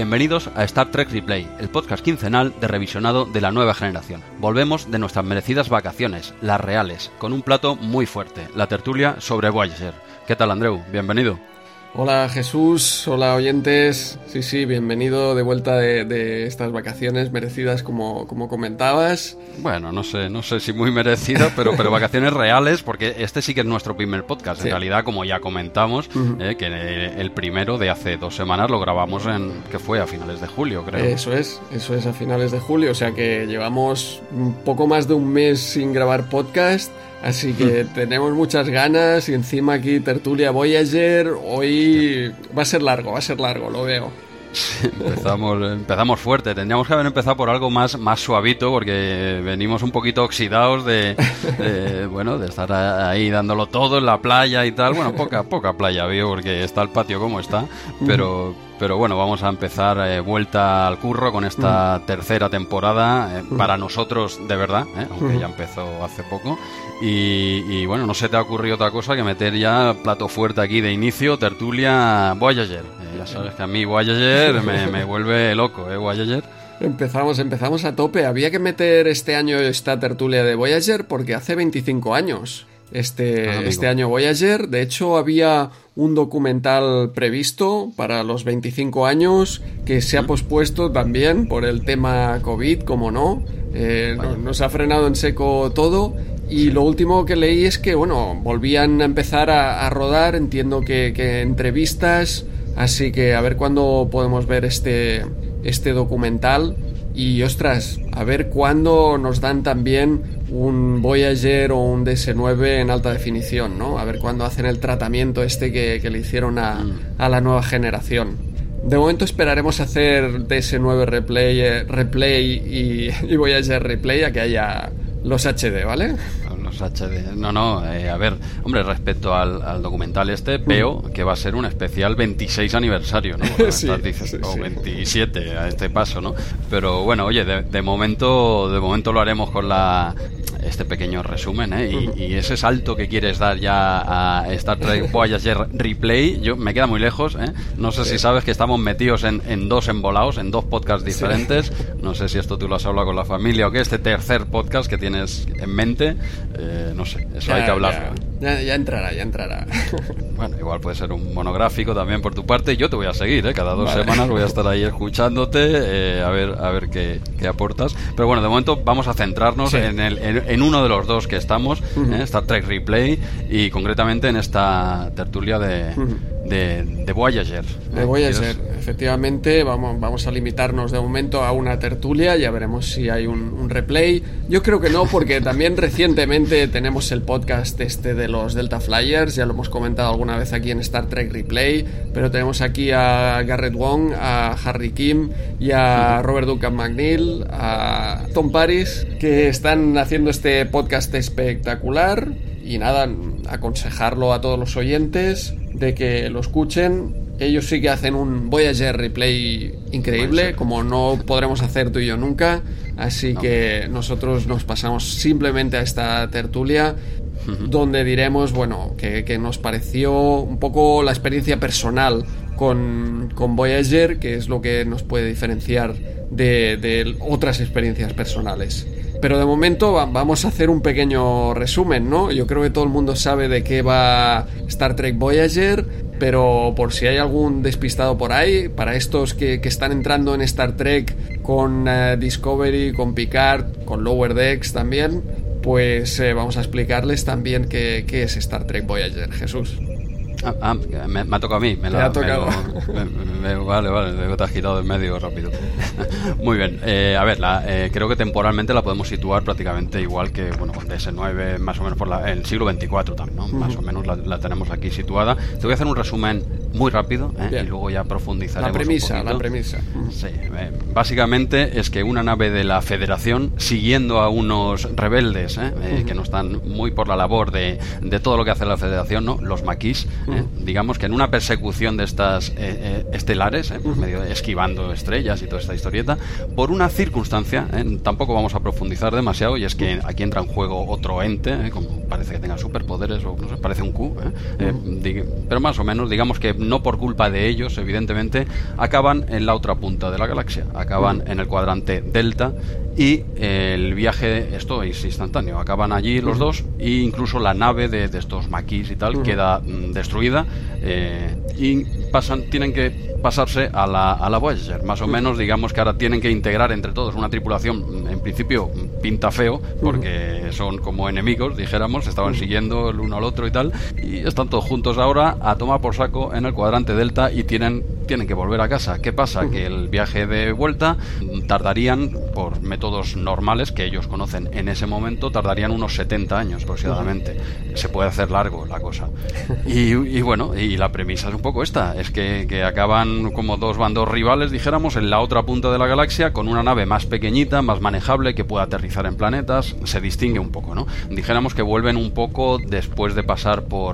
Bienvenidos a Star Trek Replay, el podcast quincenal de revisionado de la nueva generación. Volvemos de nuestras merecidas vacaciones, las reales, con un plato muy fuerte, la tertulia sobre Voyager. ¿Qué tal, Andreu? Bienvenido. Hola Jesús, hola oyentes. Sí, bienvenido de vuelta de estas vacaciones merecidas como comentabas. Bueno, no sé si muy merecidas, pero vacaciones reales, porque este sí que es nuestro primer podcast. Sí. En realidad, como ya comentamos, que el primero de hace 2 semanas lo grabamos que fue a finales de julio, creo. Eso es a finales de julio, o sea que llevamos un poco más de un mes sin grabar podcast. Así que tenemos muchas ganas y encima aquí tertulia Voyager. Hoy va a ser largo, lo veo. Sí, empezamos fuerte. Tendríamos que haber empezado por algo más suavito, porque venimos un poquito oxidados de estar ahí dándolo todo en la playa y tal. Bueno, poca playa veo, porque está el patio como está, pero bueno, vamos a empezar vuelta al curro con esta tercera temporada, para nosotros de verdad, aunque ya empezó hace poco. Y bueno, no se te ha ocurrido otra cosa que meter ya plato fuerte aquí de inicio, tertulia Voyager. Ya sabes que a mí Voyager me vuelve loco, Voyager. Empezamos a tope. Había que meter este año esta tertulia de Voyager porque hace 25 años. Este año Voyager, de hecho había un documental previsto para los 25 años que se ha pospuesto también por el tema COVID, como no. Nos ha frenado en seco todo. Y lo último que leí es que, volvían a empezar a rodar, entiendo que entrevistas, así que a ver cuándo podemos ver este documental. Y, ostras, a ver cuándo nos dan también un Voyager o un DS9 en alta definición, ¿no? A ver cuándo hacen el tratamiento que le hicieron a la nueva generación. De momento esperaremos hacer DS9 Replay y Voyager Replay a que haya los HD, ¿vale? Los HD. A ver, hombre, respecto al documental veo que va a ser un especial 26 aniversario, ¿no? Sí, o 27 a este paso, ¿no? Pero bueno, oye, de momento lo haremos con este pequeño resumen, y ese salto que quieres dar ya a Star Trek Voyager Replay, me queda muy lejos, No sé si sabes que estamos metidos en 2 embolados, en 2 podcasts diferentes. Sí. No sé si esto tú lo has hablado con la familia o qué, este tercer podcast que tienes en mente, no sé, eso hay que hablarlo. Ya entrará. Bueno, igual puede ser un monográfico también por tu parte. Yo te voy a seguir, cada 2 semanas voy a estar ahí escuchándote, a ver qué aportas. Pero bueno, de momento vamos a centrarnos en uno de los 2 que estamos, Star Trek Replay, y concretamente en esta tertulia de Voyager. De Voyager, efectivamente, vamos a limitarnos de momento a una tertulia, ya veremos si hay un replay. Yo creo que no, porque también recientemente tenemos el podcast de los Delta Flyers, ya lo hemos comentado alguna vez aquí en Star Trek Replay, pero tenemos aquí a Garrett Wong, a Harry Kim y a Robert Duncan McNeil, a Tom Paris, que están haciendo este podcast espectacular. Y nada, aconsejarlo a todos los oyentes de que lo escuchen. Ellos sí que hacen un Voyager Replay increíble, como no podremos hacer tú y yo nunca. Así que nosotros nos pasamos simplemente a esta tertulia, donde diremos, que nos pareció un poco la experiencia personal con Voyager, que es lo que nos puede diferenciar de otras experiencias personales. Pero de momento vamos a hacer un pequeño resumen, ¿no? Yo creo que todo el mundo sabe de qué va Star Trek Voyager, pero por si hay algún despistado por ahí, para estos que están entrando en Star Trek con Discovery, con Picard, con Lower Decks también, pues vamos a explicarles también qué es Star Trek Voyager. Jesús. Me ha tocado a mí. Me ha tocado. Vale, te has quitado de medio rápido. Muy bien. A ver, creo que temporalmente la podemos situar prácticamente igual que, con DS9, más o menos por el siglo XXIV también, ¿no? Más o menos la tenemos aquí situada. Te voy a hacer un resumen muy rápido, y luego ya profundizaremos la premisa. Sí, básicamente es que una nave de la Federación, siguiendo a unos rebeldes, que no están muy por la labor de todo lo que hace la Federación, ¿no? Los maquis, digamos que en una persecución de estas estelares, medio esquivando estrellas y toda esta historieta, por una circunstancia, tampoco vamos a profundizar demasiado, y es que aquí entra en juego otro ente, como parece que tenga superpoderes, o no sé, parece un Q, pero más o menos, digamos que no por culpa de ellos, evidentemente, acaban en la otra punta de la galaxia, acaban en el cuadrante Delta, y el viaje, esto es instantáneo, acaban allí los dos, e incluso la nave de estos maquis y tal queda destruida, y tienen que pasarse a la Voyager, más o menos. Digamos que ahora tienen que integrar entre todos una tripulación, en principio pinta feo, porque son como enemigos, dijéramos, estaban siguiendo el uno al otro y tal, y están todos juntos ahora a tomar por saco en el cuadrante Delta, y tienen que volver a casa. ¿Qué pasa? Que el viaje de vuelta tardarían, por métodos normales que ellos conocen en ese momento, tardarían unos 70 años aproximadamente. Se puede hacer largo la cosa. Y bueno, y la premisa es un poco esta, es que acaban como dos bandos rivales, dijéramos, en la otra punta de la galaxia, con una nave más pequeñita, más manejable, que pueda aterrizar en planetas. Se distingue un poco, ¿no? Dijéramos que vuelven un poco después de pasar por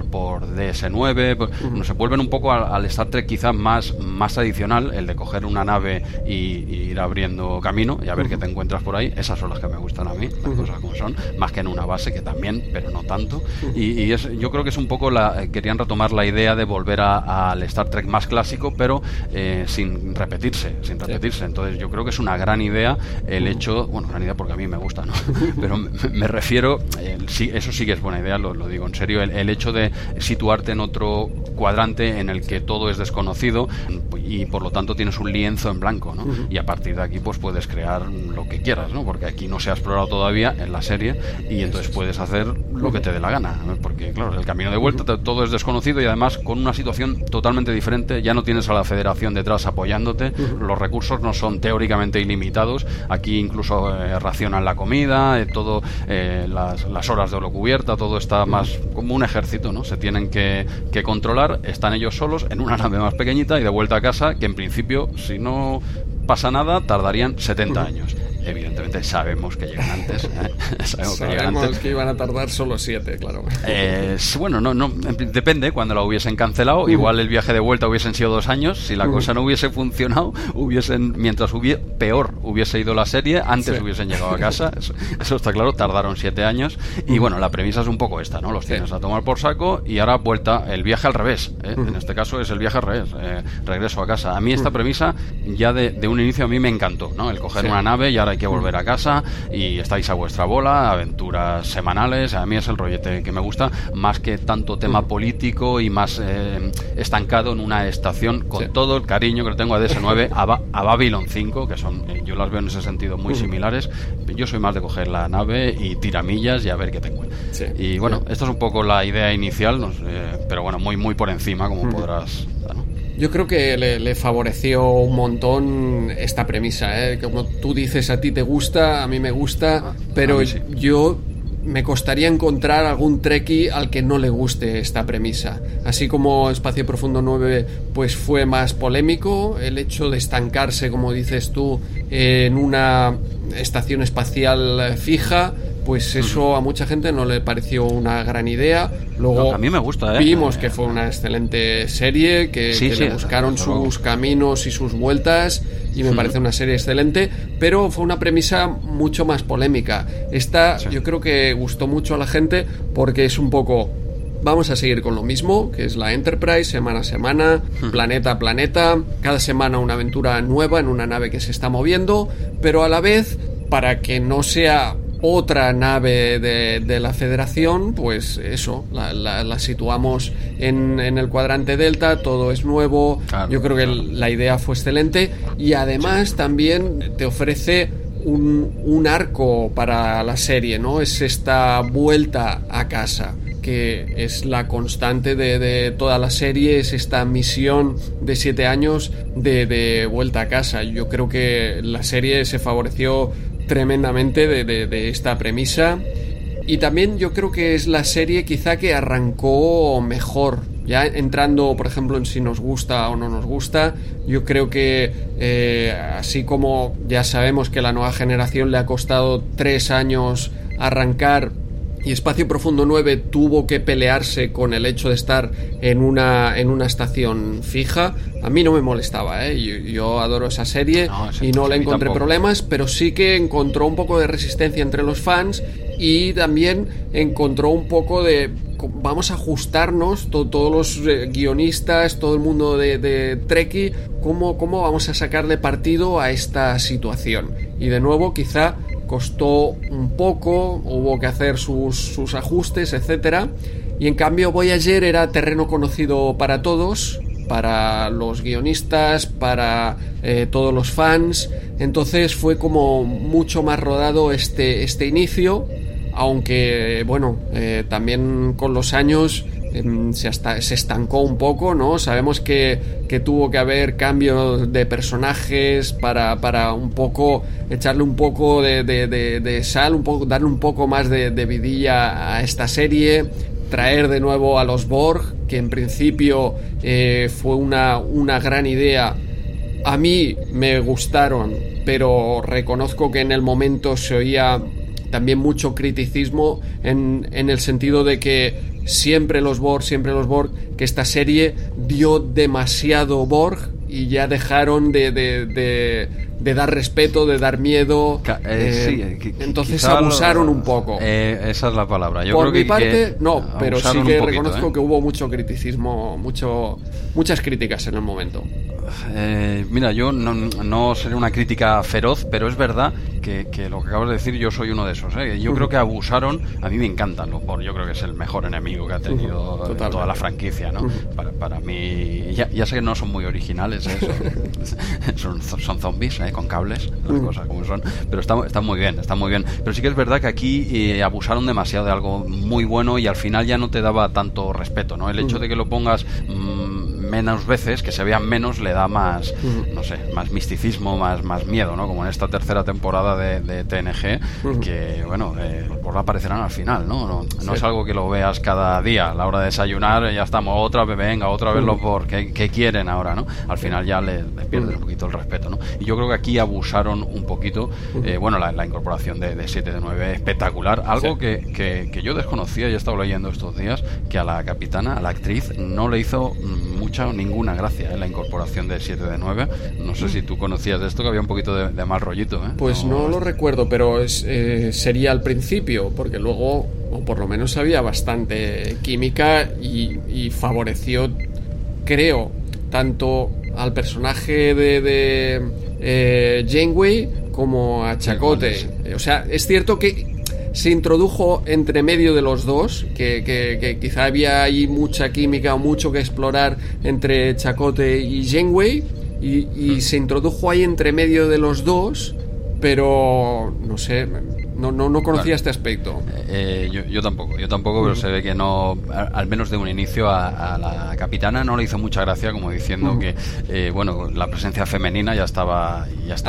DS9, no sé, vuelven un poco al Star Trek quizá más tradicional, el de coger una nave y ir abriendo camino y a ver qué te encuentras por ahí. Esas son las que me gustan a mí, las cosas como son, más que en una base, que también, pero no tanto. Y yo creo que es un poco querían retomar la idea de volver al Star Trek más clásico, pero sin repetirse. Entonces yo creo que es una gran idea el hecho, bueno, gran idea porque a mí me gusta, ¿no? Pero me refiero, sí, eso sí que es buena idea, lo digo en serio, el hecho de situarte en otro cuadrante en el que todo es desconocido y por lo tanto tienes un lienzo en blanco, ¿no? Y a partir de aquí pues puedes crear lo que quieras, ¿no? Porque aquí no se ha explorado todavía en la serie, y entonces puedes hacer lo que te dé la gana, ¿no? Porque claro, el camino de vuelta todo es desconocido, y además con una situación totalmente diferente. Ya no tienes a la Federación detrás apoyándote, los recursos no son teóricamente ilimitados, aquí incluso racionan la comida, todo, las horas de holocubierta, todo está más como un ejército, ¿no? Se tienen que controlar, están ellos solos en una nave más pequeñita y de vuelta a casa, que en principio, si no pasa nada, tardarían 70 años. Evidentemente sabemos que llegan antes, sabemos que iban a tardar solo 7, claro. Bueno, no, depende. Cuando la hubiesen cancelado, igual el viaje de vuelta hubiesen sido 2 años. Si la cosa no hubiese funcionado, mientras peor hubiese ido la serie, antes hubiesen llegado a casa. Eso está claro. Tardaron 7 años. Y bueno, la premisa es un poco esta, ¿no? Los tienes a tomar por saco, y ahora vuelta, el viaje al revés, en este caso es el viaje al revés, regreso a casa. A mí esta premisa ya de un inicio a mí me encantó, ¿no? El coger una nave y ahora hay que volver a casa y estáis a vuestra bola, aventuras semanales. A mí es el rollete que me gusta, más que tanto tema político y más estancado en una estación, con todo el cariño que le tengo a DS9, a Babylon 5, que son, yo las veo en ese sentido muy similares. Yo soy más de coger la nave y tiramillas y a ver qué tengo. Y bueno, esta es un poco la idea inicial, no sé, pero bueno, muy por encima, como podrás... ¿no? Yo creo que le favoreció un montón esta premisa, ¿eh? Como tú dices, a ti te gusta, a mí me gusta, pero sí. Yo me costaría encontrar algún trekkie al que no le guste esta premisa. Así como Espacio Profundo 9 pues fue más polémico, el hecho de estancarse, como dices tú, en una estación espacial fija, pues eso a mucha gente no le pareció una gran idea. Luego a mí me gusta, vimos que fue una excelente serie, que le buscaron sus caminos y sus vueltas, y me parece una serie excelente, pero fue una premisa mucho más polémica. Esta yo creo que gustó mucho a la gente porque es un poco... Vamos a seguir con lo mismo, que es la Enterprise, semana a semana, planeta a planeta, cada semana una aventura nueva en una nave que se está moviendo, pero a la vez, para que no sea otra nave de la Federación, pues eso, la situamos en el cuadrante Delta, todo es nuevo. Yo creo que la idea fue excelente, y además también te ofrece un arco para la serie, ¿no? Es esta vuelta a casa, que es la constante de toda la serie, es esta misión de 7 años de vuelta a casa. Yo creo que la serie se favoreció tremendamente de esta premisa, y también yo creo que es la serie quizá que arrancó mejor. Ya entrando, por ejemplo, en si nos gusta o no nos gusta, yo creo que así como ya sabemos que la nueva generación le ha costado 3 años arrancar, y Espacio Profundo 9 tuvo que pelearse con el hecho de estar en una estación fija, a mí no me molestaba, ¿eh? Yo adoro esa serie y no le encontré problemas, pero sí que encontró un poco de resistencia entre los fans y también encontró un poco de vamos a ajustarnos, todos los guionistas, todo el mundo de Trekkie, cómo vamos a sacarle partido a esta situación. Y de nuevo quizá costó un poco, hubo que hacer sus ajustes, etcétera. Y en cambio Voyager era terreno conocido para todos, para los guionistas, para todos los fans. Entonces fue como mucho más rodado este inicio, aunque bueno, también con los años se estancó un poco, ¿no? Sabemos que tuvo que haber cambios de personajes para un poco echarle un poco de sal, darle un poco más de vidilla a esta serie, traer de nuevo a los Borg, que en principio fue una gran idea. A mí me gustaron, pero reconozco que en el momento se oía también mucho criticismo en el sentido de que siempre los Borg, que esta serie dio demasiado Borg y ya dejaron de dar respeto, de dar miedo. Entonces abusaron un poco. Esa es la palabra. Yo Por creo mi parte, no, pero sí que reconozco que hubo mucho criticismo, muchas críticas en el momento. Mira, yo no seré una crítica feroz, pero es verdad que lo que acabas de decir, yo soy uno de esos, ¿eh? Yo creo que abusaron. A mí me encantan los Borg, yo creo que es el mejor enemigo que ha tenido toda la franquicia, ¿no? Para mí, ya sé que no son muy originales, ¿eh? son zombies, con cables, las cosas como son, pero están muy bien, pero sí que es verdad que aquí abusaron demasiado de algo muy bueno y al final ya no te daba tanto respeto, ¿no? El hecho de que lo pongas menos veces, que se vean menos, le da más, no sé, más misticismo, más miedo, ¿no? Como en esta tercera temporada de TNG, que bueno, los Borg aparecerán al final, ¿no? No es algo que lo veas cada día, a la hora de desayunar, ya estamos, otra vez los Borg, ¿qué quieren ahora, no? Al final ya le pierdes un poquito el respeto, ¿no? Y yo creo que aquí abusaron un poquito, bueno, la incorporación de 7 de 9 espectacular, algo que yo desconocía y he estado leyendo estos días, que a la capitana, a la actriz, no le hizo ninguna gracia, la incorporación de 7 de 9. No sé si tú conocías de esto, que había un poquito de mal rollito, ¿eh? Pues no lo recuerdo, pero sería al principio, porque luego, o por lo menos había bastante química y favoreció, creo, tanto al personaje de Janeway como a Chakotay. O sea, es cierto que se introdujo entre medio de los dos, que quizá había ahí mucha química o mucho que explorar entre Chakotay y Janeway, y se introdujo ahí entre medio de los dos, pero no sé, no conocía este aspecto. Yo tampoco, pero se ve que no, al menos de un inicio a la capitana no le hizo mucha gracia, como diciendo que bueno, la presencia femenina ya estaba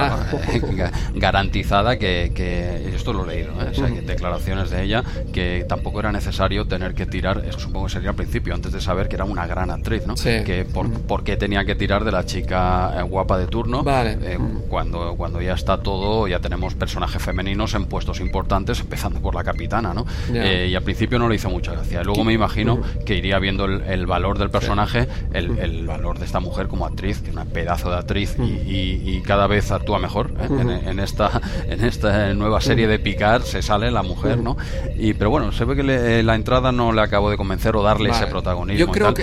garantizada, que esto lo he leído, o sea, que declaraciones de ella, que tampoco era necesario tener que tirar, eso supongo que sería al principio, antes de saber que era una gran actriz, ¿no? Sí. Que por qué tenía que tirar de la chica guapa de turno, cuando ya está todo, ya tenemos personajes femeninos en puestos importantes, empezando por la capitana, ¿no? Y al principio no le hizo mucha gracia. Luego me imagino que iría viendo el valor del personaje, el valor de esta mujer como actriz, que es una pedazo de actriz, y cada vez actúa mejor, ¿eh? En esta nueva serie de Picard se sale la mujer, ¿no? Pero bueno, se ve que la entrada no le acabó de convencer o darle ese protagonismo. Yo creo que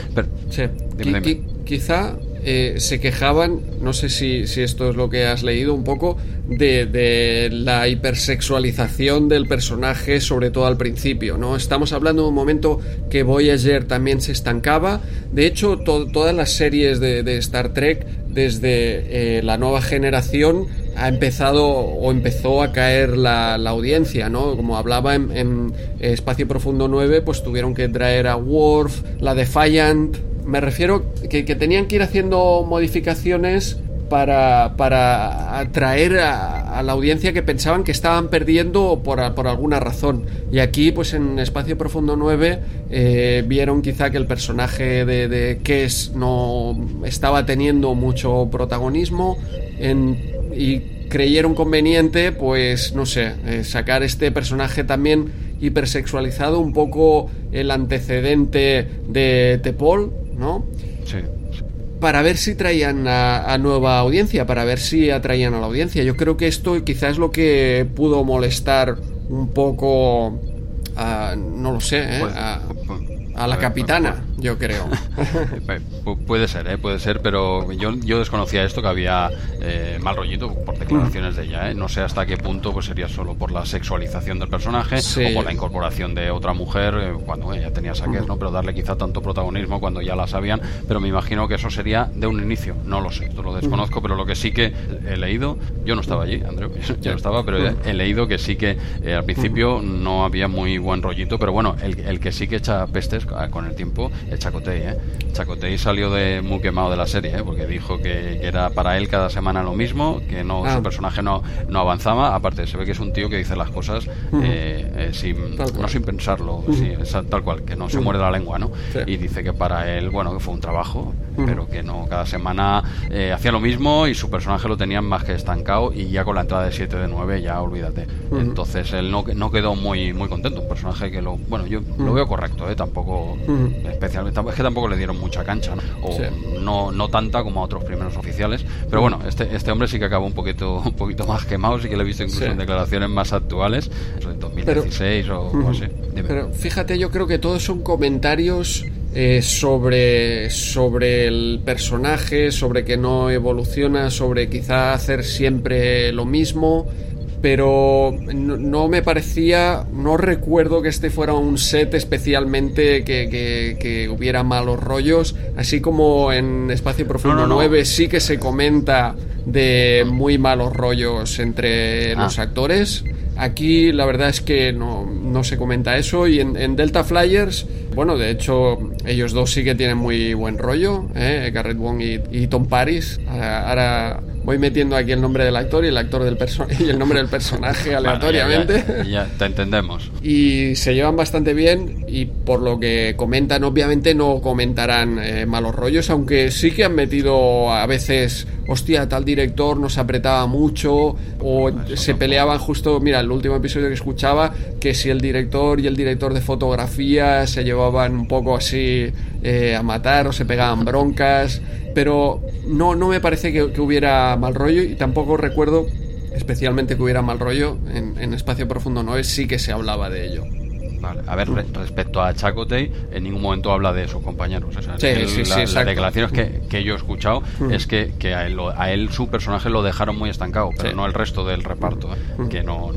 quizá se quejaban, no sé si esto es lo que has leído un poco, de la hipersexualización del personaje, sobre todo al principio, ¿no? Estamos hablando de un momento que Voyager también se estancaba. De hecho, todas las series de Star Trek, desde la nueva generación, empezó a caer la audiencia, ¿no? Como hablaba en Espacio Profundo 9, pues tuvieron que traer a Worf, la Defiant. Me refiero que tenían que ir haciendo modificaciones para atraer a la audiencia que pensaban que estaban perdiendo por alguna razón. Y aquí, pues en Espacio Profundo 9, vieron quizá que el personaje de Kes no estaba teniendo mucho protagonismo y creyeron conveniente, pues no sé, sacar este personaje también hipersexualizado un poco el antecedente de T'Pol, ¿no? Sí. Para ver si traían a nueva audiencia, para ver si atraían a la audiencia. Yo creo que esto quizás es lo que pudo molestar un poco no lo sé, a la capitana, yo creo. Puede ser, pero yo desconocía esto, que había mal rollito por declaraciones de ella, No sé hasta qué punto pues sería solo por la sexualización del personaje, o por la incorporación de otra mujer cuando ella tenía saques, ¿no? Pero darle quizá tanto protagonismo cuando ya la sabían, pero me imagino que eso sería de un inicio, no lo sé, esto lo desconozco, pero lo que sí que he leído, yo no estaba allí, Andreu, yo no estaba, pero he leído que sí que al principio no había muy buen rollito, pero bueno, el que sí que echa pestes con el tiempo es Chakotay, Chakotay salió muy quemado de la serie, porque dijo que era para él cada semana lo mismo, que su personaje no avanzaba. Aparte, se ve que es un tío que dice las cosas sin pensarlo, tal cual, que no se muerde la lengua, ¿no? Sí. Y dice que para él, bueno, que fue un trabajo, pero que no, cada semana hacía lo mismo y su personaje lo tenían más que estancado, y ya con la entrada de 7 de 9 ya olvídate. Entonces él no quedó muy contento, un personaje que yo lo veo correcto, tampoco especialmente, es que tampoco le dieron mucha cancha, ¿no? O no tanta como a otros primeros oficiales, pero bueno, este hombre sí que acabó un poquito más quemado, sí que lo he visto incluso en declaraciones más actuales, en 2016 o así. Dime. Pero fíjate, yo creo que todos son comentarios sobre el personaje, sobre que no evoluciona, sobre quizá hacer siempre lo mismo, pero no me parecía, no recuerdo que este fuera un set especialmente que hubiera malos rollos, así como en Espacio Profundo 9 sí que se comenta de muy malos rollos entre los actores. Aquí la verdad es que no se comenta eso, y en Delta Flyers, bueno, de hecho ellos dos sí que tienen muy buen rollo, Garrett Wong y Tom Paris. Ahora voy metiendo aquí el nombre del actor y el nombre del personaje aleatoriamente. Vale, ya te entendemos. Y se llevan bastante bien, y por lo que comentan, obviamente no comentarán malos rollos, aunque sí que han metido a veces, hostia, tal director nos apretaba mucho, o se peleaban justo, mira, el último episodio que escuchaba, que si el director y el director de fotografía se llevaban un poco así a matar, o se pegaban broncas, pero no me parece que hubiera mal rollo, y tampoco recuerdo especialmente que hubiera mal rollo en Espacio Profundo 9, sí que se hablaba de ello. Vale. A ver, respecto a Chakotay, en ningún momento habla de sus compañeros. O sea, las declaraciones que yo he escuchado es que a él su personaje lo dejaron muy estancado, pero no el resto del reparto. Que no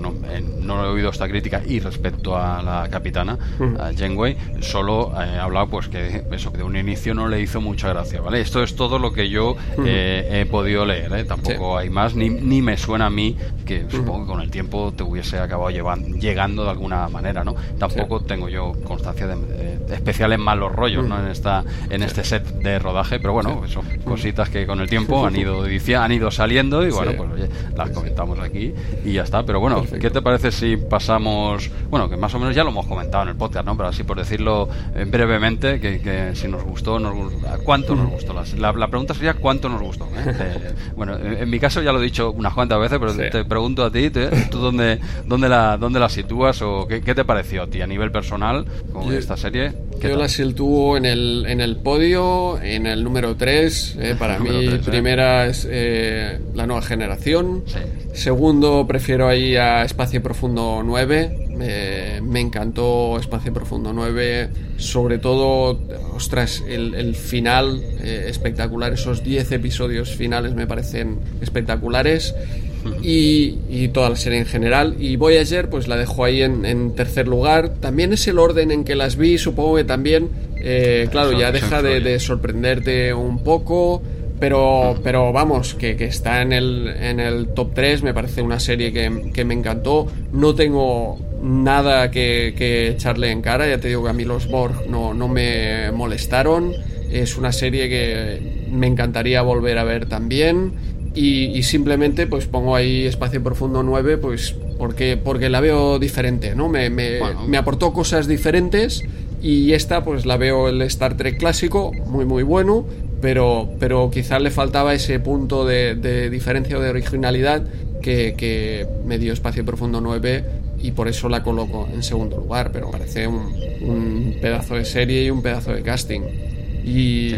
he oído esta crítica. Y respecto a la capitana, a Janeway, solo he hablado pues que eso, que de un inicio no le hizo mucha gracia, ¿vale? Esto es todo lo que yo he podido leer, tampoco hay más, ni me suena a mí que supongo que con el tiempo te hubiese acabado llegando de alguna manera, ¿no? Tampoco tengo yo constancia de especiales malos rollos, ¿no? en este set de rodaje, pero bueno, son cositas que con el tiempo han ido saliendo, y bueno, pues oye, las comentamos aquí y ya está. Pero bueno, perfecto. ¿Qué te parece si pasamos, bueno, que más o menos ya lo hemos comentado en el podcast, ¿no? Pero así por decirlo brevemente, que si nos gustó, ¿cuánto nos gustó? La pregunta sería ¿cuánto nos gustó? Bueno, en mi caso ya lo he dicho unas cuantas veces, pero te pregunto a ti, ¿tú dónde la sitúas, o qué te pareció a ti a nivel personal con esta serie? Yo la sitúo en el podio, en el número 3. Para mí, primera es La Nueva Generación. Sí. Segundo, prefiero ahí a Espacio Profundo 9. Me encantó Espacio Profundo 9. Sobre todo, ostras, el final espectacular. Esos 10 episodios finales me parecen espectaculares. Y toda la serie en general. Y Voyager pues la dejo ahí en tercer lugar. También es el orden en que las vi. Supongo que también claro, ya deja de sorprenderte un poco, pero vamos, que está en el top 3. Me parece una serie que me encantó. No tengo nada que echarle en cara. Ya te digo que a mí los Borg no me molestaron. Es una serie que me encantaría volver a ver también. Y simplemente pues pongo ahí Espacio Profundo 9 pues porque la veo diferente, ¿no? Me aportó cosas diferentes, y esta pues la veo el Star Trek clásico, muy muy bueno, pero quizás le faltaba ese punto de diferencia o de originalidad que me dio Espacio Profundo 9, y por eso la coloco en segundo lugar, pero parece un pedazo de serie y un pedazo de casting. Y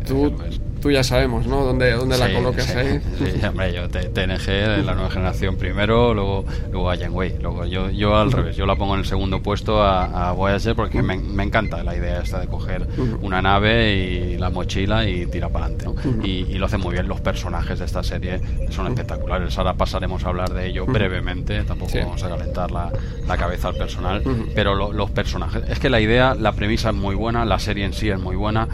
tú ya sabemos, ¿no? ¿Dónde la colocas ahí? Sí, hombre, yo TNG de la nueva generación primero, luego a Janeway. Luego yo al revés, yo la pongo en el segundo puesto a Voyager porque me encanta la idea esta de coger una nave y la mochila y tirar para adelante, ¿no? Y lo hacen muy bien. Los personajes de esta serie son espectaculares. Ahora pasaremos a hablar de ello brevemente, tampoco vamos a calentar la cabeza al personal, pero los personajes, es que la premisa es muy buena, la serie en sí es muy buena,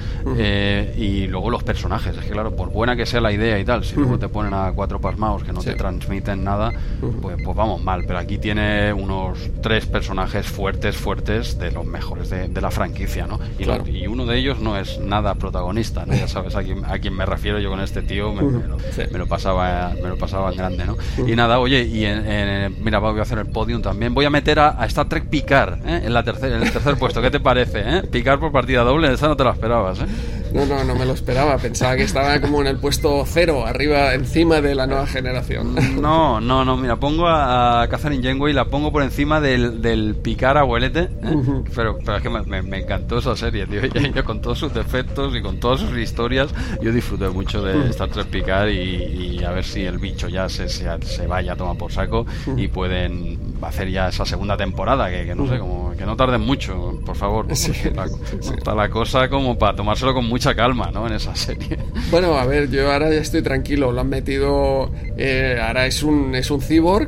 y luego los personajes, es que claro, por buena que sea la idea y tal, si luego te ponen a cuatro pasmaos que no te transmiten nada, pues vamos mal. Pero aquí tiene unos 3 personajes fuertes de los mejores de la franquicia, ¿no? Y uno de ellos no es nada protagonista, ¿no? Ya sabes a quién me refiero yo con este tío, me lo pasaba en grande, ¿no? Y nada, oye, y mira, voy a hacer el podium también, voy a meter a Star Trek Picard, en el tercer puesto. ¿Qué te parece? Picard por partida doble, esa no te la esperabas, ¿eh? No me lo esperaba. Pensaba que estaba como en el puesto 0, arriba, encima de la nueva generación. No, mira, pongo a Catherine Janeway, la pongo por encima del Picard abuelete, pero es que me encantó esa serie, tío. Yo con todos sus defectos y con todas sus historias, yo disfruté mucho de Star Trek Picard y a ver si el bicho ya se vaya a tomar por saco y pueden hacer ya esa segunda temporada, que no sé, como que no tarden mucho, por favor, está la cosa como para tomárselo con mucha calma, ¿no? En esa serie. Bueno, a ver, yo ahora ya estoy tranquilo, lo han metido, ahora es un cyborg.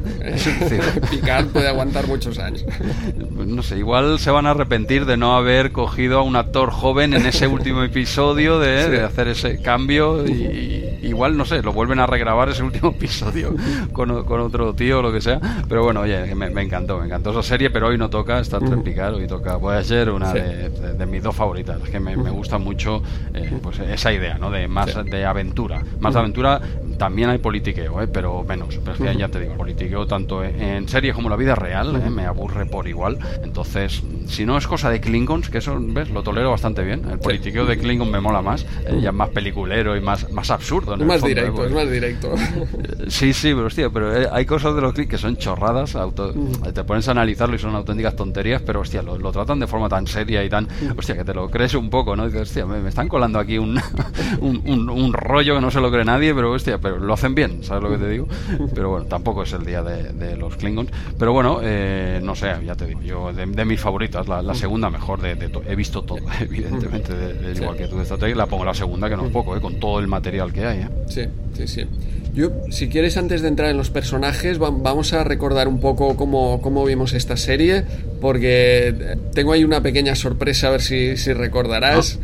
Picard puede aguantar muchos años. No sé, igual se van a arrepentir de no haber cogido a un actor joven en ese último episodio de hacer ese cambio, y igual, no sé, lo vuelven a regrabar ese último episodio con otro tío o lo que sea, pero bueno, oye, me encantó esa serie, pero hoy no toca Star Trek Picard, hoy toca Voyager, una de mis 2 favoritas. Es que me gusta mucho pues esa idea, ¿no? De más de aventura, de aventura. También hay politiqueo, pero menos. Pero es que ya te digo, politiqueo tanto en series como en la vida real, me aburre por igual. Entonces, si no es cosa de Klingons, que eso, ¿ves? Lo tolero bastante bien. El politiqueo de Klingon me mola más, ya es más peliculero y más absurdo. Es más directo. Sí, pero hostia, pero hay cosas de los Klingons que son chorradas, te pones a analizarlo y son auténticas tonterías, pero hostia, lo tratan de forma tan seria y tan, hostia, que te lo crees un poco, ¿no? Dices, hostia, me están colando aquí un rollo que no se lo cree nadie, pero hostia, pero lo hacen bien, ¿sabes lo que te digo? Pero bueno, tampoco es el día de los Klingons, pero bueno, no sé, ya te digo, yo de mis favoritas, la segunda mejor he visto todo, evidentemente, igual que tú de esta Trek, la pongo la segunda, que no es poco, con todo el material que hay, Sí. Yo, si quieres, antes de entrar en los personajes, vamos a recordar un poco cómo vimos esta serie, porque tengo ahí una pequeña sorpresa, a ver si recordarás.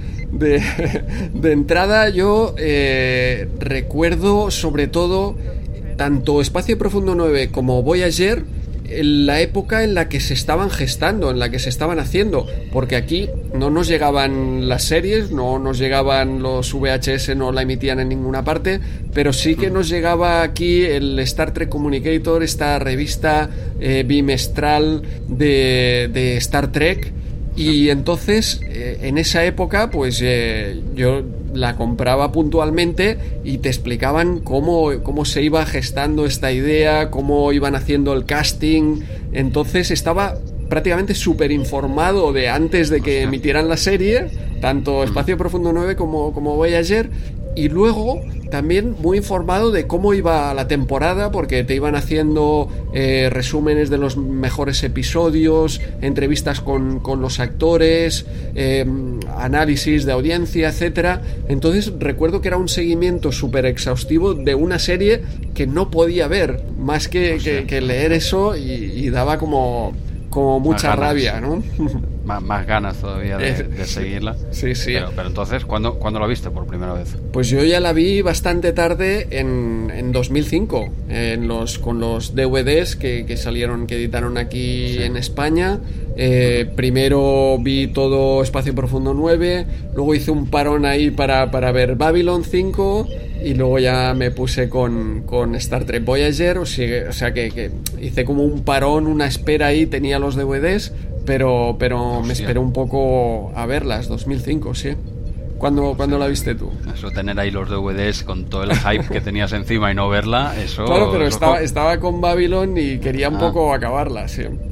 De entrada, yo recuerdo sobre todo tanto Espacio Profundo 9 como Voyager, en la época en la que se estaban gestando, en la que se estaban haciendo, porque aquí no nos llegaban las series, no nos llegaban los VHS, no la emitían en ninguna parte, pero sí que nos llegaba aquí el Star Trek Communicator, esta revista bimestral de Star Trek. Y entonces, en esa época, pues yo la compraba puntualmente y te explicaban cómo se iba gestando esta idea, cómo iban haciendo el casting. Entonces estaba prácticamente súper informado de antes de que emitieran la serie, tanto Espacio Profundo 9 como Voyager, y luego también muy informado de cómo iba la temporada, porque te iban haciendo resúmenes de los mejores episodios, entrevistas con los actores, análisis de audiencia, etcétera. Entonces recuerdo que era un seguimiento súper exhaustivo de una serie que no podía ver, más que leer eso, y daba como mucha rabia, ¿no? Más ganas todavía de seguirla. Sí. Pero entonces, ¿cuándo la viste por primera vez? Pues yo ya la vi bastante tarde, en 2005, con los DVDs que salieron, que editaron aquí en España. Primero vi todo Espacio Profundo 9, luego hice un parón ahí para ver Babylon 5, y luego ya me puse con Star Trek Voyager, o sea que hice como un parón, una espera ahí, tenía los DVDs, pero me esperé un poco a verlas. 2005, sí. ¿Cuándo la viste tú? Eso, tener ahí los DVDs con todo el hype que tenías encima y no verla, eso... Claro, pero estaba con Babylon y quería un poco acabarla, sí.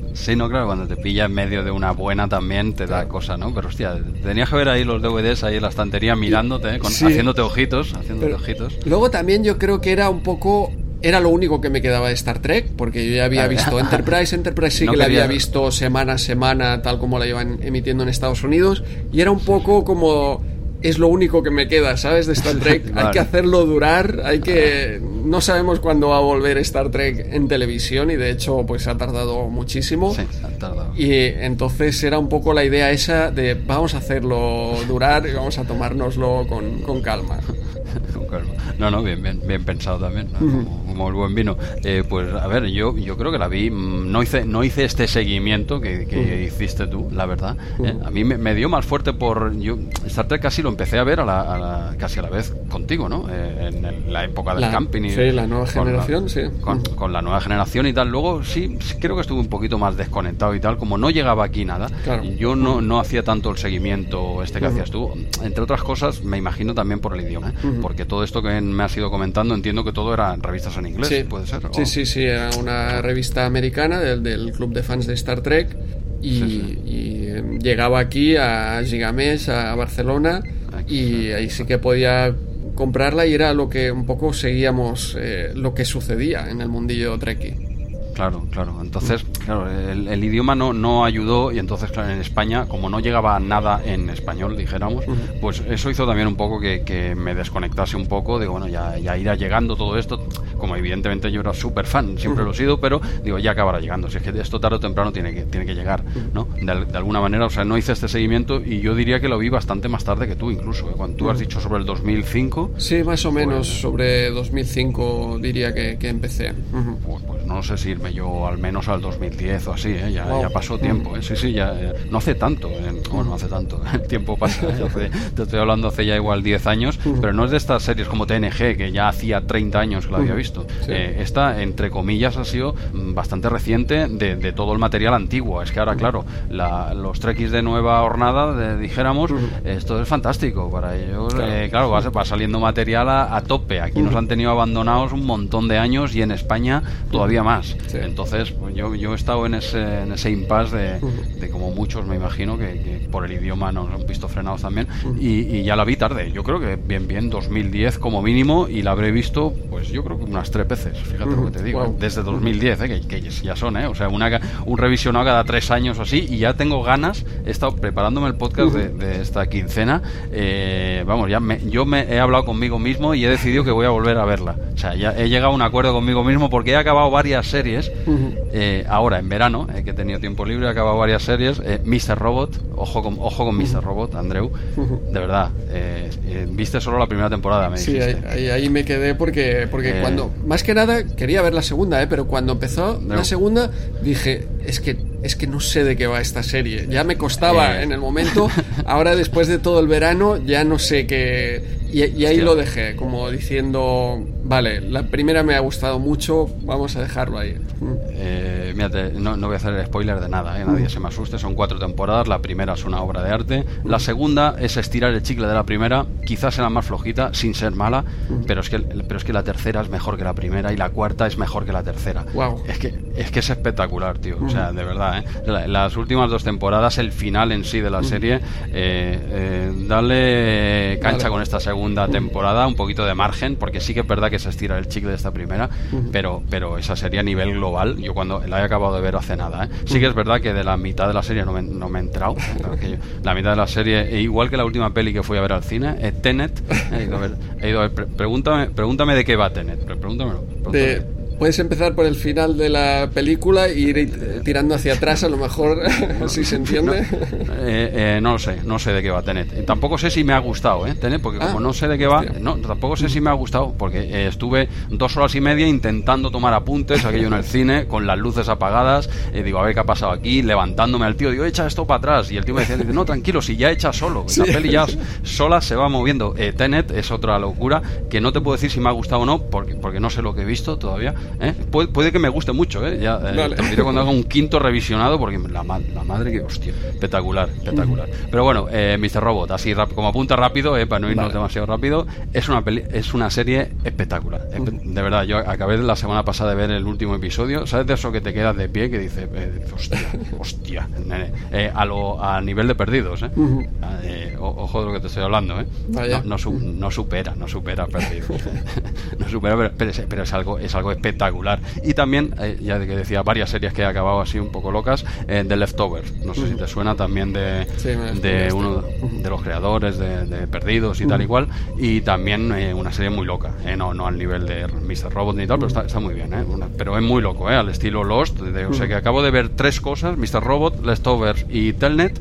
Sí, no, claro, cuando te pilla en medio de una buena también te da cosa, ¿no? Pero hostia, tenías que ver ahí los DVDs ahí en la estantería mirándote, haciéndote ojitos. Luego también yo creo que era lo único que me quedaba de Star Trek, porque yo ya había visto Enterprise sí no que la había visto semana a semana, tal como la iban emitiendo en Estados Unidos, y era un poco como... Es lo único que me queda, ¿sabes? De Star Trek. Vale. Hay que hacerlo durar, no sabemos cuándo va a volver Star Trek en televisión, y de hecho pues ha tardado muchísimo. Sí, ha tardado. Y entonces era un poco la idea esa de vamos a hacerlo durar y vamos a tomárnoslo con calma. No, bien pensado también, ¿no? Como el buen vino. Pues a ver, yo creo que la vi, no hice este seguimiento que hiciste tú, la verdad. A mí me dio más fuerte Star Trek casi lo empecé a ver casi a la vez contigo, ¿no? En la época del camping. Sí, la nueva generación, sí. Con la nueva generación y tal. Luego sí creo que estuve un poquito más desconectado y tal, como no llegaba aquí nada. Claro. Yo no hacía tanto el seguimiento que hacías tú, entre otras cosas, me imagino también por el idioma, porque todo esto que me has ido comentando entiendo que todo eran revistas en inglés, sí. ¿Puede ser? Sí, era una revista americana del club de fans de Star Trek y llegaba aquí a Gigamés, a Barcelona, y ahí sí que podía comprarla, y era lo que un poco seguíamos lo que sucedía en el mundillo trekkie. Claro. Entonces, el idioma no ayudó, y entonces, claro, en España, como no llegaba nada en español, dijéramos, pues eso hizo también un poco que me desconectase un poco. Digo, bueno, ya irá llegando todo esto. Como evidentemente yo era súper fan, siempre lo he sido, pero digo, ya acabará llegando. Si es que esto tarde o temprano tiene que llegar, ¿no? De alguna manera, o sea, no hice este seguimiento, y yo diría que lo vi bastante más tarde que tú, incluso. Cuando tú has dicho sobre el 2005... Sí, más o menos sobre 2005 diría que empecé. Pues no sé si irme yo al menos al 2010 o así, ya pasó tiempo, sí, ya no hace tanto, no hace tanto, el tiempo pasa, te estoy hablando hace ya igual 10 años, pero no es de estas series como TNG, que ya hacía 30 años que la había visto. Sí. Esta, entre comillas, ha sido bastante reciente de todo el material antiguo. Es que ahora, claro, los Trekkies de nueva hornada, dijéramos, esto es fantástico para ellos. Claro, va saliendo material a tope. Aquí nos han tenido abandonados un montón de años, y en España todavía más. Sí. Entonces, pues yo he estado en ese impasse de como muchos, me imagino, que por el idioma nos han visto frenados también, y ya la vi tarde. Yo creo que bien 2010 como mínimo, y la habré visto, pues yo creo que unas 3 veces, fíjate lo que te digo, desde 2010, que ya son, o sea, un revisionado cada 3 años o así, y ya tengo ganas. He estado preparándome el podcast de esta quincena, yo he hablado conmigo mismo y he decidido que voy a volver a verla. O sea, ya he llegado a un acuerdo conmigo mismo, porque he acabado varias series ahora en verano, que he tenido tiempo libre, he acabado varias series. Mr. Robot, ojo con Mr. Robot, Andreu, de verdad, viste solo la primera temporada, me dijiste. Sí, ahí me quedé porque cuando, más que nada, quería ver la segunda, pero cuando empezó la segunda dije, es que no sé de qué va esta serie. Ya me costaba en el momento, ahora después de todo el verano ya no sé qué. Y ahí lo dejé, como diciendo, vale, la primera me ha gustado mucho, vamos a dejarlo ahí. Mírate, no voy a hacer spoiler de nada, nadie se me asuste. Son 4 temporadas, la primera es una obra de arte, la segunda es estirar el chicle de la primera, quizás sea la más flojita, sin ser mala, pero es que la tercera es mejor que la primera, y la cuarta es mejor que la tercera. Wow. Es que es espectacular, tío. O sea, de verdad, las últimas 2 temporadas, el final en sí de la serie, dale cancha con esta segunda temporada, un poquito de margen, porque sí que es verdad que se estira el chicle de esta primera, pero esa serie a nivel global, yo cuando la he acabado de ver hace nada, sí que es verdad que de la mitad de la serie no me he entrado, la mitad de la serie, igual que la última peli que fui a ver al cine, Tenet, he ido a ver, pregúntame de qué va Tenet, pregúntamelo. Puedes empezar por el final de la película e ir tirando hacia atrás, a lo mejor, si se entiende. No sé de qué va Tenet. Tampoco sé si me ha gustado, Tenet, porque como no sé de qué va, tampoco sé si me ha gustado, porque estuve 2 horas y media intentando tomar apuntes, aquello en el cine, con las luces apagadas, digo, a ver qué ha pasado aquí, levantándome al tío, digo, echa esto para atrás, y el tío me decía, no, tranquilo, si ya echa solo, la peli ya sola se va moviendo. Tenet es otra locura, que no te puedo decir si me ha gustado o no, porque no sé lo que he visto todavía, Puede que me guste mucho, ya Vale. te lo diré cuando haga un quinto revisionado, porque la madre que, hostia, espectacular. Pero bueno, Mr. Robot, así como apunta rápido, para no irnos demasiado rápido, es una serie espectacular. De verdad, yo acabé la semana pasada de ver el último episodio. ¿Sabes de eso que te quedas de pie, que dices, hostia, nene, a nivel de Perdidos, ojo de lo que te estoy hablando, no supera Perdidos. No supera, pero es algo espectacular. Y también, ya que decía, varias series que he acabado así un poco locas, The Leftovers, no sé si te suena, también de uno de los creadores de Perdidos y tal y cual, y también una serie muy loca, no al nivel de Mr. Robot ni tal, pero está muy bien, pero es muy loco, al estilo Lost, o sea que acabo de ver 3 cosas: Mr. Robot, Leftovers y Tenet,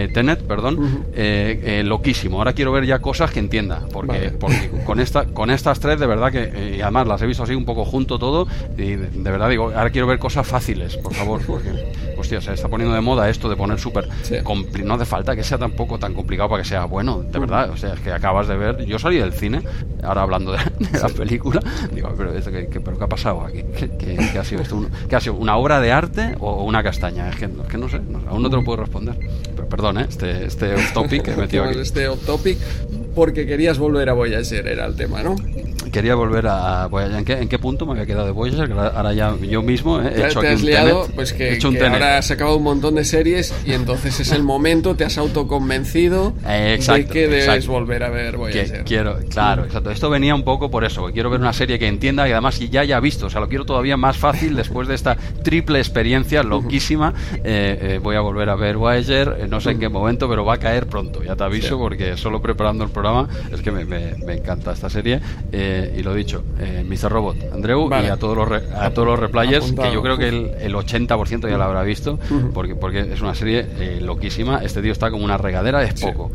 loquísimo. Ahora quiero ver ya cosas que entienda, porque con estas 3 de verdad que, y además las he visto así un poco junto todo, y de verdad digo, ahora quiero ver cosas fáciles, por favor, porque hostia, se está poniendo de moda esto de poner súper no hace falta que sea tampoco tan complicado para que sea bueno, de verdad. O sea, es que acabas de ver, yo salí del cine ahora hablando de la película, digo, pero ¿qué ha pasado aquí? ¿Qué ha sido esto? ¿Qué ha sido? ¿Una obra de arte o una castaña? Es que no sé, aún no te lo puedo responder, pero perdón, este off topic que he metido aquí. Este off topic, porque querías volver a Voyager, era el tema, ¿no? Quería volver a Voyager. ¿En qué punto me había quedado de Voyager? Que ahora ya yo mismo he hecho te aquí has un liado, Tenet. pues que Tenet. ahora has sacado un montón de series y entonces es el momento, te has autoconvencido de que debes volver a ver Voyager. Exacto. Esto venía un poco por eso, que quiero ver una serie que entienda y además ya haya visto, o sea, lo quiero todavía más fácil después de esta triple experiencia loquísima. Voy a volver a ver Voyager, no sé en qué momento, pero va a caer pronto, ya te aviso, porque solo preparando el programa es que me encanta esta serie, y lo dicho, Mr. Robot, Andreu, y a todos los replayers, apuntado, que yo creo que el 80% ya lo habrá visto, porque es una serie loquísima. Este tío está como una regadera, es poco.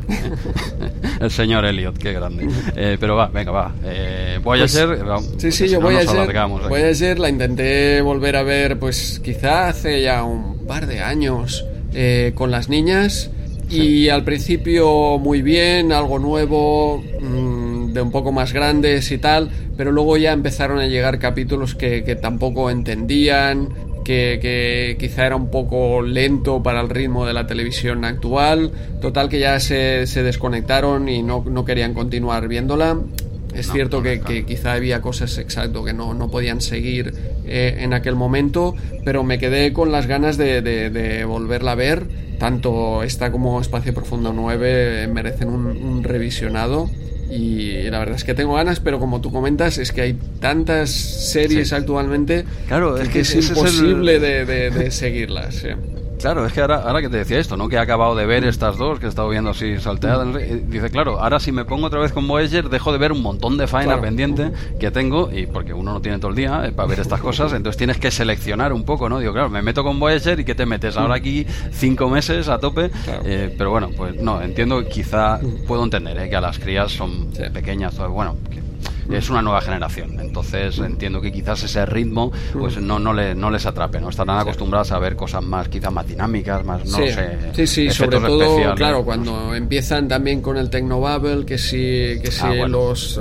El señor Elliot, qué grande. Pero venga. Voyager, yo Voyager la intenté volver a ver, pues quizá hace ya un par de años, con las niñas, y al principio muy bien, algo nuevo, de un poco más grandes y tal, pero luego ya empezaron a llegar capítulos que tampoco entendían, que quizá era un poco lento para el ritmo de la televisión actual. Total, que ya se desconectaron y no querían continuar viéndola. Es cierto que quizá había cosas, exacto, que no podían seguir en aquel momento, pero me quedé con las ganas de volverla a ver. Tanto esta como Espacio Profundo 9 merecen un revisionado. Y la verdad es que tengo ganas, pero como tú comentas, es que hay tantas series actualmente, que es imposible de seguirlas. Claro, es que ahora que te decía esto, ¿no? Que he acabado de ver estas dos, que he estado viendo así salteadas, no sé, dice, claro, ahora si me pongo otra vez con Voyager, dejo de ver un montón de faena pendiente que tengo, y porque uno no tiene todo el día para ver estas cosas, entonces tienes que seleccionar un poco, ¿no? Digo, claro, me meto con Voyager y ¿qué te metes? Ahora aquí 5 meses a tope, pero bueno, pues no, entiendo, quizá puedo entender, que a las crías son pequeñas, bueno, es una nueva generación, entonces entiendo que quizás ese ritmo pues no les atrape, no estarán acostumbradas a ver cosas más, quizás más dinámicas, más, no sé, sí, sobre todo, claro, cuando empiezan también con el Technobubble, que si los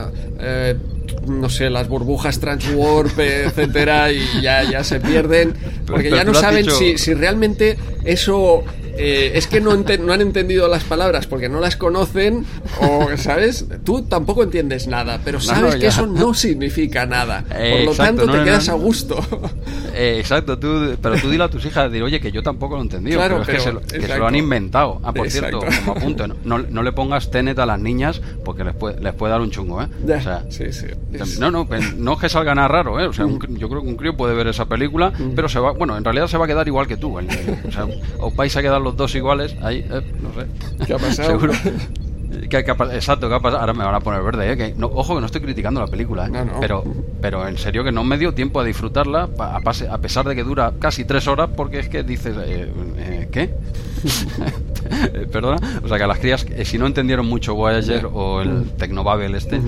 no sé, las burbujas transwarp, etcétera, y ya se pierden, porque ya no saben si realmente eso es que no han entendido las palabras porque no las conocen, o, ¿sabes? Tú tampoco entiendes nada, pero sabes que eso no significa nada, por lo tanto te quedas a gusto. Exacto, pero tú dile a tus hijas, oye, que yo tampoco lo he entendido, claro, pero es que se lo han inventado. Por cierto, como apunte, no le pongas Tenet a las niñas porque les puede dar un chungo, ¿eh? Ya, o sea, sí. No es que salga nada raro, ¿eh? O sea, yo creo que un crío puede ver esa película, pero en realidad se va a quedar igual que tú. O sea, os vais a quedar los dos iguales, ahí, no sé. ¿Qué ha pasado? Seguro. Exacto, ¿qué ha pasado? Ahora me van a poner verde, ojo, que no estoy criticando la película, no. pero en serio que no me dio tiempo a disfrutarla, a pesar de que dura casi 3 horas, porque es que dices, ¿qué? perdona, o sea que a las crías, si no entendieron mucho Voyager o el Tecnobabel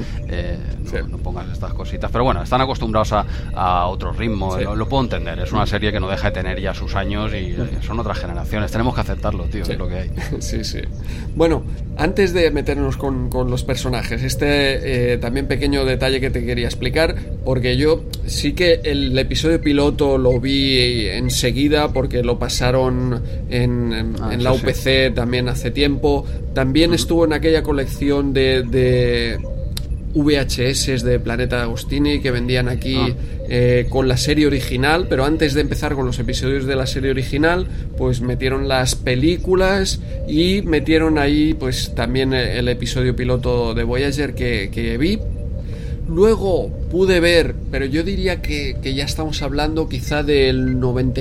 no pongas estas cositas, pero bueno, están acostumbrados a otro ritmo, lo puedo entender, es una serie que no deja de tener ya sus años y son otras generaciones, tenemos que aceptarlo, tío, es lo que hay. Sí. Bueno, antes de meternos con los personajes, también pequeño detalle que te quería explicar, porque yo sí que el episodio piloto lo vi enseguida porque lo pasaron en la UPC también hace tiempo. También estuvo en aquella colección de VHS de Planeta Agostini que vendían aquí con la serie original, pero antes de empezar con los episodios de la serie original, pues metieron las películas y metieron ahí pues también el episodio piloto de Voyager que vi. Luego pude ver, pero yo diría que ya estamos hablando quizá del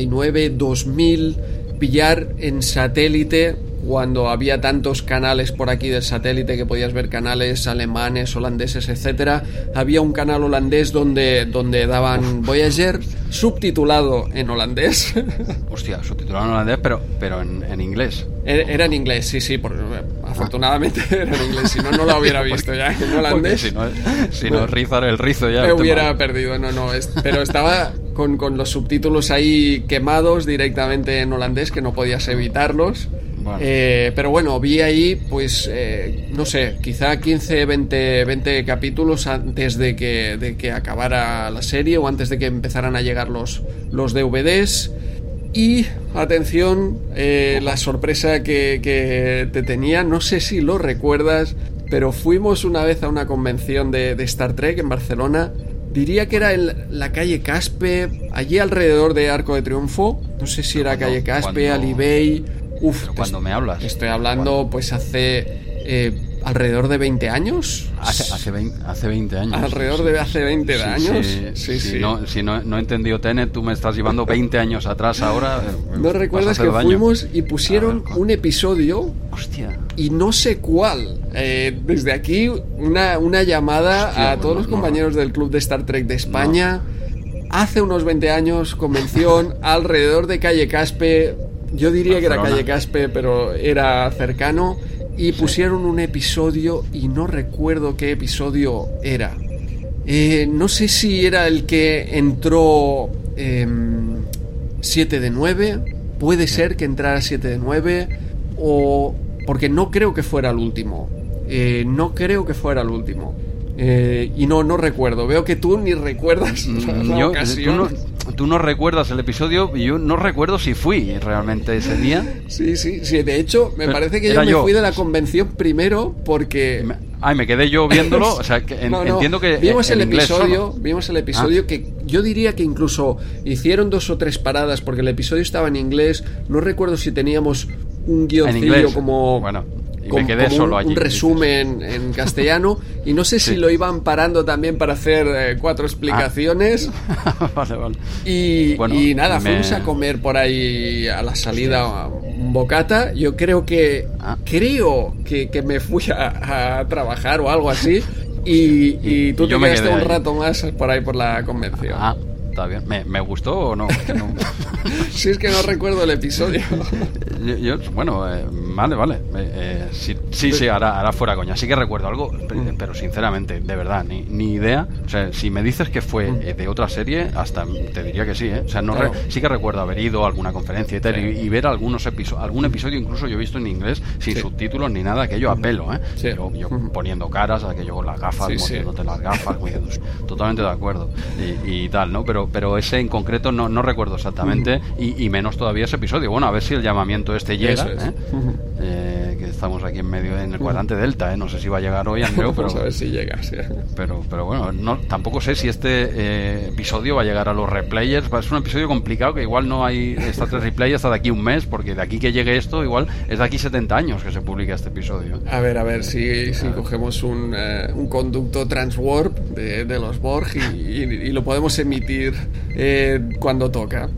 99-2000, pillar en satélite, cuando había tantos canales por aquí del satélite que podías ver canales alemanes, holandeses, etcétera. Había un canal holandés donde daban Voyager subtitulado en holandés. Hostia, subtitulado en holandés, pero en inglés. Era en inglés, sí, afortunadamente era en inglés, si no lo hubiera visto ya en holandés. Si no rizar el rizo ya. Me hubiera perdido, pero estaba con los subtítulos ahí quemados directamente en holandés, que no podías evitarlos. Bueno. Pero bueno, vi ahí pues no sé, quizá 15-20 capítulos antes de que acabara la serie o antes de que empezaran a llegar los DVDs. Y atención, la sorpresa que te tenía, no sé si lo recuerdas, pero fuimos una vez a una convención de Star Trek en Barcelona. Diría que era en la calle Caspe, allí alrededor de Arco de Triunfo. No sé si era calle Caspe, Alibey. Cuando me hablas. Estoy hablando pues hace alrededor de 20 años. Hace 20 años. Alrededor de hace 20 años. Sí. Si no he entendido Tenet, tú me estás llevando 20 años atrás ahora. ¿No recuerdas que fuimos y pusieron un episodio? Hostia. Y no sé cuál. Desde aquí una llamada a todos los compañeros del Club de Star Trek de España. Hace unos 20 años, convención alrededor de calle Caspe. Yo diría que era calle Caspe, pero era cercano. Y pusieron un episodio y no recuerdo qué episodio era. No sé si era el que entró 7 de 9. Puede ser que entrara 7 de 9. O... porque no creo que fuera el último. Y no recuerdo. Veo que tú ni recuerdas la ocasión. Tú no recuerdas el episodio y yo no recuerdo si fui realmente ese día. Sí. De hecho, me parece que yo me fui de la convención primero porque... me quedé yo viéndolo. O sea, que entiendo que vimos el episodio que yo diría que incluso hicieron 2 o 3 paradas porque el episodio estaba en inglés. No recuerdo si teníamos un guioncillo como... Bueno. Y me quedé solo allí. Un resumen en castellano. Y no sé si lo iban parando también para hacer 4 explicaciones. Vale. Y nada, fuimos a comer por ahí a la salida un bocata. Yo creo que me fui a trabajar o algo así. Y tú te quedaste un rato más por ahí por la convención. Está bien. ¿Me gustó o no? Si es que no recuerdo el episodio. Vale. Sí, ahora fuera coña. Sí que recuerdo algo, pero sinceramente, de verdad, ni idea. O sea, si me dices que fue de otra serie, hasta te diría que sí, ¿eh? O sea, claro. Sí que recuerdo haber ido a alguna conferencia y tal, y ver algún episodio incluso yo he visto en inglés, sin subtítulos ni nada, aquello a pelo, ¿eh? Sí. Yo poniendo caras, aquello con las gafas, moviéndote las gafas, totalmente de acuerdo. Y tal, ¿no? Pero ese en concreto no recuerdo exactamente, y menos todavía ese episodio. Bueno, a ver si el llamamiento este llega, que estamos aquí en medio en el cuadrante Delta, no sé si va a llegar hoy, Andreu, pero vamos a ver si llega, sí. pero bueno, tampoco sé si este episodio va a llegar a los replayers. Es un episodio complicado que igual no hay Star Trek Replay hasta de aquí un mes, porque de aquí que llegue esto igual es de aquí 70 años que se publica este episodio. A ver si cogemos un conducto transwarp de los Borg y lo podemos emitir cuando toca.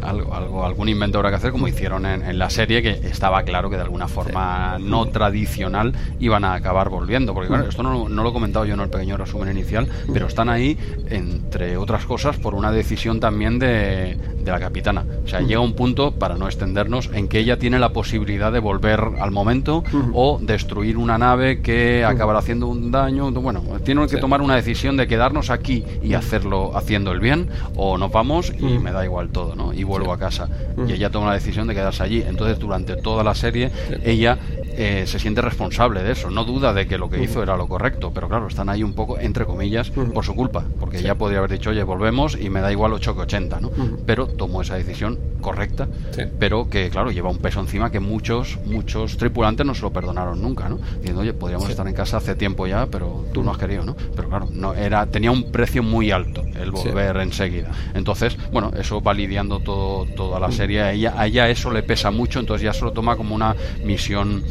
algún invento habrá que hacer, como hicieron en la serie, que estaba claro que de alguna forma no tradicional iban a acabar volviendo, porque claro, esto no lo he comentado yo en el pequeño resumen inicial, pero están ahí, entre otras cosas, por una decisión también de la capitana. O sea, llega un punto, para no extendernos, en que ella tiene la posibilidad de volver al momento o destruir una nave que acabará haciendo un daño. Bueno, tienen que tomar una decisión de quedarnos aquí y hacerlo haciendo el bien, o nos vamos y me da igual todo, ¿no? Y vuelvo a casa. Y ella toma la decisión de quedarse allí. Entonces, durante toda la serie, ella se siente responsable de eso. No duda de que lo que hizo era lo correcto, pero claro, están ahí un poco, entre comillas, por su culpa, porque ella podría haber dicho, oye, volvemos y me da igual 8 que 80, ¿no? Pero tomó esa decisión correcta, pero que, claro, lleva un peso encima que muchos tripulantes no se lo perdonaron nunca, ¿no? Diciendo, oye, podríamos estar en casa hace tiempo ya, pero tú no has querido, ¿no? Pero claro, tenía un precio muy alto el volver enseguida. Entonces, bueno, eso va lidiando toda la serie. A ella eso le pesa mucho, entonces ya se lo toma como una misión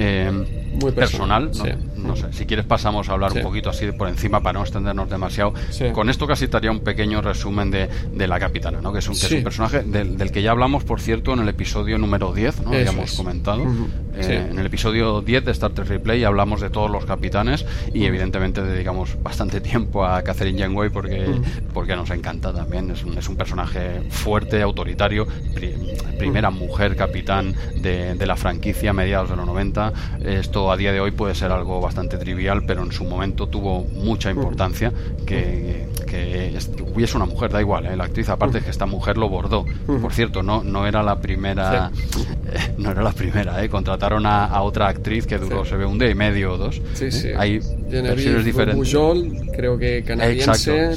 muy personal, no sé, si quieres pasamos a hablar un poquito así por encima para no extendernos demasiado. Con esto casi estaría un pequeño resumen de la capitana, ¿no? Que es un personaje del que ya hablamos, por cierto, en el episodio número 10, ¿no? Habíamos comentado. En el episodio 10 de Star Trek Replay hablamos de todos los capitanes y evidentemente dedicamos bastante tiempo a Kathryn Janeway porque nos encanta también. Es un personaje fuerte, autoritario, primera mujer capitán de la franquicia a mediados de los 90. Esto a día de hoy puede ser algo bastante trivial, pero en su momento tuvo mucha importancia que hubiese una mujer, da igual, la actriz aparte es que esta mujer lo bordó. Por cierto, no era la primera, no era la primera, contrataron a otra actriz que duró, se ve, un día y medio o dos. Hay versiones diferentes. Bujol, creo que canadiense,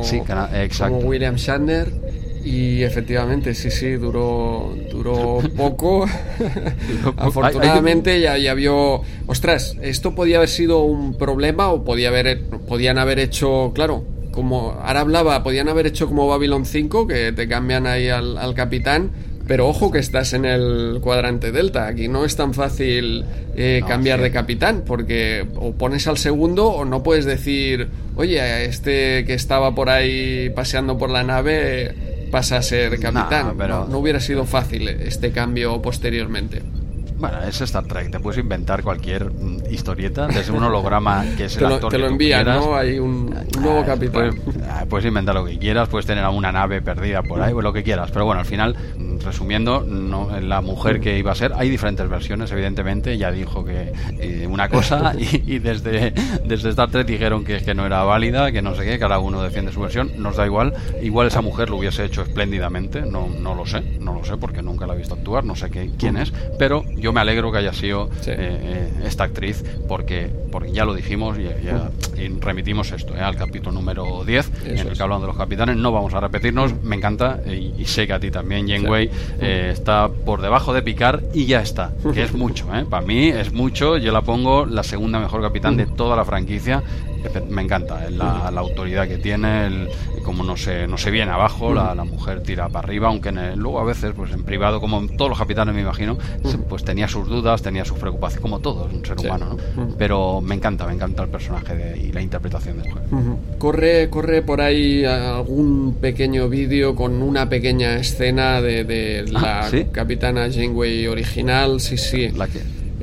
como William Shatner. Y efectivamente, duró poco. Afortunadamente ya vio, ostras, esto podía haber sido un problema o podían haber hecho, claro, como ahora hablaba, podían haber hecho como Babylon 5, que te cambian ahí al capitán. Pero ojo que estás en el cuadrante Delta. Aquí no es tan fácil cambiar de capitán, porque o pones al segundo o no puedes decir, oye, este que estaba por ahí paseando por la nave pasa a ser capitán. No hubiera sido fácil este cambio posteriormente. Bueno, es Star Trek, te puedes inventar cualquier historieta, desde un holograma que es el actor te lo que envían, quieras, ¿no? Hay un nuevo capitán. Puedes inventar lo que quieras, puedes tener una nave perdida por ahí, pues lo que quieras, pero bueno, al final, resumiendo, la mujer que iba a ser, hay diferentes versiones, evidentemente, ya dijo que una cosa y desde Star Trek dijeron que no era válida, que no sé qué, cada uno defiende su versión, nos da igual esa mujer lo hubiese hecho espléndidamente, no lo sé porque nunca la he visto actuar, no sé quién es, pero yo me alegro que haya sido esta actriz porque ya lo dijimos y remitimos esto al capítulo número 10 en el que hablan de los capitanes. No vamos a repetirnos, me encanta y sé que a ti también, Janeway, está por debajo de Picard y ya está, que es mucho, para mí es mucho. Yo la pongo la segunda mejor capitán de toda la franquicia. Me encanta la autoridad que tiene, como no se viene abajo, la mujer tira para arriba, aunque luego a veces pues en privado, como todos los capitanes me imagino, pues tenía sus dudas, tenía sus preocupaciones, como todo un ser humano, ¿no? Pero me encanta el personaje y la interpretación de mujer. Corre por ahí algún pequeño vídeo con una pequeña escena de la capitana Janeway original, ¿La que?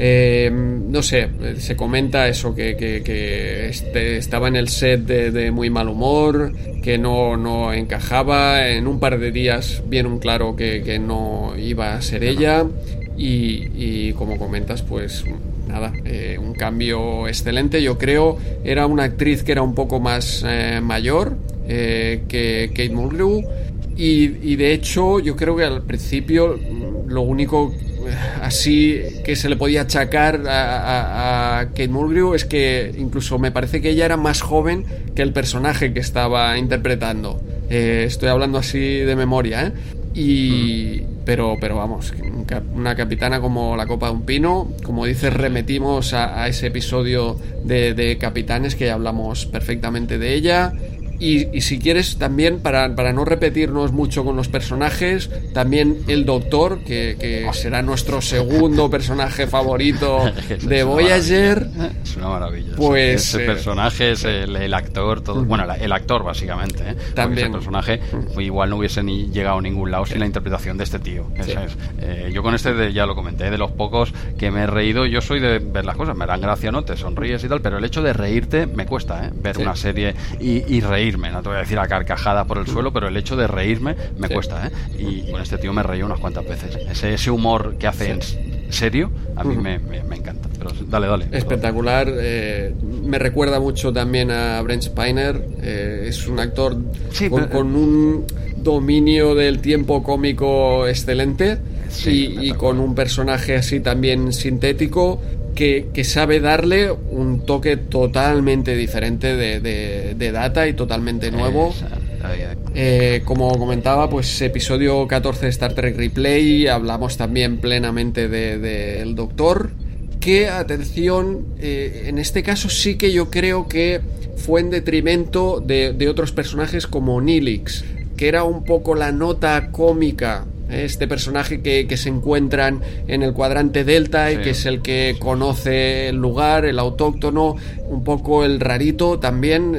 No sé, se comenta eso, que estaba en el set de muy mal humor, que no encajaba. En un par de días vieron claro que no iba a ser ella y como comentas, pues nada, un cambio excelente. Yo creo era una actriz que era un poco más mayor que Kate Mulgrew y de hecho yo creo que al principio lo único así que se le podía achacar a Kate Mulgrew es que incluso me parece que ella era más joven que el personaje que estaba interpretando. Estoy hablando así de memoria, pero vamos, una capitana como la copa de un pino. Como dices, remetimos a ese episodio de capitanes que ya hablamos perfectamente de ella. Y si quieres también, para no repetirnos mucho con los personajes, también el Doctor, que será nuestro segundo personaje favorito de Voyager. Es una maravilla. Pues, ese personaje es el actor, todo, bueno, el actor básicamente, ¿eh? También. Ese personaje igual no hubiese ni llegado a ningún lado sin la interpretación de este tío. Sí. Yo con este ya lo comenté, de los pocos que me he reído. Yo soy de ver las cosas, me dan gracia, ¿no? Te sonríes y tal, pero el hecho de reírte me cuesta, ¿eh? Ver una serie y reírme. No te voy a decir a carcajadas por el suelo, pero el hecho de reírme me cuesta, ¿eh? Y con este tío me reí unas cuantas veces. Ese humor que hace en serio, a mí me encanta. Pero dale. Espectacular. Me recuerda mucho también a Brent Spiner. Es un actor con un dominio del tiempo cómico excelente, y con un personaje así también sintético que sabe darle un toque totalmente diferente de Data y totalmente nuevo. Como comentaba, pues episodio 14 de Star Trek Replay, hablamos también plenamente del Doctor, que, atención, en este caso sí que yo creo que fue en detrimento de otros personajes como Neelix, que era un poco la nota cómica, este personaje que se encuentran en el cuadrante Delta y que es el que conoce el lugar, el autóctono, un poco el rarito también,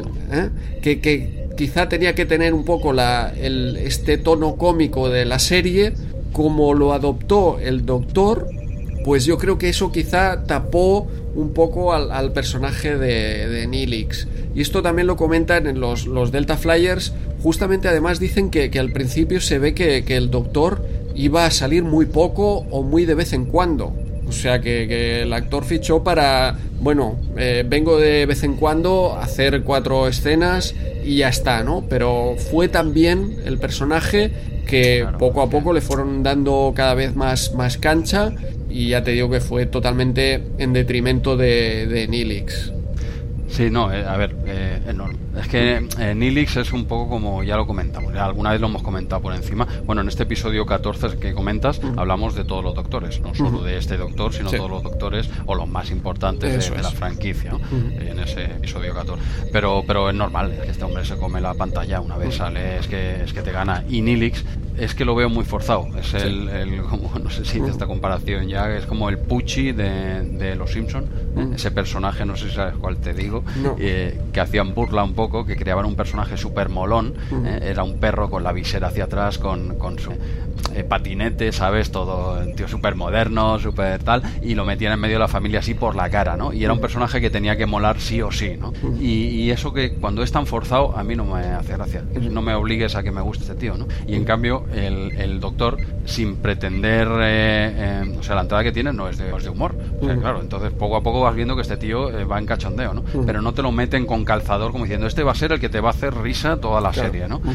que quizá tenía que tener un poco este tono cómico de la serie. Como lo adoptó el Doctor, pues yo creo que eso quizá tapó un poco al personaje de Neelix. Y esto también lo comentan en los Delta Flyers. Justamente, además, dicen que al principio se ve que el Doctor iba a salir muy poco o muy de vez en cuando. O sea que el actor fichó para, vengo de vez en cuando a hacer 4 escenas y ya está, ¿no? Pero fue también el personaje que poco a poco le fueron dando cada vez más cancha, y ya te digo que fue totalmente en detrimento de Neelix. Sí, no, a ver, enorme. Es que Neelix es un poco como, ya lo comentamos, ya alguna vez lo hemos comentado por encima. Bueno, en este episodio 14 que comentas, hablamos de todos los doctores, no solo de este doctor, sino todos los doctores o los más importantes de la franquicia, ¿no? En ese episodio 14. Pero es normal, es que este hombre se come la pantalla una vez sale, es que te gana. Y Neelix es que lo veo muy forzado, es como, no sé si de esta comparación ya, es como el Pucci de Los Simpson, ese personaje, no sé si sabes cuál te digo, que hacían burla un poco, que creaban un personaje súper molón, era un perro con la visera hacia atrás, con su patinete, ¿sabes? Todo, tío, súper moderno, súper tal, y lo metían en medio de la familia así por la cara, ¿no? Y era un personaje que tenía que molar sí o sí, ¿no? Y eso que cuando es tan forzado, a mí no me hace gracia, no me obligues a que me guste este tío, ¿no? Y en cambio, el Doctor, sin pretender, o sea, la entrada que tiene no es de humor, o sea, claro, entonces poco a poco vas viendo que este tío va en cachondeo, ¿no? Pero no te lo meten con calzador como diciendo, este va a ser el que te va a hacer risa toda la serie, ¿no?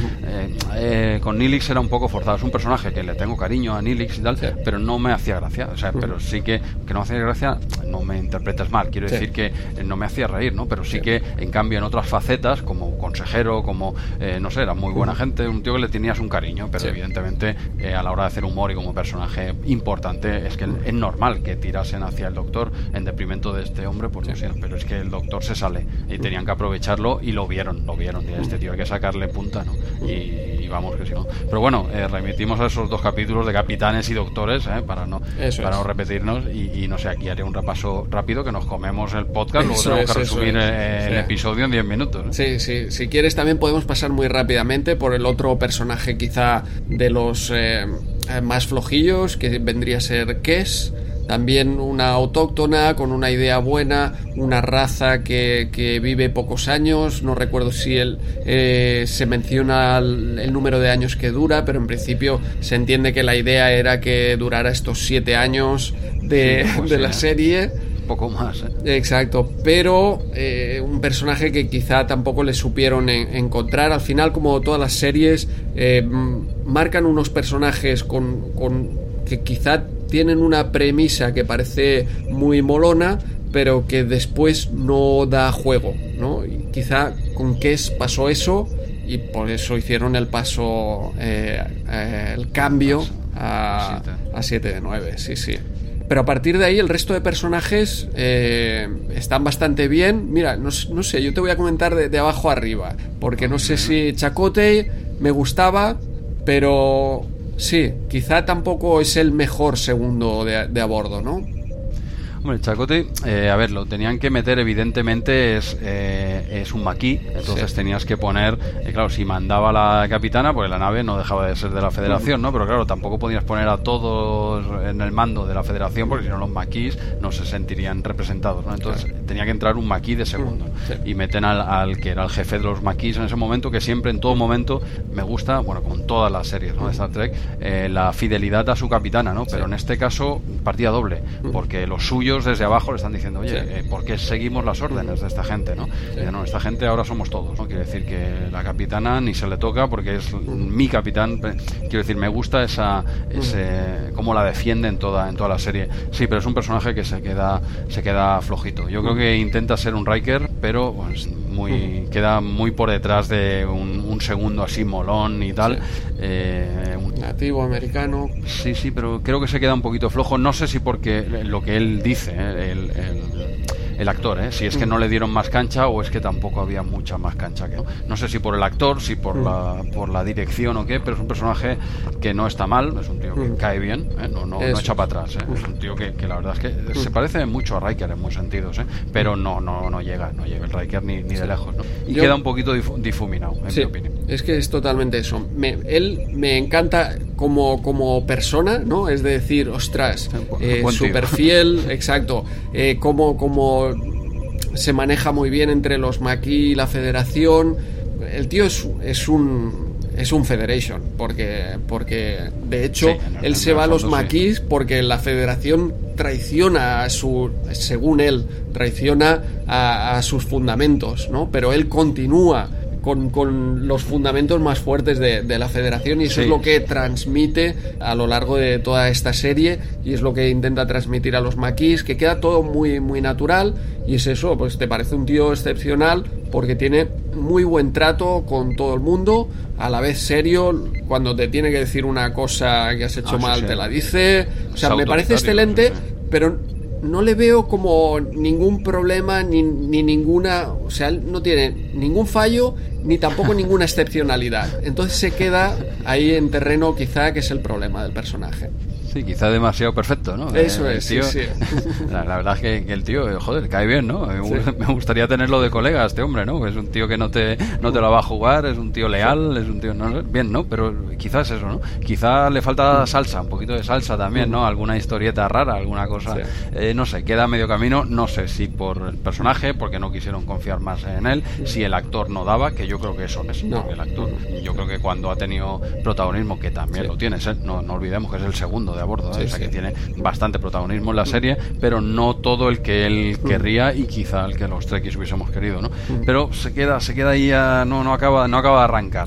Con Neelix era un poco forzado, es un personaje que le tengo cariño a Neelix y tal, pero no me hacía gracia, o sea, pero sí que no me hacía gracia, no me interpretes mal, quiero decir que no me hacía reír, ¿no? Pero sí que, en cambio, en otras facetas, como consejero, como, no sé, era muy buena gente, un tío que le tenías un cariño, pero evidentemente a la hora de hacer humor y como personaje importante, es que es normal que tirasen hacia el Doctor en deprimento de este hombre, pues no sé, pero es que el Doctor se sale y tenían que aprovecharlo y lo vieron, y a este tío hay que sacarle punta, ¿no? Y vamos que si no. Pero bueno, remitimos a esos 2 capítulos de capitanes y doctores, para no repetirnos, y no sé, aquí haré un repaso rápido que nos comemos el podcast, luego tenemos que resumir el episodio en 10 minutos. Sí, si quieres también podemos pasar muy rápidamente por el otro personaje quizá de los más flojillos, que vendría a ser Kes. También una autóctona con una idea buena, una raza que vive pocos años. No recuerdo si se menciona el número de años que dura, pero en principio se entiende que la idea era que durara estos 7 años de la serie. Poco más, Exacto, pero un personaje que quizá tampoco le supieron encontrar. Al final, como todas las series, marcan unos personajes que quizá tienen una premisa que parece muy molona, pero que después no da juego, ¿no? Y quizá con Kes pasó eso, y por eso hicieron el paso, el cambio a 7 de 9, sí. Pero a partir de ahí el resto de personajes están bastante bien. Mira, no sé, yo te voy a comentar de abajo arriba, porque no sé si Chakotay me gustaba, pero sí, quizá tampoco es el mejor segundo de a bordo, ¿no? Hombre, Chakotay, a ver, lo tenían que meter, evidentemente es un maquis, entonces tenías que poner, claro, si mandaba la capitana, pues la nave no dejaba de ser de la Federación, ¿no? Pero claro, tampoco podías poner a todos en el mando de la Federación, porque si no los maquis no se sentirían representados, ¿no? Entonces tenía que entrar un maquis de segundo, y meten al que era el jefe de los maquis en ese momento, que siempre, en todo momento, me gusta, bueno, con todas las series, ¿no?, de Star Trek, la fidelidad a su capitana, ¿no? Pero en este caso, partida doble, porque los suyos desde abajo le están diciendo, oye, ¿por qué seguimos las órdenes de esta gente, no? No, esta gente ahora somos todos, ¿no? Quiere decir que la capitana ni se le toca porque es mi capitán. Quiero decir, me gusta cómo la defiende en toda la serie. Sí, pero es un personaje que se queda flojito. Yo creo que intenta ser un Riker, pero pues, queda muy por detrás de un segundo así molón y tal. Nativo americano. Sí, pero creo que se queda un poquito flojo. No sé si porque lo que él dice, el actor, si es que no le dieron más cancha o es que tampoco había mucha más cancha que no sé si por el actor, si por la dirección o qué, pero es un personaje que no está mal, es un tío que cae bien, no echa para atrás, es un tío que la verdad es que se parece mucho a Riker en muchos sentidos, pero no llega el Riker ni de lejos, ¿no? Y queda un poquito difuminado, en mi opinión. Es que es totalmente eso. Él me encanta como persona, ¿no? Es decir, ostras, súper fiel, exacto, como se maneja muy bien entre los maquis y la Federación. El tío es un Federation, porque de hecho él se va a los maquis porque la Federación traiciona según él, traiciona a sus fundamentos, ¿no? Pero él continúa con los fundamentos más fuertes de la Federación, y eso es lo que transmite a lo largo de toda esta serie, y es lo que intenta transmitir a los maquis, que queda todo muy, muy natural, y es eso, pues te parece un tío excepcional porque tiene muy buen trato con todo el mundo, a la vez serio, cuando te tiene que decir una cosa que has hecho mal te la dice, o sea, me parece excelente, pero no le veo como ningún problema ni ninguna, o sea, él no tiene ningún fallo ni tampoco ninguna excepcionalidad, entonces se queda ahí en terreno quizá que es el problema del personaje. Sí, quizá demasiado perfecto, ¿no? Eso es, tío, sí. La verdad es que el tío, joder, cae bien, ¿no? Me gustaría tenerlo de colega, este hombre, ¿no? Es un tío que no te la va a jugar, es un tío leal, es un tío... bien, ¿no? Pero quizás eso, ¿no? Quizá le falta salsa, un poquito de salsa también, ¿no? Alguna historieta rara, alguna cosa... no sé, queda a medio camino, no sé si por el personaje, porque no quisieron confiar más en él, si el actor no daba, que yo creo que eso es, el actor. Yo creo que cuando ha tenido protagonismo, que también lo tiene, no olvidemos que es el segundo de a bordo, o sea que tiene bastante protagonismo en la serie, pero no todo el que él querría y quizá el que los Trekkies hubiésemos querido, ¿no? Pero se queda ahí, no acaba de arrancar,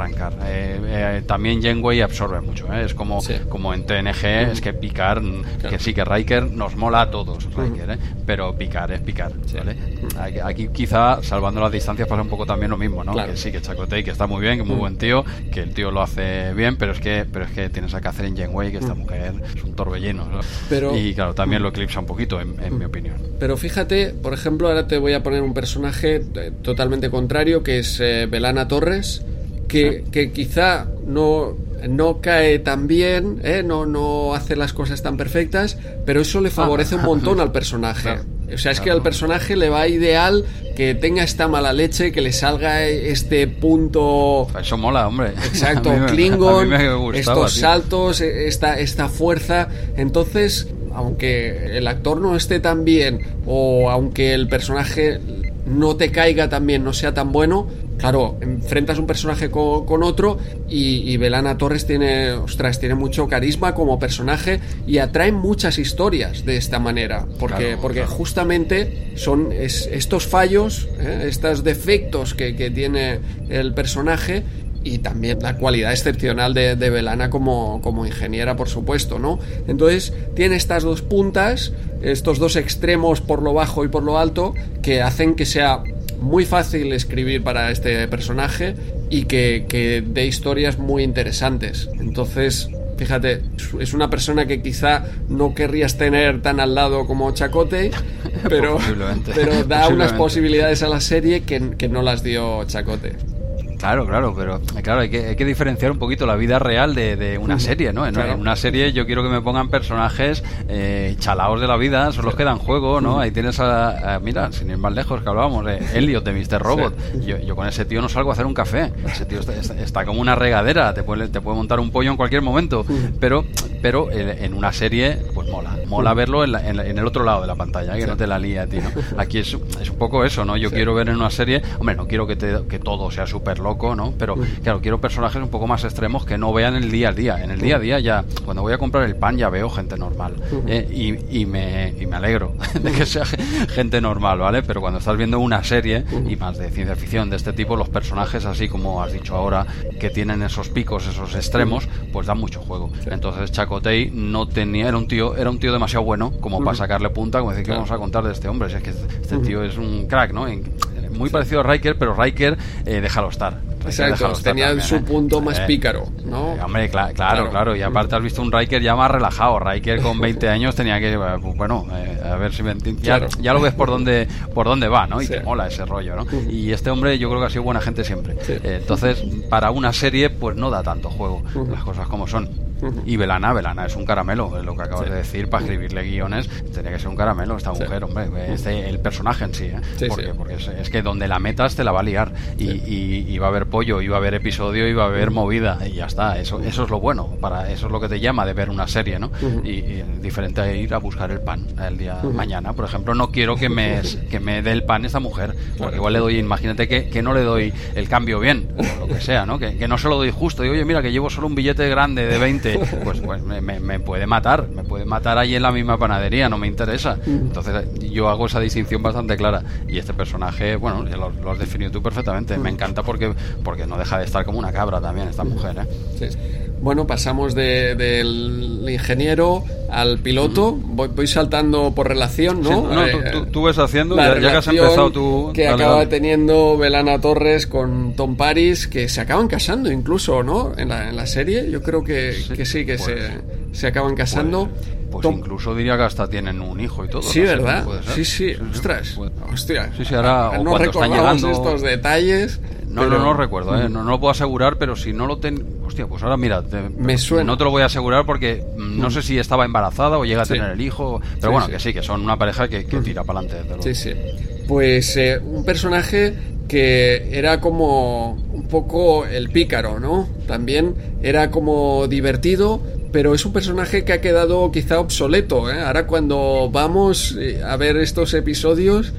también Janeway absorbe mucho, es como en TNG, es que Picard, que sí que Riker nos mola a todos, Riker, pero Picard es Picard, ¿vale? Aquí quizá, salvando las distancias, pasa un poco también lo mismo, ¿no? Que sí, que Chakotay, que está muy bien, que muy buen tío, que el tío lo hace bien, pero es que tienes a Catherine Janeway, que esta mujer es un torbellino, ¿no? Y claro, también lo eclipsa un poquito, en mi opinión. Pero fíjate, por ejemplo, ahora te voy a poner un personaje totalmente contrario, que es B'Elanna Torres, que quizá no cae tan bien, no hace las cosas tan perfectas, pero eso le favorece un montón al personaje. Claro. O sea, es que al personaje le va ideal que tenga esta mala leche, que le salga este punto... Eso mola, hombre. Exacto, Klingon, estos saltos, esta fuerza. Entonces, aunque el actor no esté tan bien, o aunque el personaje no te caiga tan bien, no sea tan bueno, claro, enfrentas un personaje con otro, y B'Elanna Torres tiene mucho carisma como personaje y atrae muchas historias de esta manera, porque justamente son estos fallos, estos defectos que tiene el personaje, y también la cualidad excepcional de B'Elanna como ingeniera, por supuesto, ¿no? Entonces tiene estas dos puntas, estos dos extremos, por lo bajo y por lo alto, que hacen que sea muy fácil escribir para este personaje y que dé historias muy interesantes. Entonces, fíjate, es una persona que quizá no querrías tener tan al lado como Chakotay, pero da unas posibilidades a la serie que no las dio Chakotay. Claro, pero hay que diferenciar un poquito la vida real de una serie, ¿no? En una serie yo quiero que me pongan personajes chalaos de la vida, son los que dan juego, ¿no? Ahí tienes mira, sin ir más lejos, que hablábamos de Elliot, de Mr. Robot. Sí. Yo con ese tío no salgo a hacer un café. Ese tío está como una regadera, te puede montar un pollo en cualquier momento. Pero en una serie, pues mola verlo en el otro lado de la pantalla, que no te la lía a ti, ¿no? Aquí es un poco eso, ¿no? Yo quiero ver en una serie, hombre, no quiero que todo sea súper loco, ¿no? Pero claro, quiero personajes un poco más extremos que no vean el día a día. En el día a día ya, cuando voy a comprar el pan, ya veo gente normal, y me alegro de que sea gente normal, ¿vale? Pero cuando estás viendo una serie, y más de ciencia ficción de este tipo, los personajes, así como has dicho ahora, que tienen esos picos, esos extremos, pues dan mucho juego. Entonces Chakotay era un tío demasiado bueno como para sacarle punta, como decir, ¿qué vamos a contar de este hombre? Si es que este tío es un crack, ¿no? Muy parecido a Riker, pero Riker, déjalo estar. Exacto, tenía también, su punto más pícaro, ¿no? Hombre, claro. Y aparte has visto un Riker ya más relajado. Riker con 20 años tenía que, a ver si me entiendes. Ya lo ves por dónde va, ¿no? Y te mola ese rollo, ¿no? Y este hombre yo creo que ha sido buena gente siempre. Entonces, para una serie, pues no da tanto juego, las cosas como son. Y B'Elanna es un caramelo, es lo que acabas de decir. Para escribirle guiones tenía que ser un caramelo esta mujer, hombre, el personaje en sí, porque es que donde la metas te la va a liar, y va a haber pollo, y va a haber episodio, y va a haber movida, y ya está. Eso es lo bueno, eso es lo que te llama de ver una serie, ¿no? Y diferente a ir a buscar el pan el día mañana, por ejemplo. No quiero que me dé el pan esta mujer, porque igual le doy, imagínate que no le doy el cambio bien, o lo que sea, ¿no? Que no se lo doy justo. Digo, oye, mira, que llevo solo un billete grande de 20, pues me puede matar ahí en la misma panadería, no me interesa. Entonces yo hago esa distinción bastante clara, y este personaje, bueno, ya lo has definido tú perfectamente. Me encanta porque no deja de estar como una cabra también esta mujer, Sí. Bueno, pasamos del ingeniero al piloto. Voy saltando por relación, ¿no? Tú ves haciendo, ya que has empezado tú. Que acaba teniendo B'Elanna Torres con Tom Paris, que se acaban casando incluso, ¿no? En la serie, yo creo que sí, que se acaban casando. Pues incluso diría que hasta tienen un hijo y todo. Sí, ¿verdad? Sí. Ostras. Hostia. Sí, ahora, no recordamos estos detalles. No recuerdo, no lo puedo asegurar, pero si no lo hostia, pues ahora mira, me suena. No te lo voy a asegurar porque no sé si estaba embarazada o llega a tener el hijo, pero bueno, que son una pareja que tira para adelante. Sí. Pues un personaje que era como un poco el pícaro, ¿no? También era como divertido, pero es un personaje que ha quedado quizá obsoleto, ¿eh? Ahora cuando vamos a ver estos episodios,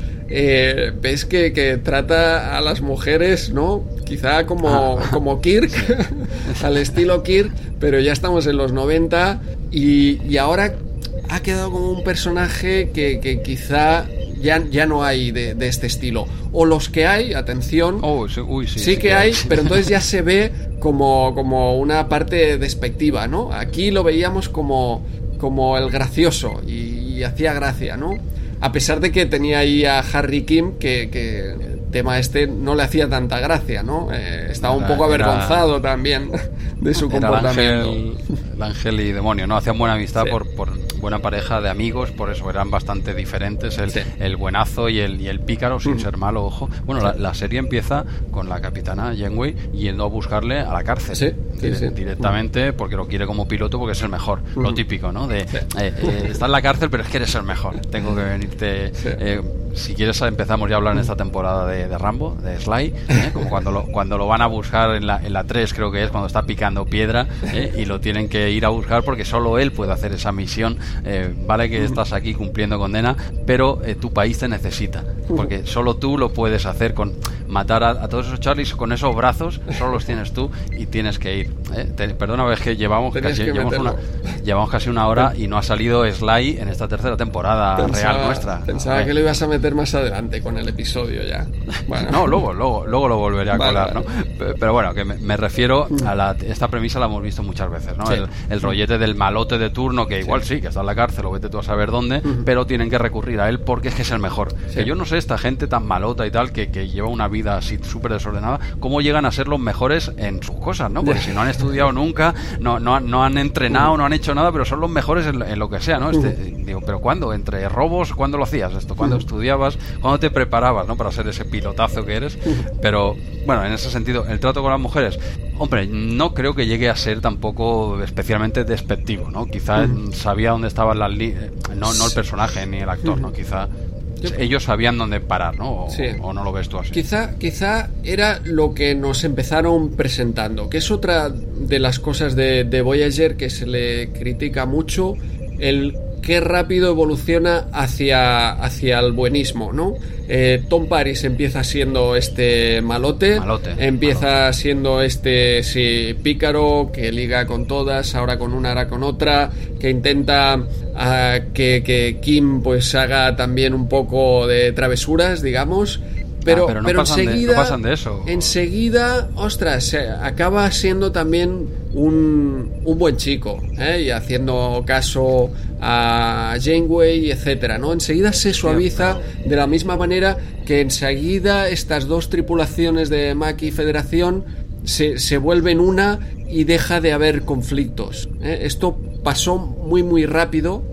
ves que trata a las mujeres, ¿no? Quizá como Kirk, al estilo Kirk, pero ya estamos en los 90 y ahora ha quedado como un personaje que quizá ya no hay de este estilo. O los que hay, atención, sí que hay, pero entonces ya se ve como una parte despectiva, ¿no? Aquí lo veíamos como el gracioso y hacía gracia, ¿no? A pesar de que tenía ahí a Harry Kim, que el tema no le hacía tanta gracia, ¿no? Estaba un poco avergonzado también de su comportamiento. El ángel y demonio, ¿no? Hacían buena amistad por buena pareja de amigos, por eso eran bastante diferentes, el buenazo y el pícaro, sin ser malo, ojo. Bueno, la serie empieza con la capitana Janeway yendo a buscarle a la cárcel. Directamente, porque lo quiere como piloto, porque es el mejor. Lo típico, ¿no? Está en la cárcel, pero es que eres el mejor. Tengo que venirte... si quieres empezamos ya a hablar en esta temporada de Rambo, de Sly, como cuando lo van a buscar en la 3, creo que es, cuando está picando piedra, y lo tienen que ir a buscar porque solo él puede hacer esa misión. Vale que estás aquí cumpliendo condena, pero tu país te necesita, porque solo tú lo puedes hacer, con matar a todos esos Charlies con esos brazos, solo los tienes tú y tienes que ir. Perdona, es que llevamos casi una hora y no ha salido Sly en esta tercera temporada real nuestra. Pensaba que lo ibas a meter más adelante con el episodio ya. Bueno. No, luego lo volveré a colar, ¿no? Pero bueno, que me refiero a esta premisa, la hemos visto muchas veces, ¿no? El rollete del malote de turno, que igual sí, que está en la cárcel o vete tú a saber dónde, pero tienen que recurrir a él porque es que es el mejor. Que yo no sé, esta gente tan malota y tal, que lleva una vida así súper desordenada, cómo llegan a ser los mejores en sus cosas, ¿no? Porque si no han estudiado nunca, no han entrenado, no han hecho nada, pero son los mejores en lo que sea, ¿no? Digo, pero ¿cuándo? ¿Entre robos? ¿Cuándo lo hacías esto? ¿Cuándo estudiabas? ¿Cuándo te preparabas, ¿no? Para ser ese pilotazo que eres. Pero, bueno, en ese sentido, el trato con las mujeres, hombre, no creo que llegue a ser tampoco especialmente despectivo, ¿no? Quizá sabía dónde estaban las no el personaje ni el actor, ¿no? Quizá ellos sabían dónde parar, ¿no? O no lo ves tú así. Quizá era lo que nos empezaron presentando, que es otra de las cosas de Voyager que se le critica mucho, el qué rápido evoluciona hacia el buenismo, ¿no? Tom Paris empieza siendo este malote, siendo pícaro, que liga con todas, ahora con una, ahora con otra, que intenta que Kim pues haga también un poco de travesuras, digamos. Pero no pasan de eso. Enseguida, ostras, acaba siendo también un buen chico, y haciendo caso a Janeway, etcétera, ¿no? Enseguida se suaviza de la misma manera que enseguida estas dos tripulaciones de Maquis y Federación se vuelven una y deja de haber conflictos. Esto pasó muy muy rápido.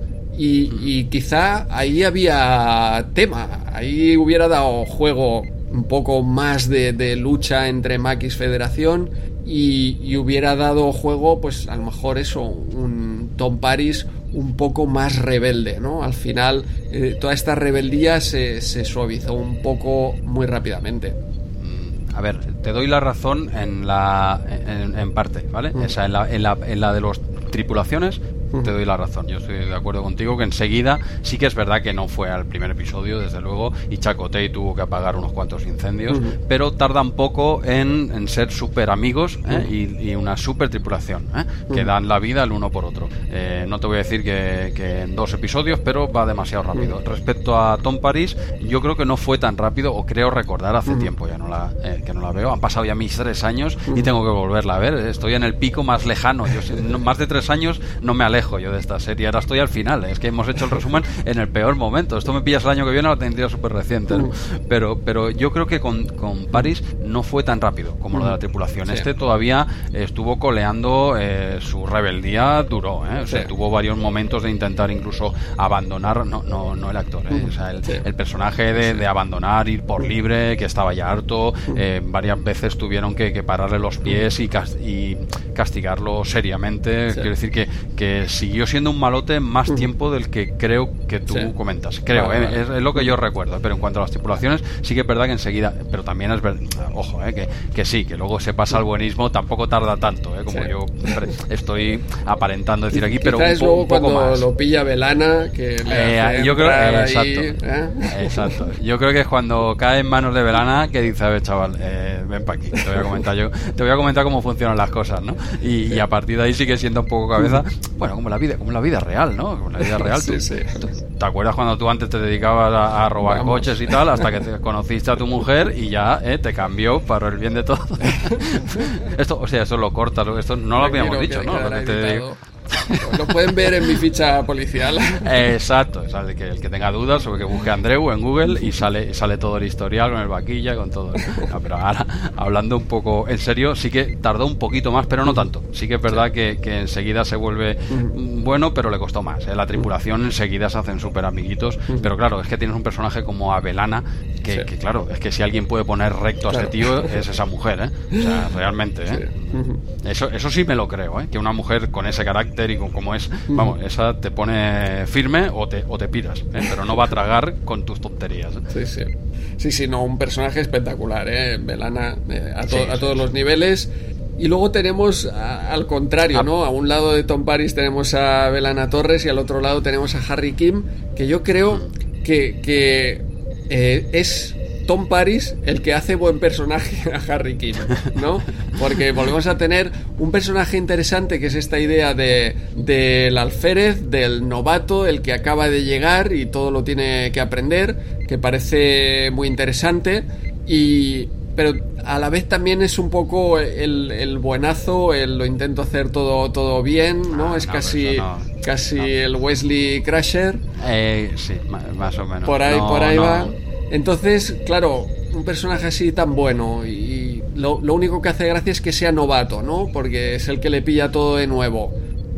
Y quizá ahí había tema, ahí hubiera dado juego un poco más de lucha entre Maquis Federación y hubiera dado juego, pues a lo mejor eso, un Tom Paris un poco más rebelde, ¿no? Al final toda esta rebeldía se suavizó un poco muy rápidamente. A ver, te doy la razón en parte, ¿vale? O sea, en la de los tripulaciones te doy la razón. Yo estoy de acuerdo contigo que enseguida sí que es verdad que no fue al primer episodio, desde luego, y Chakotay tuvo que apagar unos cuantos incendios, pero tardan poco en ser súper amigos, y una súper tripulación, que dan la vida el uno por otro. No te voy a decir que en 2 episodios, pero va demasiado rápido. Respecto a Tom Paris, yo creo que no fue tan rápido, o creo recordar, hace tiempo ya que no la veo. Han pasado ya mis 3 años y tengo que volverla a ver. Estoy en el pico más lejano. Más de 3 años no me alejo yo de esta serie. Ahora estoy al final. Es que hemos hecho el resumen en el peor momento. Esto me pillas el año que viene, lo tendría súper reciente, ¿no? Pero yo creo que con Paris no fue tan rápido como lo de la tripulación. Sí. Todavía estuvo coleando, su rebeldía duró, O sea, tuvo varios momentos de intentar incluso abandonar, no el actor, o sea, el personaje de abandonar, ir por libre, que estaba ya harto. Varias veces tuvieron que pararle los pies y castigarlo seriamente. Quiero decir que siguió siendo un malote más tiempo del que creo que tú comentas. Creo, es lo que yo recuerdo. Pero en cuanto a las tripulaciones, sí que es verdad que enseguida, pero también es verdad, ojo, que sí, que luego se pasa al buenismo, tampoco tarda tanto, como yo estoy aparentando decir aquí, pero un poco más. Lo pilla B'Elanna, que yo creo, exacto. Yo creo que es cuando cae en manos de B'Elanna que dice, a ver, chaval, ven para aquí, te voy a comentar cómo funcionan las cosas, ¿no? Y a partir de ahí sigue siendo un poco cabeza, bueno, como la vida real, ¿no? Como la vida real. ¿Te acuerdas cuando tú antes te dedicabas a robar coches y tal, hasta que te conociste a tu mujer y ya te cambió para el bien de todo? Esto, o sea, eso lo cortas, esto no lo habíamos dicho, ¿no? Lo que te digo. Lo pueden ver en mi ficha policial. Exacto, que el que tenga dudas sobre que busque a Andreu en Google y sale todo el historial con el vaquilla, con todo. No, pero ahora, hablando un poco en serio, sí que tardó un poquito más, pero no tanto. Sí que es verdad que enseguida se vuelve bueno, pero le costó más. La tripulación enseguida se hacen súper amiguitos, pero claro, es que tienes un personaje como a B'Elanna que claro, es que si alguien puede poner recto a ese tío, es esa mujer, O sea, realmente, Eso sí me lo creo, que una mujer con ese carácter y como es, vamos, esa te pone firme o te piras, pero no va a tragar con tus tonterías. Sí, no, un personaje espectacular, B'Elanna, a todos los niveles. Y luego tenemos al contrario, ¿no? A un lado de Tom Paris tenemos a B'Elanna Torres y al otro lado tenemos a Harry Kim, que yo creo que es Tom Paris el que hace buen personaje a Harry Kim, ¿no? Porque volvemos a tener un personaje interesante, que es esta idea del alférez, del novato, el que acaba de llegar y todo lo tiene que aprender, que parece muy interesante, pero a la vez también es un poco el buenazo, lo intento hacer todo bien, ¿no? Es casi el Wesley Crusher. Sí, más o menos. Por ahí va. Entonces, claro, un personaje así tan bueno y lo único que hace gracia es que sea novato, ¿no? Porque es el que le pilla todo de nuevo.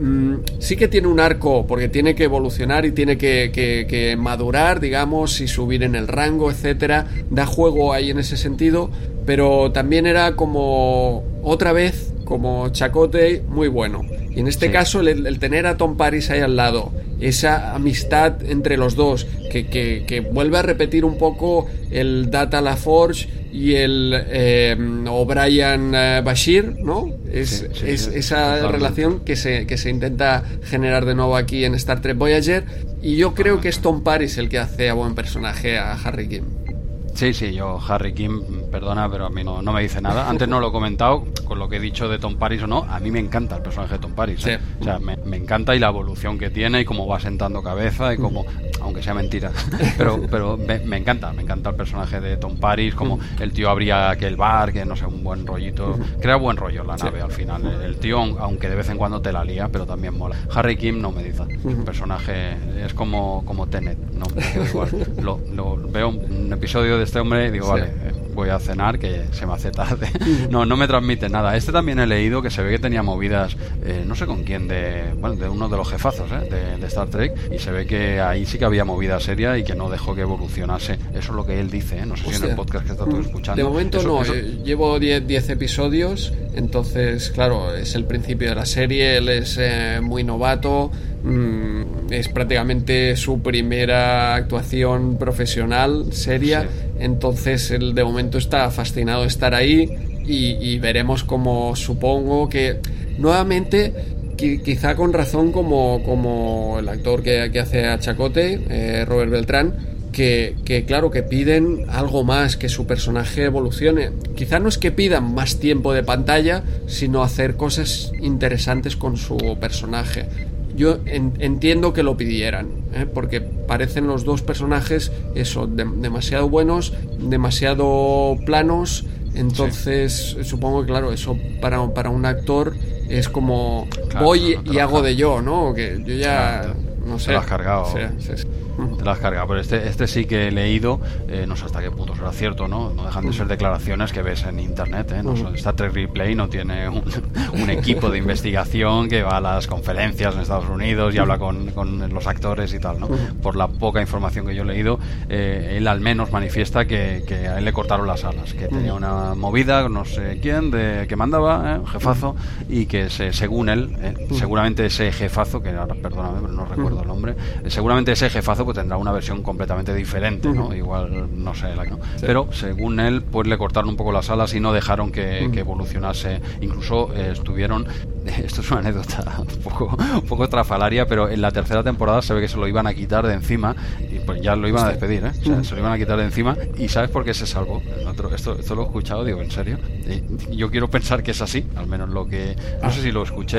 Sí que tiene un arco, porque tiene que evolucionar y tiene que madurar, digamos, y subir en el rango, etcétera. Da juego ahí en ese sentido, pero también era como otra vez como Chakotay muy bueno. Y en este caso el tener a Tom Paris ahí al lado, esa amistad entre los dos, que vuelve a repetir un poco el Data LaForge y el O'Brien Bashir, ¿no? Es esa totalmente. Relación que se intenta generar de nuevo aquí en Star Trek Voyager, y yo creo que es Tom Paris el que hace a buen personaje a Harry Kim. Sí, yo Harry Kim, perdona, pero a mí no me dice nada. Antes no lo he comentado, con lo que he dicho de Tom Paris o no, a mí me encanta el personaje de Tom Paris. Sí. O sea, me encanta, y la evolución que tiene y cómo va sentando cabeza y cómo, aunque sea mentira, pero me encanta el personaje de Tom Paris, como el tío abría aquel bar, que no sé, un buen rollito, crea buen rollo la nave al final. El tío, aunque de vez en cuando te la lía, pero también mola. Harry Kim no me dice, el personaje es como Tenet, ¿no? Igual, lo veo un episodio de este hombre y digo, vale, voy a cenar, que se me hace tarde. No me transmite nada. Este también he leído que se ve que tenía movidas, no sé con quién, de uno de los jefazos de Star Trek, y se ve que ahí sí que había movida seria y que no dejó que evolucionase. Eso es lo que él dice, no sé si en el podcast que estás tú escuchando. De momento llevo 10 episodios, entonces claro, es el principio de la serie, él es muy novato, es prácticamente su primera actuación profesional seria, entonces él de momento está fascinado de estar ahí, y veremos cómo, supongo que nuevamente, quizá con razón, como el actor que hace a Chakotay, Robert Beltrán, que claro, que piden algo más, que su personaje evolucione. Quizá no es que pidan más tiempo de pantalla, sino hacer cosas interesantes con su personaje. Yo entiendo que lo pidieran, porque parecen los dos personajes demasiado buenos, demasiado planos. Entonces supongo que claro, eso para un actor es como, claro, voy y hago de yo, ¿no? Que yo ya, claro, no sé, te lo has cargado. Sí. Te lo has cargado, pero este sí que he leído, no sé hasta qué punto será cierto, ¿no? No dejan de ser declaraciones que ves en internet, ¿eh? Star Trek Replay no tiene un equipo de investigación que va a las conferencias en Estados Unidos y habla con los actores y tal, ¿no? Por la poca información que yo he leído, él al menos manifiesta que a él le cortaron las alas, que tenía una movida, no sé quién, que mandaba, jefazo, y que según él, seguramente ese jefazo, que ahora perdóname, pero no recuerdo el nombre, seguramente ese jefazo pues tendrá una versión completamente diferente, ¿no? Igual, no sé, ¿no? Sí. Pero según él, pues le cortaron un poco las alas y no dejaron que evolucionase. Incluso estuvieron, esto es una anécdota un poco trafalaria, pero en la tercera temporada se ve que se lo iban a quitar de encima y pues ya lo iban a despedir, ¿eh? O sea, se lo iban a quitar de encima, y ¿sabes por qué se salvó? Esto lo he escuchado, digo, ¿en serio? Yo quiero pensar que es así, al menos lo que, no sé si lo escuché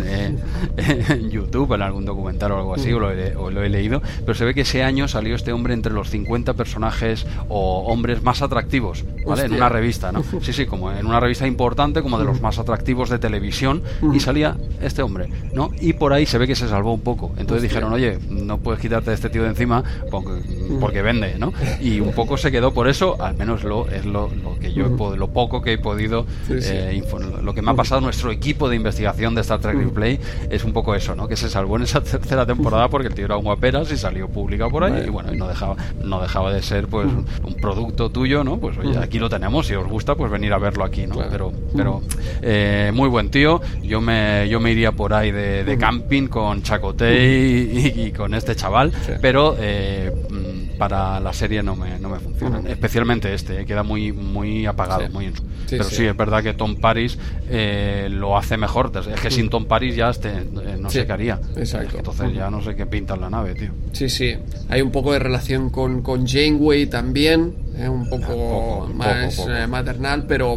en YouTube, en algún documental o algo así, o lo he leído, pero se ve que ese año salió este hombre entre los 50 personajes o hombres más atractivos, ¿vale? En una revista, ¿no? Sí, como en una revista importante, como de los más atractivos de televisión, y salía este hombre, ¿no? Y por ahí se ve que se salvó un poco. Entonces dijeron, oye, no puedes quitarte a este tío de encima porque vende, ¿no? Y un poco se quedó por eso, al menos es lo que yo lo poco que he podido, lo que me ha pasado nuestro equipo de investigación de Star Trek Replay es un poco eso, ¿no? Que se salvó en esa tercera temporada porque el tío era un guaperas y salió publicado por ahí, y bueno, y no dejaba de ser pues un producto tuyo, ¿no? Pues oye, aquí lo tenemos, si os gusta, pues venir a verlo aquí, ¿no? Claro. Pero muy buen tío. Yo me iría por ahí de camping con Chakotay y con este chaval, pero para la serie no me funcionan, especialmente queda muy apagado, pero sí, es verdad que Tom Paris lo hace mejor. Es que sin Tom Paris ya no sé qué haría. Exacto. Entonces ya no sé qué pinta en la nave, tío. Sí, hay un poco de relación con Janeway también, un poco más maternal, pero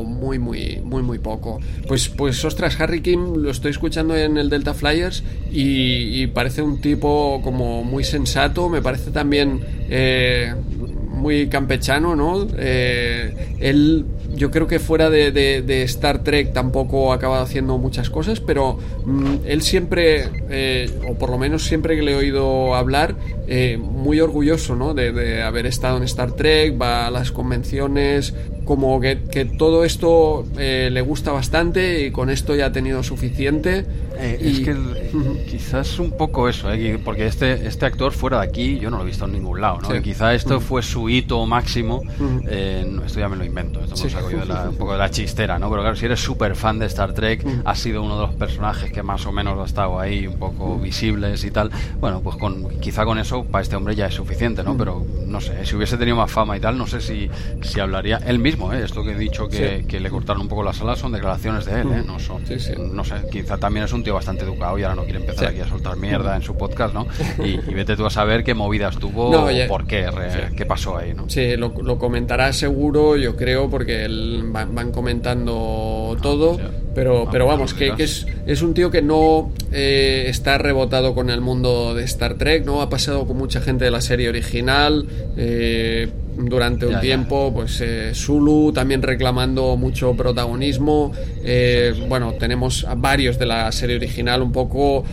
muy poco. Pues ostras, Harry Kim lo estoy escuchando en el Delta Flyers y parece un tipo como muy sensato, me parece también muy campechano, ¿no? Él, yo creo que fuera de Star Trek tampoco ha acabado haciendo muchas cosas, pero él siempre, o por lo menos siempre que le he oído hablar, muy orgulloso, ¿no? De haber estado en Star Trek, va a las convenciones, como que todo esto le gusta bastante y con esto ya ha tenido suficiente. Es que quizás un poco eso, porque este actor fuera de aquí yo no lo he visto en ningún lado, ¿no? Sí. Y quizá esto fue su hito máximo. Esto ya me lo invento, esto me lo saco yo un poco de la chistera, ¿no? Pero claro, si eres súper fan de Star Trek, has sido uno de los personajes que más o menos ha estado ahí un poco visibles y tal, bueno, pues quizá con eso para este hombre ya es suficiente, ¿no? Pero no sé, si hubiese tenido más fama y tal, no sé si hablaría él mismo, esto que he dicho que le cortaron un poco las alas son declaraciones de él, no son, no sé, quizá también es un tío bastante educado y ahora no quiere empezar aquí a soltar mierda en su podcast, ¿no? Y vete tú a saber qué movidas tuvo o por qué, qué pasó ahí, ¿no? Sí, lo comentará seguro, yo creo, porque van comentando todo, pero vamos, que es un tío que no está rebotado con el mundo de Star Trek, ¿no? Ha pasado con mucha gente de la serie original, durante un tiempo, pues Sulu también reclamando mucho protagonismo. Bueno, tenemos a varios de la serie original un poco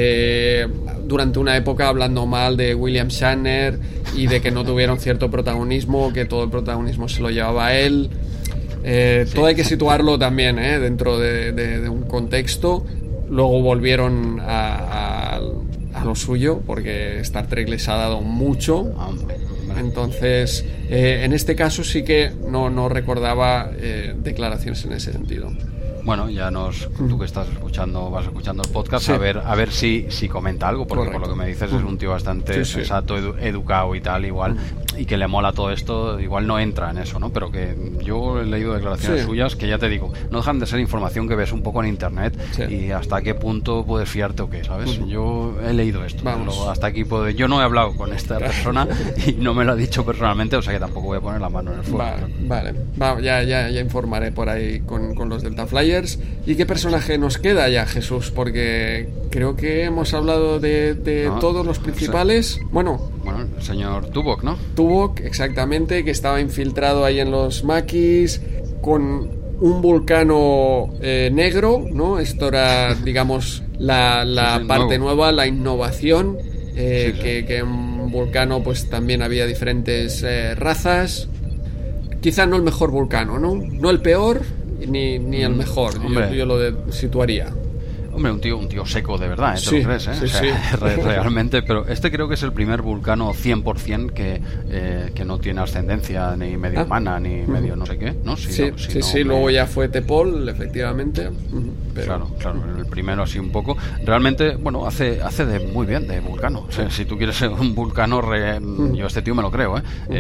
durante una época hablando mal de William Shatner y de que no tuvieron cierto protagonismo, que todo el protagonismo se lo llevaba a él. Todo hay que situarlo también dentro de un contexto. Luego volvieron a lo suyo, porque Star Trek les ha dado mucho. Entonces, en este caso sí que no recordaba declaraciones en ese sentido. Bueno, ya tú que vas escuchando el podcast, a ver si comenta algo, porque por lo que me dices es un tío bastante sensato, educado y tal, igual, y que le mola todo esto, igual no entra en eso, ¿no? Pero que yo he leído declaraciones suyas que ya te digo, no dejan de ser información que ves un poco en internet y hasta qué punto puedes fiarte o qué, ¿sabes? Yo he leído esto, hasta aquí yo no he hablado con esta persona y no me lo ha dicho personalmente, o sea que tampoco voy a poner la mano en el fuego. Vale, ya informaré por ahí con los Delta Flyers. ¿Y qué personaje nos queda ya, Jesús? Porque creo que hemos hablado de todos los principales. Bueno, el señor Tuvok, ¿no? Tuvok, exactamente, que estaba infiltrado ahí en los Maquis con un vulcano negro, ¿no? Esto era, digamos, la parte nueva, la innovación, que en Vulcano pues también había diferentes razas. Quizá no el mejor vulcano, ¿no? No el peor ni el mejor. Yo lo situaría. Hombre, un tío seco de verdad, ¿te lo crees? Realmente, pero creo que es el primer vulcano 100% que no tiene ascendencia ni medio humana, ni medio no sé qué, ¿no? Luego ya fue T'Pol, efectivamente. Pero... Claro, el primero así un poco. Realmente, bueno, hace muy bien de vulcano. O sea, si tú quieres ser un vulcano, yo este tío me lo creo,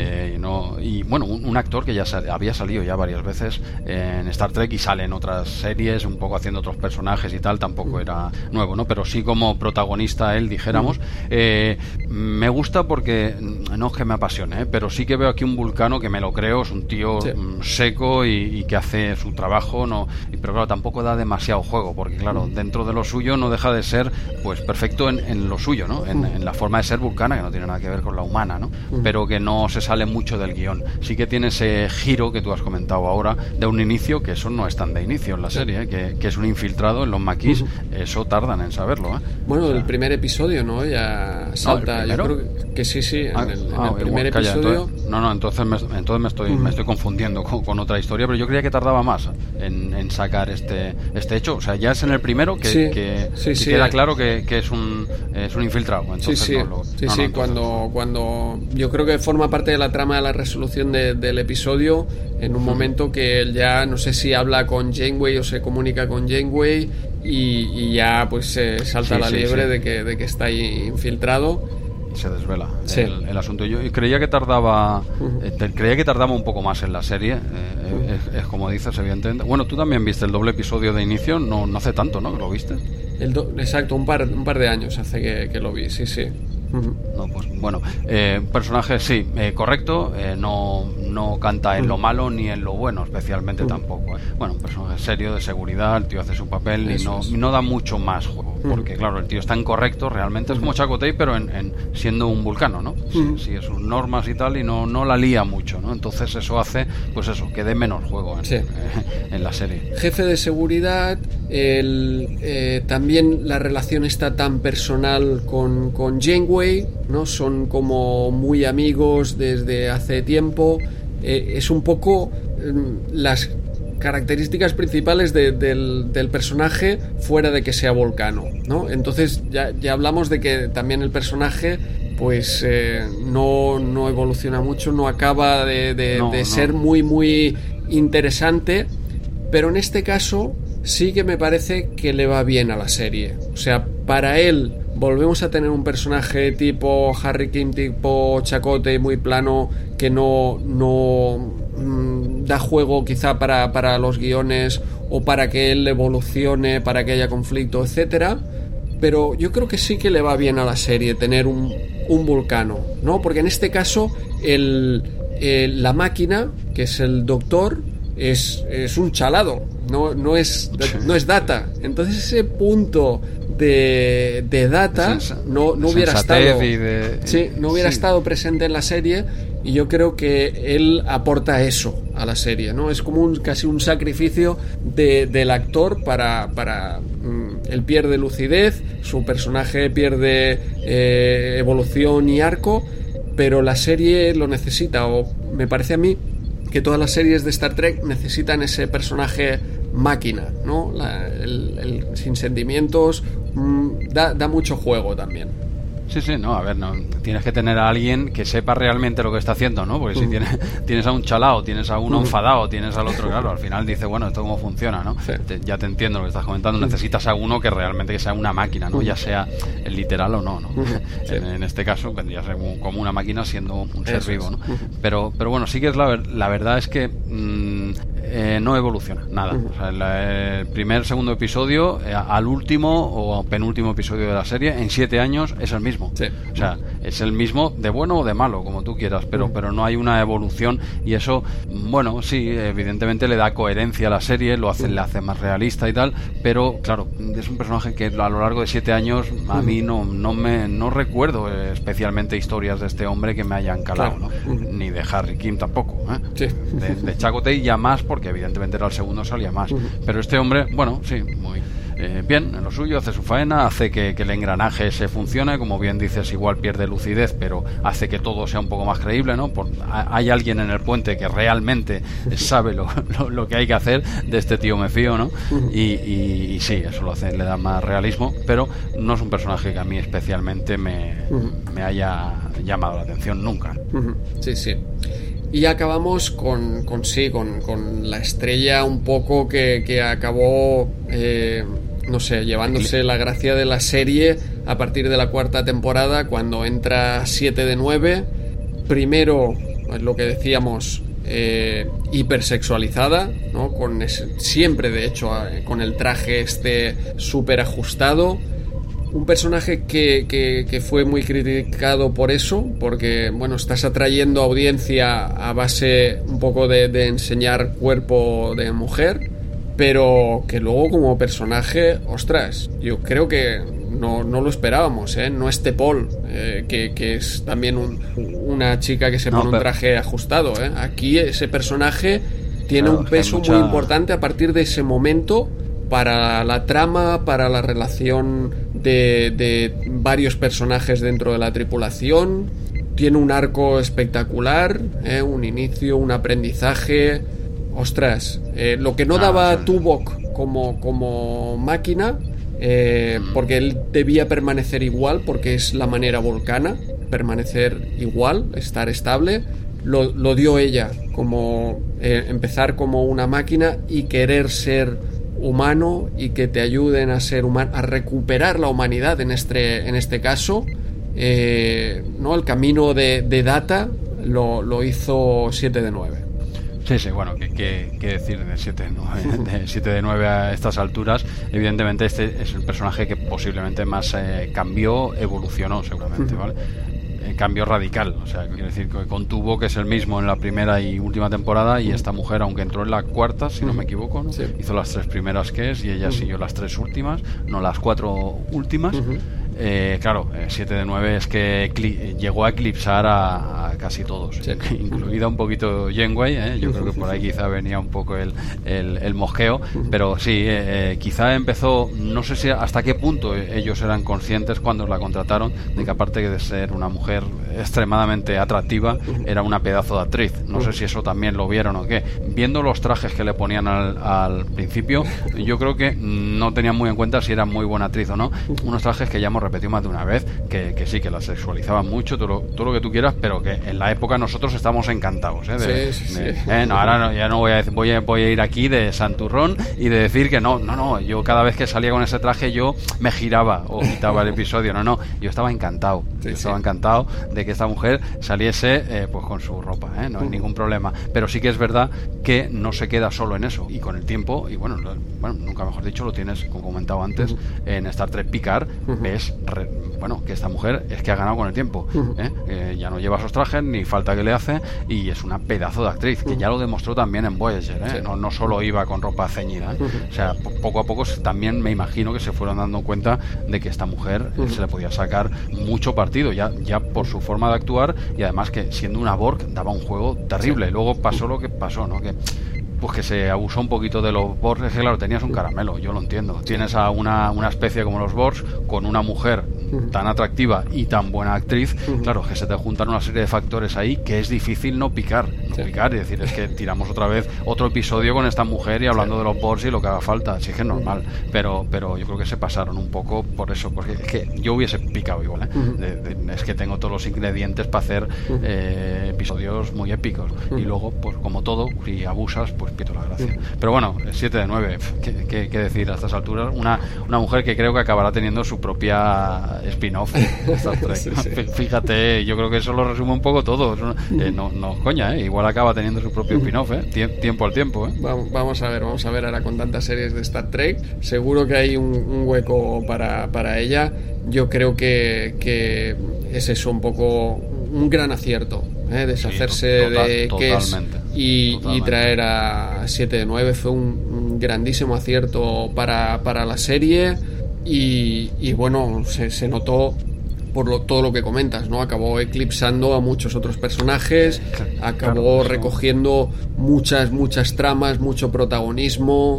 y bueno, un actor que ya había salido ya varias veces en Star Trek y sale en otras series, un poco haciendo otros personajes y tal, tampoco era nuevo, ¿no? Pero sí como protagonista él, dijéramos. Me gusta porque no es que me apasione, pero sí que veo aquí un vulcano que me lo creo, es un tío seco y que hace su trabajo, pero claro, tampoco da demasiado juego, porque claro, dentro de lo suyo no deja de ser pues perfecto en lo suyo, ¿no? En la forma de ser vulcana, que no tiene nada que ver con la humana, ¿no? Pero que no se sale mucho del guión. Sí que tiene ese giro que tú has comentado ahora de un inicio, que eso no es tan de inicio en la serie, que es un infiltrado en los Maquis. Eso tardan en saberlo, Bueno, el primer episodio, ¿no? Ya salta. Yo creo que sí, en el primer episodio. Entonces me estoy confundiendo con otra historia, pero yo creía que tardaba más en sacar este hecho. O sea, ya es en el primero que queda claro que es un infiltrado. Entonces, cuando yo creo que forma parte de la trama de la resolución del episodio, en un momento que él ya no sé si habla con Janeway o se comunica con Janeway y ya pues se salta la liebre de que está ahí infiltrado. Se desvela el asunto. Yo creía que tardaba un poco más en la serie. Es como dices, evidentemente. Bueno, tú también viste el doble episodio de inicio, no hace tanto, ¿no? ¿Que lo viste? Exacto, un par de años hace que lo vi, sí. No, pues bueno, personaje correcto, no canta en lo malo ni en lo bueno, especialmente tampoco. Bueno, un personaje serio, de seguridad, el tío hace su papel y no da mucho más juego, porque claro, el tío es tan correcto, realmente es como Chakotay, pero en siendo un vulcano, ¿no? Sigue sus normas y tal y no la lía mucho, ¿no? Entonces eso hace, pues eso, que dé menos juego en la serie. Jefe de seguridad, también la relación está tan personal con Janeway, ¿no? Son como muy amigos desde hace tiempo. Es un poco las características principales del personaje fuera de que sea Vulcano, ¿no? Entonces ya hablamos de que también el personaje pues no evoluciona mucho, no acaba de ser muy muy interesante, pero en este caso sí que me parece que le va bien a la serie. O sea, para él volvemos a tener un personaje tipo Harry Kim, tipo Chakotay, muy plano, que no da juego quizá para los guiones o para que él evolucione, para que haya conflicto, etcétera. Pero yo creo que sí que le va bien a la serie tener un Vulcano, ¿no? Porque en este caso la máquina, que es el doctor, es un chalado, no es Data. Entonces ese punto de Data no hubiera estado no hubiera estado presente en la serie, y yo creo que él aporta eso a la serie, ¿no? Es como casi un sacrificio del actor para él pierde lucidez, su personaje pierde evolución y arco, pero la serie lo necesita, o me parece a mí que todas las series de Star Trek necesitan ese personaje máquina, ¿no? El sin sentimientos, da mucho juego también. Sí, no, a ver, no, tienes que tener a alguien que sepa realmente lo que está haciendo, ¿no? Porque si tienes a un chalao, tienes a uno enfadado, tienes al otro, claro, al final dice, bueno, ¿esto cómo funciona, no? Sí. Ya te entiendo lo que estás comentando, necesitas a uno que realmente que sea una máquina, ¿no? Ya sea el literal o no, ¿no? Sí. En este caso vendría a ser como una máquina siendo un ser vivo, ¿no? Pero bueno, sí que es la verdad es que no evoluciona nada. O sea, el primer, segundo episodio al último o penúltimo episodio de la serie en 7 años es el mismo. Sí. O sea, es el mismo de bueno o de malo, como tú quieras, pero no hay una evolución, y eso, bueno, sí, evidentemente le da coherencia a la serie, le hace más realista y tal, pero claro, es un personaje que a lo largo de 7 años a mí no recuerdo especialmente historias de este hombre que me hayan calado, claro. ¿no? Ni de Harry Kim tampoco, ¿eh? Sí. De Chakotay ya más, porque evidentemente era el segundo, salía más, pero este hombre, bueno, sí, muy bien en lo suyo, hace su faena, hace que el engranaje se funcione, como bien dices, igual pierde lucidez, pero hace que todo sea un poco más creíble, ¿no? Hay alguien en el puente que realmente sabe lo que hay que hacer, de este tío me fío, ¿no? Y sí, eso le da más realismo, pero no es un personaje que a mí especialmente me haya llamado la atención nunca. Sí. Y acabamos con la estrella un poco que acabó, no sé, llevándose la gracia de la serie a partir de la 4ª temporada, cuando entra 7 de 9. Primero, lo que decíamos, hipersexualizada, ¿no? Siempre, de hecho, con el traje súper ajustado. Un personaje que fue muy criticado por eso, porque, bueno, estás atrayendo audiencia a base un poco de enseñar cuerpo de mujer, pero que luego como personaje, ostras, yo creo que no lo esperábamos, ¿eh? No es T'Pol, que es también una chica que se pone un traje ajustado, ¿eh? Aquí ese personaje tiene un peso muy importante a partir de ese momento, para la trama, para la relación de varios personajes dentro de la tripulación. Tiene un arco espectacular, un inicio, un aprendizaje. Ostras, lo que no daba Tuvok como máquina, porque él debía permanecer igual, porque es la manera Vulcana, permanecer igual, estar estable. Lo dio ella, como empezar como una máquina y querer ser humano, y que te ayuden a ser humano, a recuperar la humanidad en este caso, ¿no? El camino de Data lo hizo 7 de 9. Sí, bueno, ¿qué decir de 7 de 9 a estas alturas? Evidentemente este es el personaje que posiblemente más cambió, evolucionó seguramente, ¿vale? Cambio radical, o sea, quiero decir que con Tuvok, que es el mismo en la primera y última temporada, y esta mujer, aunque entró en la 4ª, si no me equivoco, ¿no? Sí. Hizo las 3 primeras y ella siguió las 3 últimas, no las 4 últimas. Claro, 7 de 9 es que llegó a eclipsar a casi todos, incluida un poquito Janeway, yo creo que por ahí quizá venía un poco el mosqueo, pero sí, quizá empezó, no sé si hasta qué punto ellos eran conscientes cuando la contrataron, de que aparte de ser una mujer extremadamente atractiva, era una pedazo de actriz. No sé si eso también lo vieron o qué. Viendo los trajes que le ponían al principio, yo creo que no tenían muy en cuenta si era muy buena actriz o no. Unos trajes que ya hemos repetido más de una vez, que sí, que la sexualizaban mucho, todo lo que tú quieras, pero que en la época nosotros estamos encantados, sí. No, ahora no, ya no voy a decir, voy a ir aquí de santurrón y de decir que no, yo cada vez que salía con ese traje yo me giraba o quitaba el episodio. No, yo estaba encantado. Estaba encantado de que esta mujer saliese pues con su ropa, no hay ningún problema. Pero sí que es verdad que no se queda solo en eso, y con el tiempo, y bueno, nunca mejor dicho, lo tienes, como comentaba antes, en Star Trek Picard, ves que esta mujer es que ha ganado con el tiempo, ya no lleva esos trajes ni falta que le hace, y es una pedazo de actriz, que ya lo demostró también en Voyager, no solo iba con ropa ceñida, o sea, poco a poco también me imagino que se fueron dando cuenta de que esta mujer se le podía sacar mucho partido, ya por su forma de actuar, y además que siendo una Borg daba un juego terrible. Luego pasó lo que pasó, ¿no? Que se abusó un poquito de los Borgs. Es que claro, tenías un caramelo, yo lo entiendo. Tienes a una especie como los Borgs con una mujer tan atractiva y tan buena actriz, claro, que se te juntan una serie de factores ahí que es difícil no picar y decir, es que tiramos otra vez otro episodio con esta mujer y hablando de los Borgs y lo que haga falta. Sí, que es normal, pero yo creo que se pasaron un poco por eso, porque es que yo hubiese picado igual, es que tengo todos los ingredientes para hacer episodios muy épicos, y luego, pues como todo, si abusas, pues pierdo la gracia. Pero bueno, 7 de 9, ¿qué decir a estas alturas? Una mujer que creo que acabará teniendo su propia spin-off de Star Trek. Fíjate, yo creo que eso lo resume un poco todo. No coña, igual acaba teniendo su propio spin-off, tiempo al tiempo. Vamos a ver ahora con tantas series de Star Trek, seguro que hay un hueco para ella. Yo creo que es eso un poco un gran acierto, deshacerse de Kes y traer a 7 de 9 fue un grandísimo acierto para la serie, y bueno, se notó por todo lo que comentas, ¿no? Acabó eclipsando a muchos otros personajes, acabó recogiendo muchas tramas, mucho protagonismo.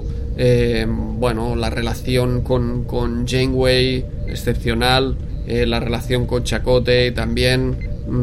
La relación con Janeway, excepcional, la relación con Chakotay también.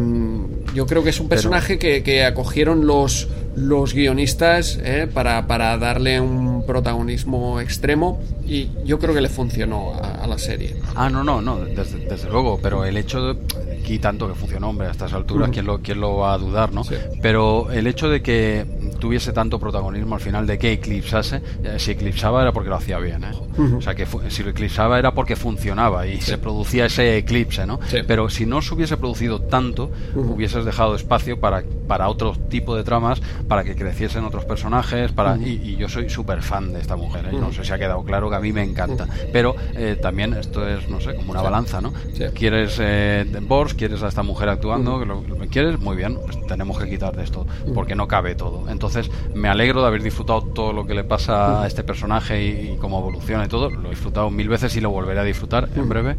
Yo creo que es un personaje que acogieron los guionistas para darle un protagonismo extremo, y yo creo que le funcionó a la serie. No, desde luego, pero el hecho de aquí tanto que funcionó, hombre, a estas alturas, ¿quién lo va a dudar, no? Sí. Pero el hecho de que tuviese tanto protagonismo al final, de que eclipsase, si eclipsaba era porque lo hacía bien, o sea, que si lo eclipsaba era porque funcionaba y se producía ese eclipse, ¿no? Sí. Pero si no se hubiese producido tanto, hubieses dejado espacio para otro tipo de tramas, para que creciesen otros personajes, y yo soy súper fan de esta mujer, no sé si ha quedado claro que a mí me encanta, pero también esto es, no sé, como una balanza, ¿no? Sí. Quieres Borgs, quieres a esta mujer actuando, que lo quieres, muy bien, pues tenemos que quitar de esto, porque no cabe todo. Entonces me alegro de haber disfrutado todo lo que le pasa a este personaje y cómo evoluciona y todo, lo he disfrutado 1000 veces y lo volveré a disfrutar en breve.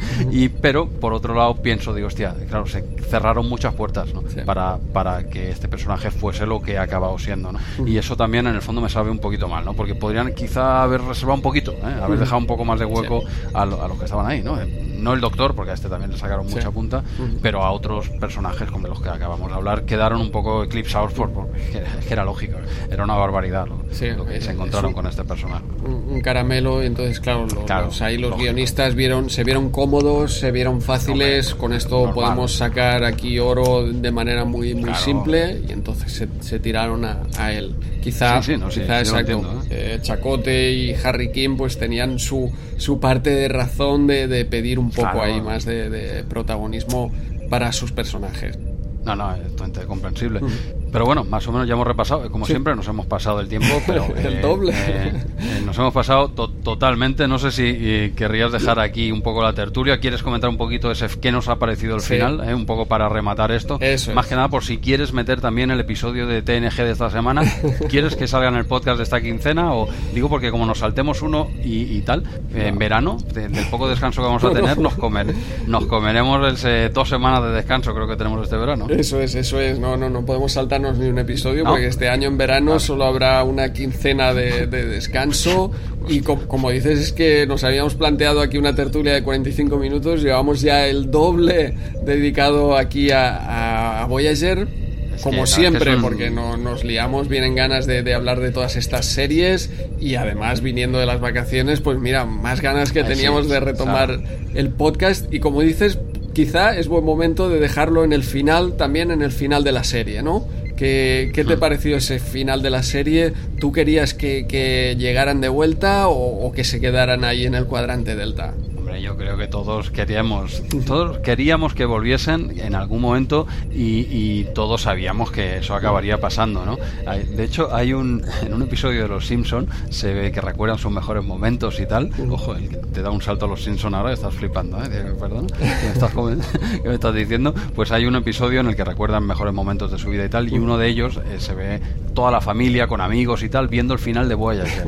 Pero por otro lado digo, hostia, claro, se cerraron muchas puertas, ¿no? Sí. para que este personaje fuese lo que ha acabado siendo, ¿no? Y eso también en el fondo me sabe un poquito mal, ¿no? Porque podrían quizá haber reservado un poquito, haber dejado un poco más de hueco a los que estaban ahí, ¿no? No el Doctor, porque a este también le sacaron mucha punta, pero a otros personajes como los que acabamos de hablar quedaron un poco eclipsados es que era lógico, era una barbaridad lo que se encontraron con este personaje. Un caramelo, y entonces claro, los guionistas se vieron cómodos, se vieron fáciles, con esto podemos sacar aquí oro de manera muy simple, y entonces se tiraron a él. Quizá exacto, Chakotay y Harry Kim pues tenían su parte de razón de pedir un poco ahí más de protagonismo para sus personajes. No, es totalmente comprensible. Pero bueno, más o menos ya hemos repasado, como siempre nos hemos pasado el tiempo, pero el doble. Nos hemos pasado totalmente. No sé si querrías dejar aquí un poco la tertulia. ¿Quieres comentar un poquito qué nos ha parecido el final? Un poco para rematar esto. Más que nada por si quieres meter también el episodio de TNG de esta semana. ¿Quieres que salga en el podcast de esta quincena? O digo porque como nos saltemos uno y tal, en verano, del poco descanso que vamos a tener, nos comeremos 2 semanas de descanso, creo que tenemos este verano. Eso es. No podemos saltar saltarnos ni un episodio, porque este año en verano solo habrá una quincena de descanso. Y como dices, es que nos habíamos planteado aquí una tertulia de 45 minutos, llevamos ya el doble dedicado aquí a Voyager, como siempre, porque nos liamos, vienen ganas de hablar de todas estas series, y además viniendo de las vacaciones, pues mira, más ganas que teníamos de retomar el podcast. Y como dices, quizá es buen momento de dejarlo en el final, también en el final de la serie, ¿no? ¿Qué te pareció ese final de la serie? ¿Tú querías que llegaran de vuelta o que se quedaran ahí en el cuadrante Delta? Hombre, yo creo que todos queríamos que volviesen en algún momento, y todos sabíamos que eso acabaría pasando, ¿no? De hecho, en un episodio de Los Simpson se ve que recuerdan sus mejores momentos y tal. Ojo, te da un salto a Los Simpson ahora, estás flipando, perdón, ¿qué me estás diciendo? Pues hay un episodio en el que recuerdan mejores momentos de su vida y tal, y uno de ellos se ve toda la familia con amigos y tal viendo el final de Voyager,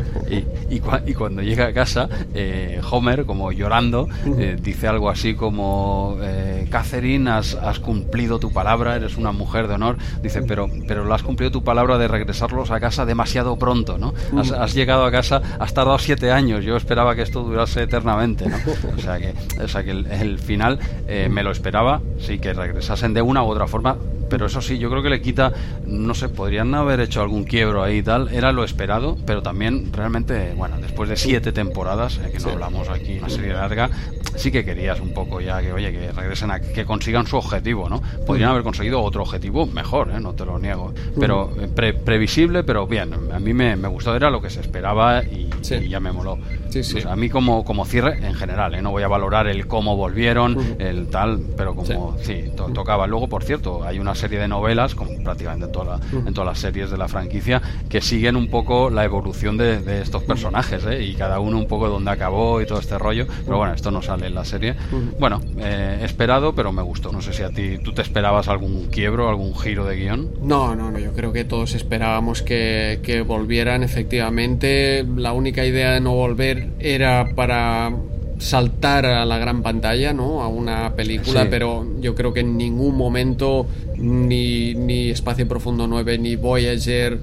y cuando llega a casa, Homer, como llorando, dice algo así como Catherine, has cumplido tu palabra, eres una mujer de honor. Dice, pero lo has cumplido tu palabra de regresarlos a casa demasiado pronto, ¿no? Has llegado a casa, has tardado 7 años, yo esperaba que esto durase eternamente, ¿no? O sea que el final me lo esperaba, sí, que regresasen de una u otra forma. Pero eso sí, yo creo que le quita, no sé, podrían haber hecho algún quiebro ahí y tal, era lo esperado, pero también realmente, bueno, después de 7 temporadas, que no hablamos aquí, una serie larga, sí que querías un poco ya que, oye, que regresen que consigan su objetivo, ¿no? Podrían haber conseguido otro objetivo mejor, no te lo niego, pero previsible, pero bien, a mí me gustó, era lo que se esperaba y ya me moló. Pues a mí como cierre en general, no voy a valorar el cómo volvieron, el tal, pero como tocaba. Luego, por cierto, hay una serie de novelas, como prácticamente en todas las series de la franquicia, que siguen un poco la evolución de estos personajes, y cada uno un poco donde acabó y todo este rollo, pero bueno, esto no sale en la serie. Bueno, esperado, pero me gustó. No sé si a ti, ¿tú te esperabas algún quiebro, algún giro de guión? No, yo creo que todos esperábamos que volvieran. Efectivamente, la única idea de no volver era para saltar a la gran pantalla, ¿no? A una película, pero yo creo que en ningún momento ni Espacio Profundo 9 ni Voyager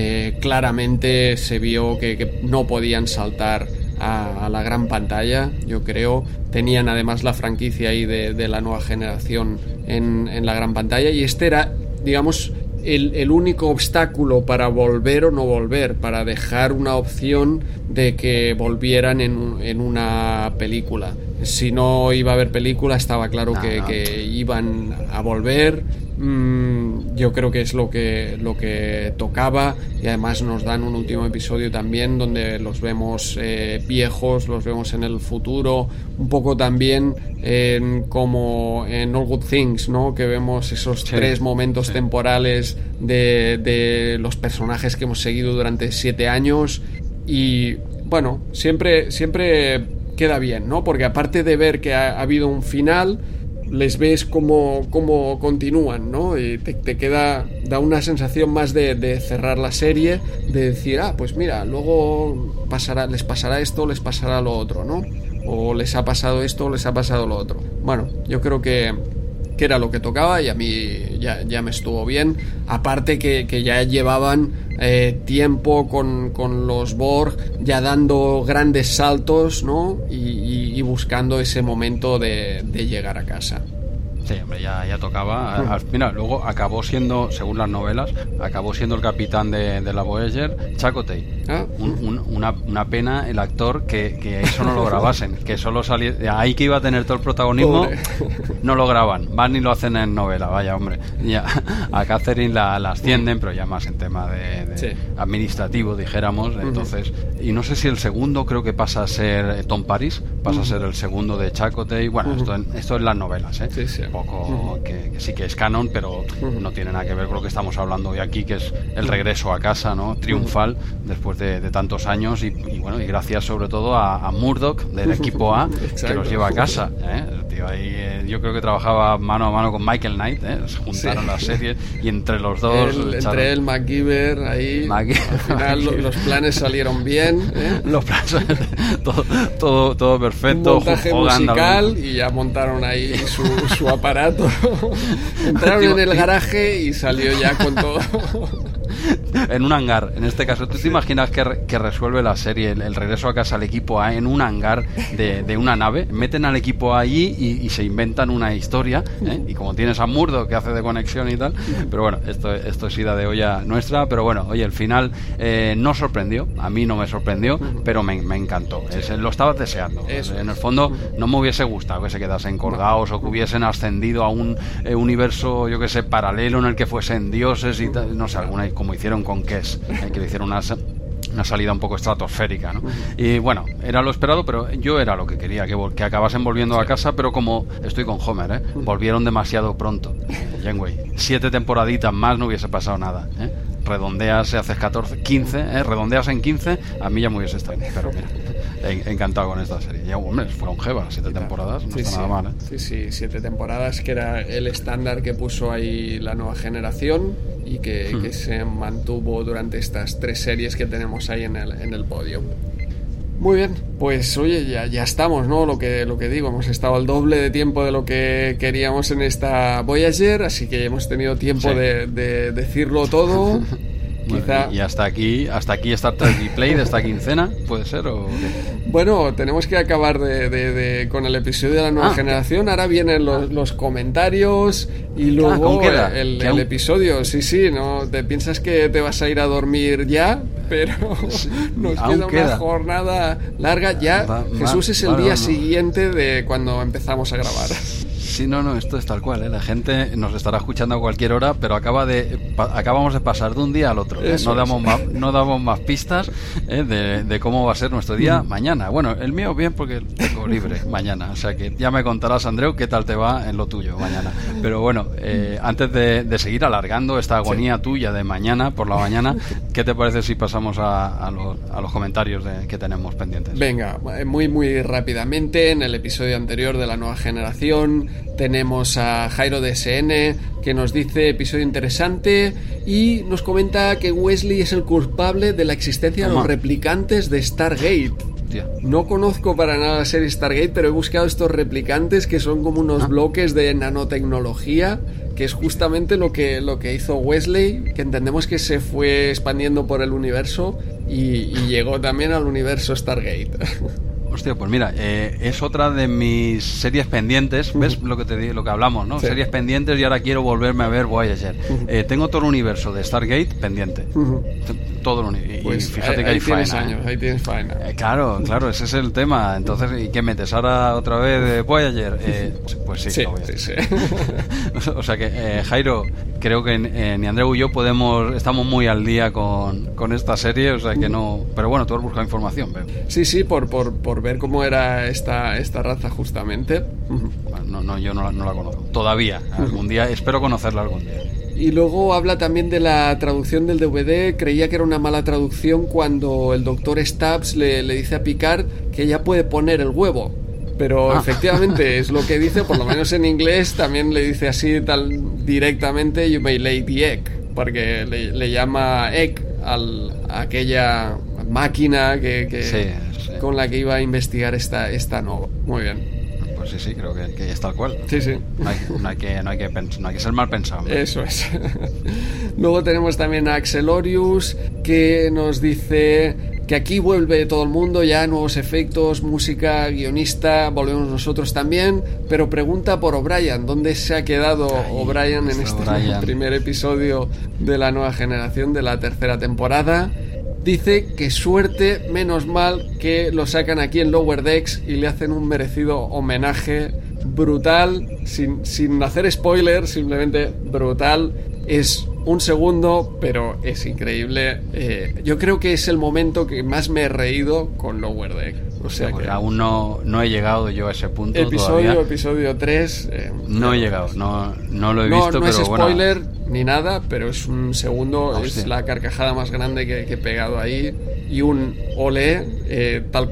claramente se vio que no podían saltar a la gran pantalla. Yo creo, tenían además la franquicia ahí de la nueva generación en la gran pantalla, y este era, digamos, el único obstáculo para volver o no volver, para dejar una opción de que volvieran en una película. Si no iba a haber película, estaba claro que iban a volver. Yo creo que es lo que tocaba, y además nos dan un último episodio también donde los vemos viejos, los vemos en el futuro, un poco también como en All Good Things, ¿no? Que vemos esos 3 momentos temporales de los personajes que hemos seguido durante 7 años, y bueno, siempre queda bien, ¿no? Porque aparte de ver que ha habido un final, les ves cómo continúan, ¿no? Y te da una sensación más de cerrar la serie, de decir, pues mira, luego les pasará esto, les pasará lo otro, ¿no? O les ha pasado esto, les ha pasado lo otro. Bueno, yo creo que era lo que tocaba, y a mí ya me estuvo bien. Aparte que ya llevaban tiempo con los Borg, ya dando grandes saltos, ¿no? Y buscando ese momento de llegar a casa. Sí, hombre, ya tocaba. Mira, luego acabó siendo, según las novelas, acabó siendo el capitán de la Voyager, Chakotay. Una pena el actor que eso no lo grabasen, que solo salía ahí, que iba a tener todo el protagonismo. Pobre. No lo graban, van y lo hacen en novela, vaya hombre. Ya, a Catherine la ascienden, pero ya más en tema de administrativo, dijéramos. Entonces, y no sé si el segundo, creo que pasa a ser Tom Paris, pasa a ser el segundo de Chakotay. Bueno, esto es las novelas, un poco que sí que es canon, pero no tiene nada que ver con lo que estamos hablando hoy aquí, que es el regreso a casa, ¿no? Triunfal, después de tantos años, y bueno, y gracias sobre todo a Murdoch del equipo A, que los lleva a casa, El tío ahí yo creo que trabajaba mano a mano con Michael Knight, se juntaron las series y entre los dos entre él, MacGyver, ahí al final los planes salieron bien, los planes todo perfecto, un montaje musical y ya montaron ahí su aparato. Entraron en el garaje y salió ya con todo. En un hangar, en este caso. ¿Tú te imaginas que resuelve la serie el regreso a casa al equipo A en un hangar de una nave? Meten al equipo A allí y se inventan una historia, y como tienes a Murdoch que hace de conexión y tal, pero bueno, esto es ida de olla nuestra, pero bueno, oye, el final no sorprendió, a mí no me sorprendió, pero me encantó, lo estaba deseando. En el fondo no me hubiese gustado que se quedasen colgados o que hubiesen ascendido a un universo, yo que sé, paralelo en el que fuesen dioses y tal, no sé, alguna, como hicieron con Kes, que le hicieron una salida un poco estratosférica, ¿no? Y bueno, era lo esperado, pero yo era lo que quería, que acabasen volviendo a casa, pero como estoy con Homer, volvieron demasiado pronto. Janeway, 7 temporaditas más no hubiese pasado nada, redondeas, si haces 14, 15, redondeas en 15, a mí ya me hubiese estado, pero mira, encantado con esta serie. Ya, hombre, fue longeva, 7 temporadas, no está nada mal, Sí, 7 temporadas, que era el estándar que puso ahí la nueva generación y que se mantuvo durante estas 3 series que tenemos ahí en el podio. Muy bien, pues oye, ya estamos, ¿no? Lo que digo, hemos estado al doble de tiempo de lo que queríamos en esta Voyager, así que hemos tenido tiempo de decirlo todo. Quizá... Y hasta aquí Star Trek Replay de esta quincena, ¿puede ser? ¿O qué? Bueno, tenemos que acabar con el episodio de la nueva generación. Ahora vienen los comentarios y luego el episodio. Sí, ¿no? Te piensas que te vas a ir a dormir ya, pero nos queda una jornada larga. Ya Jesús es el día siguiente de cuando empezamos a grabar. Sí, no, esto es tal cual, La gente nos estará escuchando a cualquier hora, pero acabamos de pasar de un día al otro, No damos más pistas de cómo va a ser nuestro día mañana. Bueno, el mío bien porque tengo libre mañana, o sea que ya me contarás, Andreu, qué tal te va en lo tuyo mañana. Pero bueno, antes de seguir alargando esta agonía tuya de mañana por la mañana, ¿qué te parece si pasamos a los comentarios que tenemos pendientes? Venga, muy muy rápidamente. En el episodio anterior de la nueva generación tenemos a Jairo DSN, que nos dice: episodio interesante, y nos comenta que Wesley es el culpable de la existencia de los replicantes de Stargate. No conozco para nada la serie Stargate, pero he buscado estos replicantes que son como unos bloques de nanotecnología, que es justamente lo que hizo Wesley, que entendemos que se fue expandiendo por el universo y llegó también al universo Stargate. Hostia, pues mira, es otra de mis series pendientes. ¿Ves lo que hablamos, no? Sí. Series pendientes, y ahora quiero volverme a ver Voyager. Tengo todo el universo de Stargate pendiente. Todo el universo. Pues y fíjate que ahí hay tienes faena. Años, ahí tienes faena. Claro, ese es el tema. Entonces, ¿y qué metes ahora otra vez de Voyager? Pues sí, lo voy a hacer. Sí. O sea que, Jairo, creo que ni Andreu y yo estamos muy al día con esta serie, o sea que no. Pero bueno, tú has buscado información, veo. Sí, por ver cómo era esta raza justamente. No, yo no la conozco todavía. Algún día espero conocerla algún día. Y luego habla también de la traducción del DVD. Creía que era una mala traducción cuando el doctor Stubbs le dice a Picard que ya puede poner el huevo. Pero efectivamente es lo que dice, por lo menos en inglés también le dice así tal directamente: you may lay the egg, porque le llama egg a aquella máquina que con la que iba a investigar esta nova. Muy bien. Pues sí, creo que es tal cual. Sí. No hay que ser mal pensado. Eso es. Luego tenemos también a Axelorius, que nos dice que aquí vuelve todo el mundo, ya nuevos efectos, música, guionista, volvemos nosotros también, pero pregunta por O'Brien, ¿dónde se ha quedado O'Brien en este primer episodio de la nueva generación de la 3ª temporada? Dice que suerte, menos mal que lo sacan aquí en Lower Decks y le hacen un merecido homenaje brutal, sin hacer spoilers, simplemente brutal. Es un segundo, pero es increíble. Yo creo que es el momento que más me he reído con Lower Decks. O sea que aún no he llegado yo a ese punto todavía. Episodio 3. No he llegado, no lo he visto, no pero es spoiler bueno. Ni nada, pero es un segundo, es la carcajada más grande que he pegado ahí, y un olé tal cual.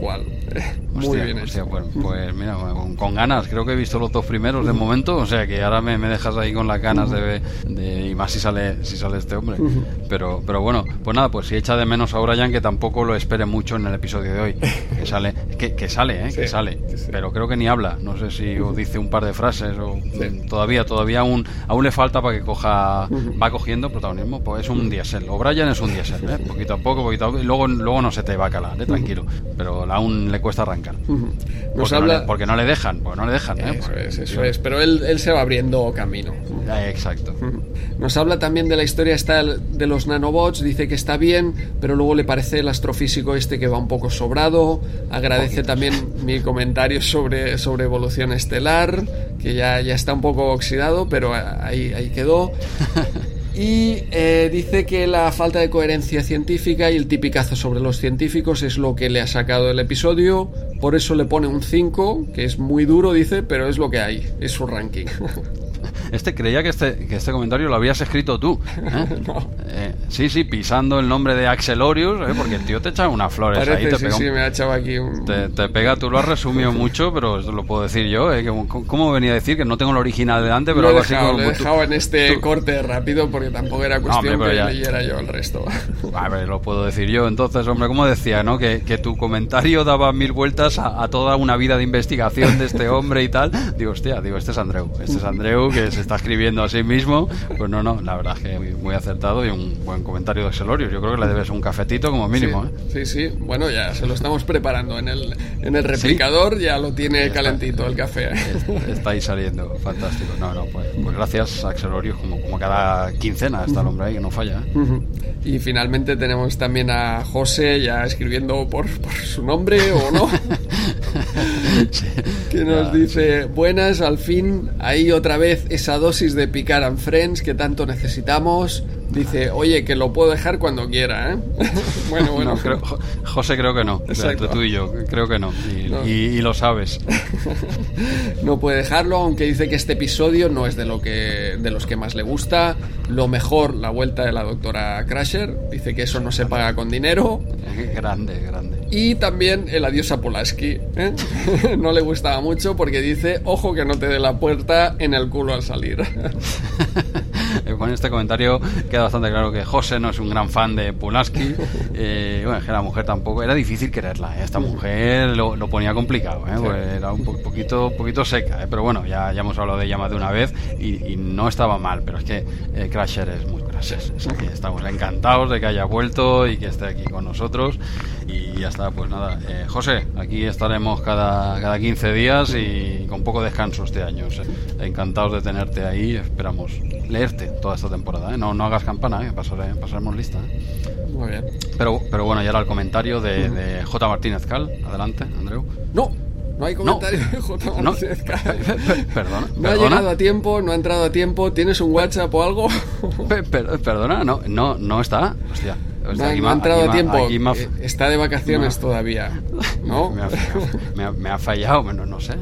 Muy bien hecho. Pues mira, con ganas. Creo que he visto los 2 primeros de momento, o sea que ahora me dejas ahí con las ganas de y más si sale este hombre. Pero bueno, pues nada, pues si echa de menos a O'Brien, que tampoco lo espere mucho en el episodio de hoy. Que sale, que sale. Sí. Pero creo que ni habla. No sé si o dice un par de frases o todavía aún le falta para que coja, va cogiendo protagonismo. Pues es un diésel. O'Brien es un diésel, poquito a poco, y luego no se te va a calar, tranquilo. Pero aún le cuesta arrancar. Porque no le dejan. Eso es. Pero él se va abriendo camino. Exacto. Nos habla también de la historia de los nanobots. Dice que está bien, pero luego le parece el astrofísico que va un poco sobrado. Agradece también mi comentario sobre evolución estelar, que ya está un poco oxidado, pero ahí quedó. Y dice que la falta de coherencia científica y el tipicazo sobre los científicos es lo que le ha sacado el episodio. Por eso le pone un 5, que es muy duro, dice, pero es lo que hay, es su ranking. Creía que este comentario lo habías escrito tú, No. Sí, pisando el nombre de Axelorius, porque el tío te echa unas flores. Parece, ahí te pega me ha echado aquí un... Te pega, tú lo has resumido mucho, pero esto lo puedo decir yo, ¿cómo venía a decir? Que no tengo el original delante, pero algo así como... Lo he dejado en este corte rápido, porque tampoco era cuestión que leyera yo el resto. A ver, lo puedo decir yo. Entonces, hombre, como decía, ¿no? Que tu comentario daba 1000 vueltas a toda una vida de investigación de este hombre y tal. Digo, este es Andreu, que se está escribiendo a sí mismo. Pues no, la verdad es que muy acertado y un buen comentario de Axelorius. Yo creo que le debes un cafetito como mínimo. Sí. Bueno, ya se lo estamos preparando en el replicador. ¿Sí? Ya lo tiene calentito el café. Está ahí saliendo, fantástico. Pues gracias Axelorius, como cada quincena está el hombre ahí, que no falla. Y finalmente tenemos también a José ya escribiendo por su nombre o no. Que nos dice: buenas, al fin, ahí otra vez esa dosis de Picard and Friends que tanto necesitamos. Dice, oye, que lo puedo dejar cuando quiera, Bueno. No, José creo que no. Exacto. Entre tú y yo, creo que no. Y lo sabes. No puede dejarlo, aunque dice que este episodio no es de los que más le gusta. Lo mejor, la vuelta de la doctora Crusher. Dice que eso no se paga con dinero. Grande. Y también el adiós a Pulaski. No le gustaba mucho porque dice, ojo que no te dé la puerta en el culo al salir. Con este comentario queda bastante claro que José no es un gran fan de Pulaski. Que la mujer tampoco, era difícil quererla, Esta mujer lo ponía complicado, Pues era un poquito seca, Pero bueno, ya hemos hablado de ella más de una vez y no estaba mal, pero es que Crusher es muy Crusher. Estamos encantados de que haya vuelto y que esté aquí con nosotros. Y ya está, pues nada, José, aquí estaremos cada 15 días y con poco descanso este año. Encantados de tenerte ahí, esperamos leerte toda esta temporada, No hagas campana, pasaremos lista. Muy bien. Pero bueno, ya era el comentario de J. Martínez Cal. Adelante, Andreu. No hay comentario de J. Martínez Cal. Perdona. No ha llegado a tiempo, no ha entrado a tiempo. ¿Tienes un WhatsApp o algo? Perdona, no está. Hostia. No ha entrado a tiempo. Está de vacaciones todavía, ¿no? Me ha fallado, no sé.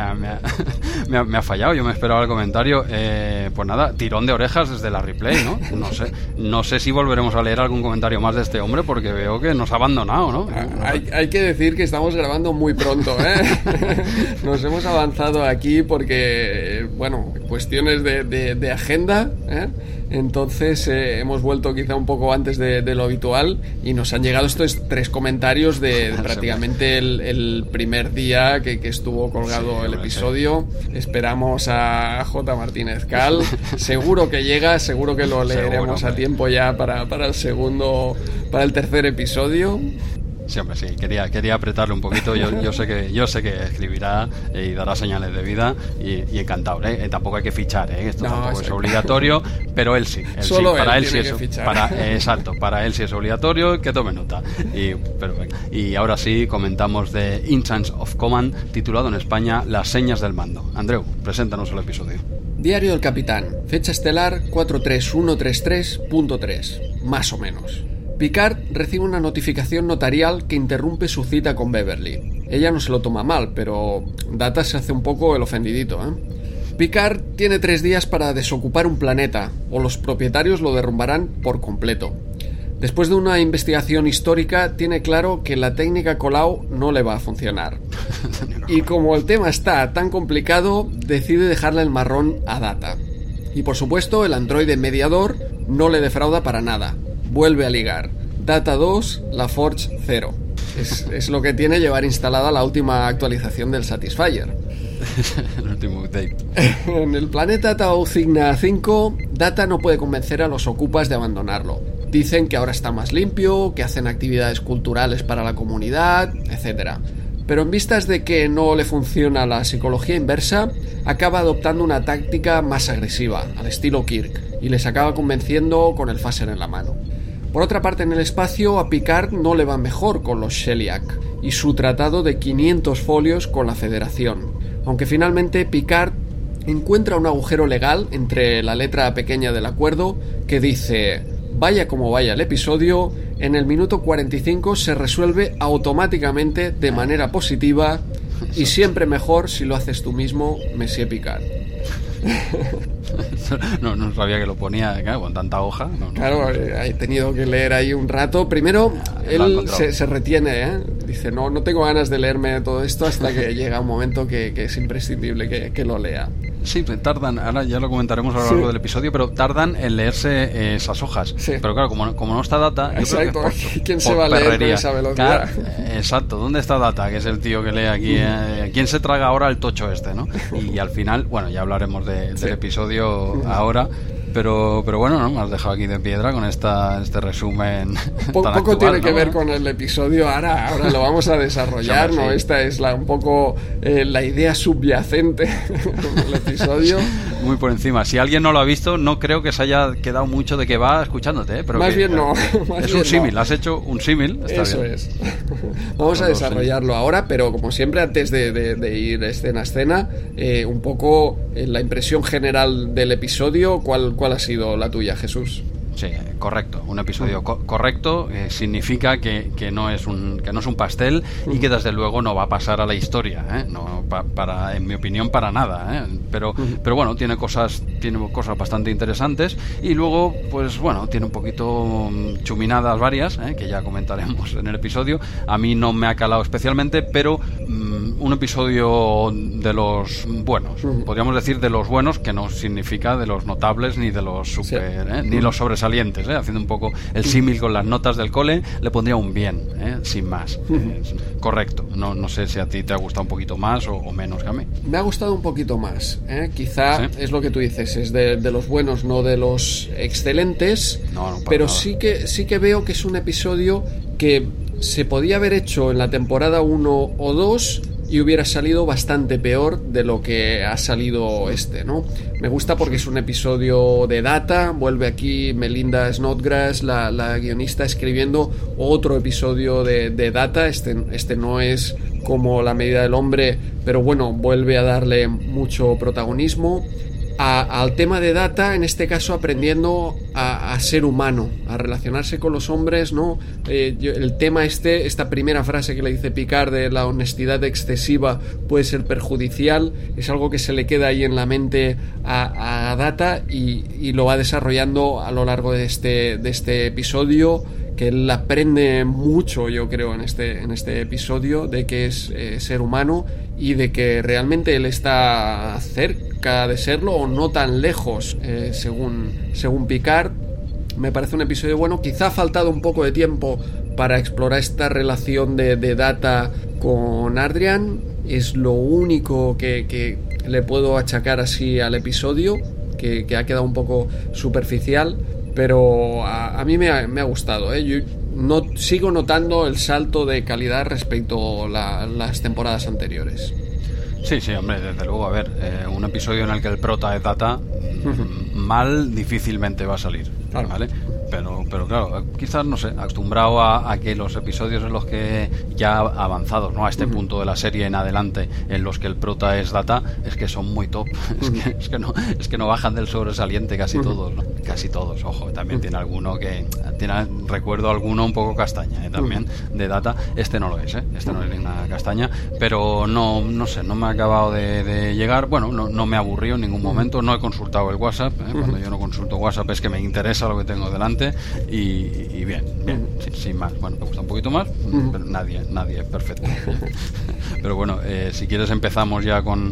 Me ha fallado. Yo me esperaba el comentario. Pues nada, tirón de orejas desde la replay, ¿no? No sé si volveremos a leer algún comentario más de este hombre porque veo que nos ha abandonado, ¿no? Hay que decir que estamos grabando muy pronto, Nos hemos avanzado aquí porque, cuestiones de agenda, Entonces hemos vuelto quizá un poco antes de lo habitual y nos han llegado estos 3 comentarios de prácticamente el primer día que estuvo colgado el episodio. Esperamos a J. Martínez Cal. Seguro que llega, seguro que lo leeremos a tiempo ya para el tercer episodio. Sí, hombre, sí, quería apretarle un poquito. Yo sé que escribirá y dará señales de vida y encantado, Tampoco hay que fichar, Esto tampoco es obligatorio, pero él sí. Para él sí es obligatorio, que tome nota. Y ahora sí comentamos de In Change of Command, titulado en España Las señas del mando. Andreu, preséntanos el episodio. Diario del Capitán, fecha estelar 43133.3, más o menos. Picard recibe una notificación notarial que interrumpe su cita con Beverly. Ella no se lo toma mal, pero Data se hace un poco el ofendidito, Picard tiene 3 días para desocupar un planeta, o los propietarios lo derrumbarán por completo. Después de una investigación histórica, tiene claro que la técnica Colau no le va a funcionar. Y como el tema está tan complicado, decide dejarle el marrón a Data. Y por supuesto, el androide mediador no le defrauda para nada. Vuelve a ligar. Data 2, la Forge 0. Es lo que tiene llevar instalada la última actualización del Satisfyer. El último update. En el planeta Tau Cygna 5, Data no puede convencer a los ocupas de abandonarlo. Dicen que ahora está más limpio, que hacen actividades culturales para la comunidad, etc. Pero en vistas de que no le funciona la psicología inversa, acaba adoptando una táctica más agresiva, al estilo Kirk, y les acaba convenciendo con el phaser en la mano. Por otra parte, en el espacio, a Picard no le va mejor con los Sheliak y su tratado de 500 folios con la Federación, aunque finalmente Picard encuentra un agujero legal entre la letra pequeña del acuerdo que dice: vaya como vaya el episodio, en el minuto 45 se resuelve automáticamente de manera positiva y siempre mejor si lo haces tú mismo, Monsieur Picard. No sabía que lo ponía, claro, con tanta hoja. No. Claro, he tenido que leer ahí un rato. Primero, él se retiene, ¿eh? Dice, no tengo ganas de leerme todo esto hasta que llega un momento que es imprescindible que lo lea. Sí, tardan, ahora ya lo comentaremos a lo largo del episodio, pero tardan en leerse esas hojas. Sí. Pero claro, como no está Data... Exacto, ¿quién se va a leer con esa velocidad? Claro, exacto, ¿dónde está Data? Que es el tío que lee aquí. ¿Quién se traga ahora el tocho este, no? Y al final, bueno, ya hablaremos del episodio ahora... Pero bueno, ¿no? Me has dejado aquí de piedra con este resumen. Poco actual, tiene que ver con el episodio, ahora lo vamos a desarrollar, ¿no? Sí. Esta es un poco la idea subyacente del episodio. Muy por encima. Si alguien no lo ha visto, no creo que se haya quedado mucho de que va escuchándote, ¿eh? Pero más bien no. Es un símil, has hecho un símil. Eso bien. Es. Vamos a desarrollarlo ahora, pero como siempre, antes de ir escena a escena, un poco la impresión general del episodio, ¿Cuál ha sido la tuya, Jesús? Sí, correcto. Un episodio correcto significa que no es un pastel y que desde luego no va a pasar a la historia, ¿eh? No, en mi opinión, para nada, ¿eh? Pero bueno, tiene cosas bastante interesantes y luego, pues bueno, tiene un poquito chuminadas varias, ¿eh? Que ya comentaremos en el episodio. A mí no me ha calado especialmente, pero un episodio de los buenos, podríamos decir de los buenos, que no significa de los notables ni de los super, ni los sobresalientes. Haciendo un poco el símil con las notas del cole, le pondría un bien, sin más. Correcto. No sé si a ti te ha gustado un poquito más o menos que a mí. Me ha gustado un poquito más, quizá es lo que tú dices, es de los buenos, no de los excelentes, pero nada. sí que veo que es un episodio que se podía haber hecho en la temporada 1 o 2 y hubiera salido bastante peor de lo que ha salido ¿no? Me gusta porque es un episodio de Data, vuelve aquí Melinda Snodgrass, la guionista, escribiendo otro episodio de Data, este no es como La medida del hombre, pero bueno, vuelve a darle mucho protagonismo al tema de Data, en este caso aprendiendo a ser humano, a relacionarse con los hombres, ¿no? El tema esta primera frase que le dice Picard de la honestidad excesiva puede ser perjudicial, es algo que se le queda ahí en la mente a Data y lo va desarrollando a lo largo de este episodio, que él aprende mucho, yo creo, en este episodio, de que es ser humano y de que realmente él está cerca de serlo o no tan lejos, según Picard. Me parece un episodio bueno. Quizá ha faltado un poco de tiempo para explorar esta relación de Data con Adrian. Es lo único que le puedo achacar así al episodio, que ha quedado un poco superficial. Pero a mí me ha gustado, ¿eh? Yo sigo notando el salto de calidad respecto a las temporadas anteriores. Sí, hombre, desde luego, a ver, un episodio en el que el prota es Data, mal difícilmente va a salir, claro. ¿Vale? Pero claro, quizás, no sé, acostumbrado a que los episodios en los que ya avanzados, ¿no? A este punto de la serie en adelante, en los que el prota es Data, es que son muy top. Es que no bajan del sobresaliente casi todos, ¿no? Casi todos, ojo, también tiene alguno que tiene recuerdo alguno un poco castaña, también, de Data. Este no lo es, este no es ninguna castaña, pero no sé, no me ha acabado de llegar. Bueno, no me aburrió en ningún momento, no he consultado el WhatsApp, cuando yo no consulto WhatsApp es que me interesa lo que tengo delante, y bien, sin más. Bueno, me gusta un poquito más, pero nadie es perfecto. Pero bueno, si quieres empezamos ya con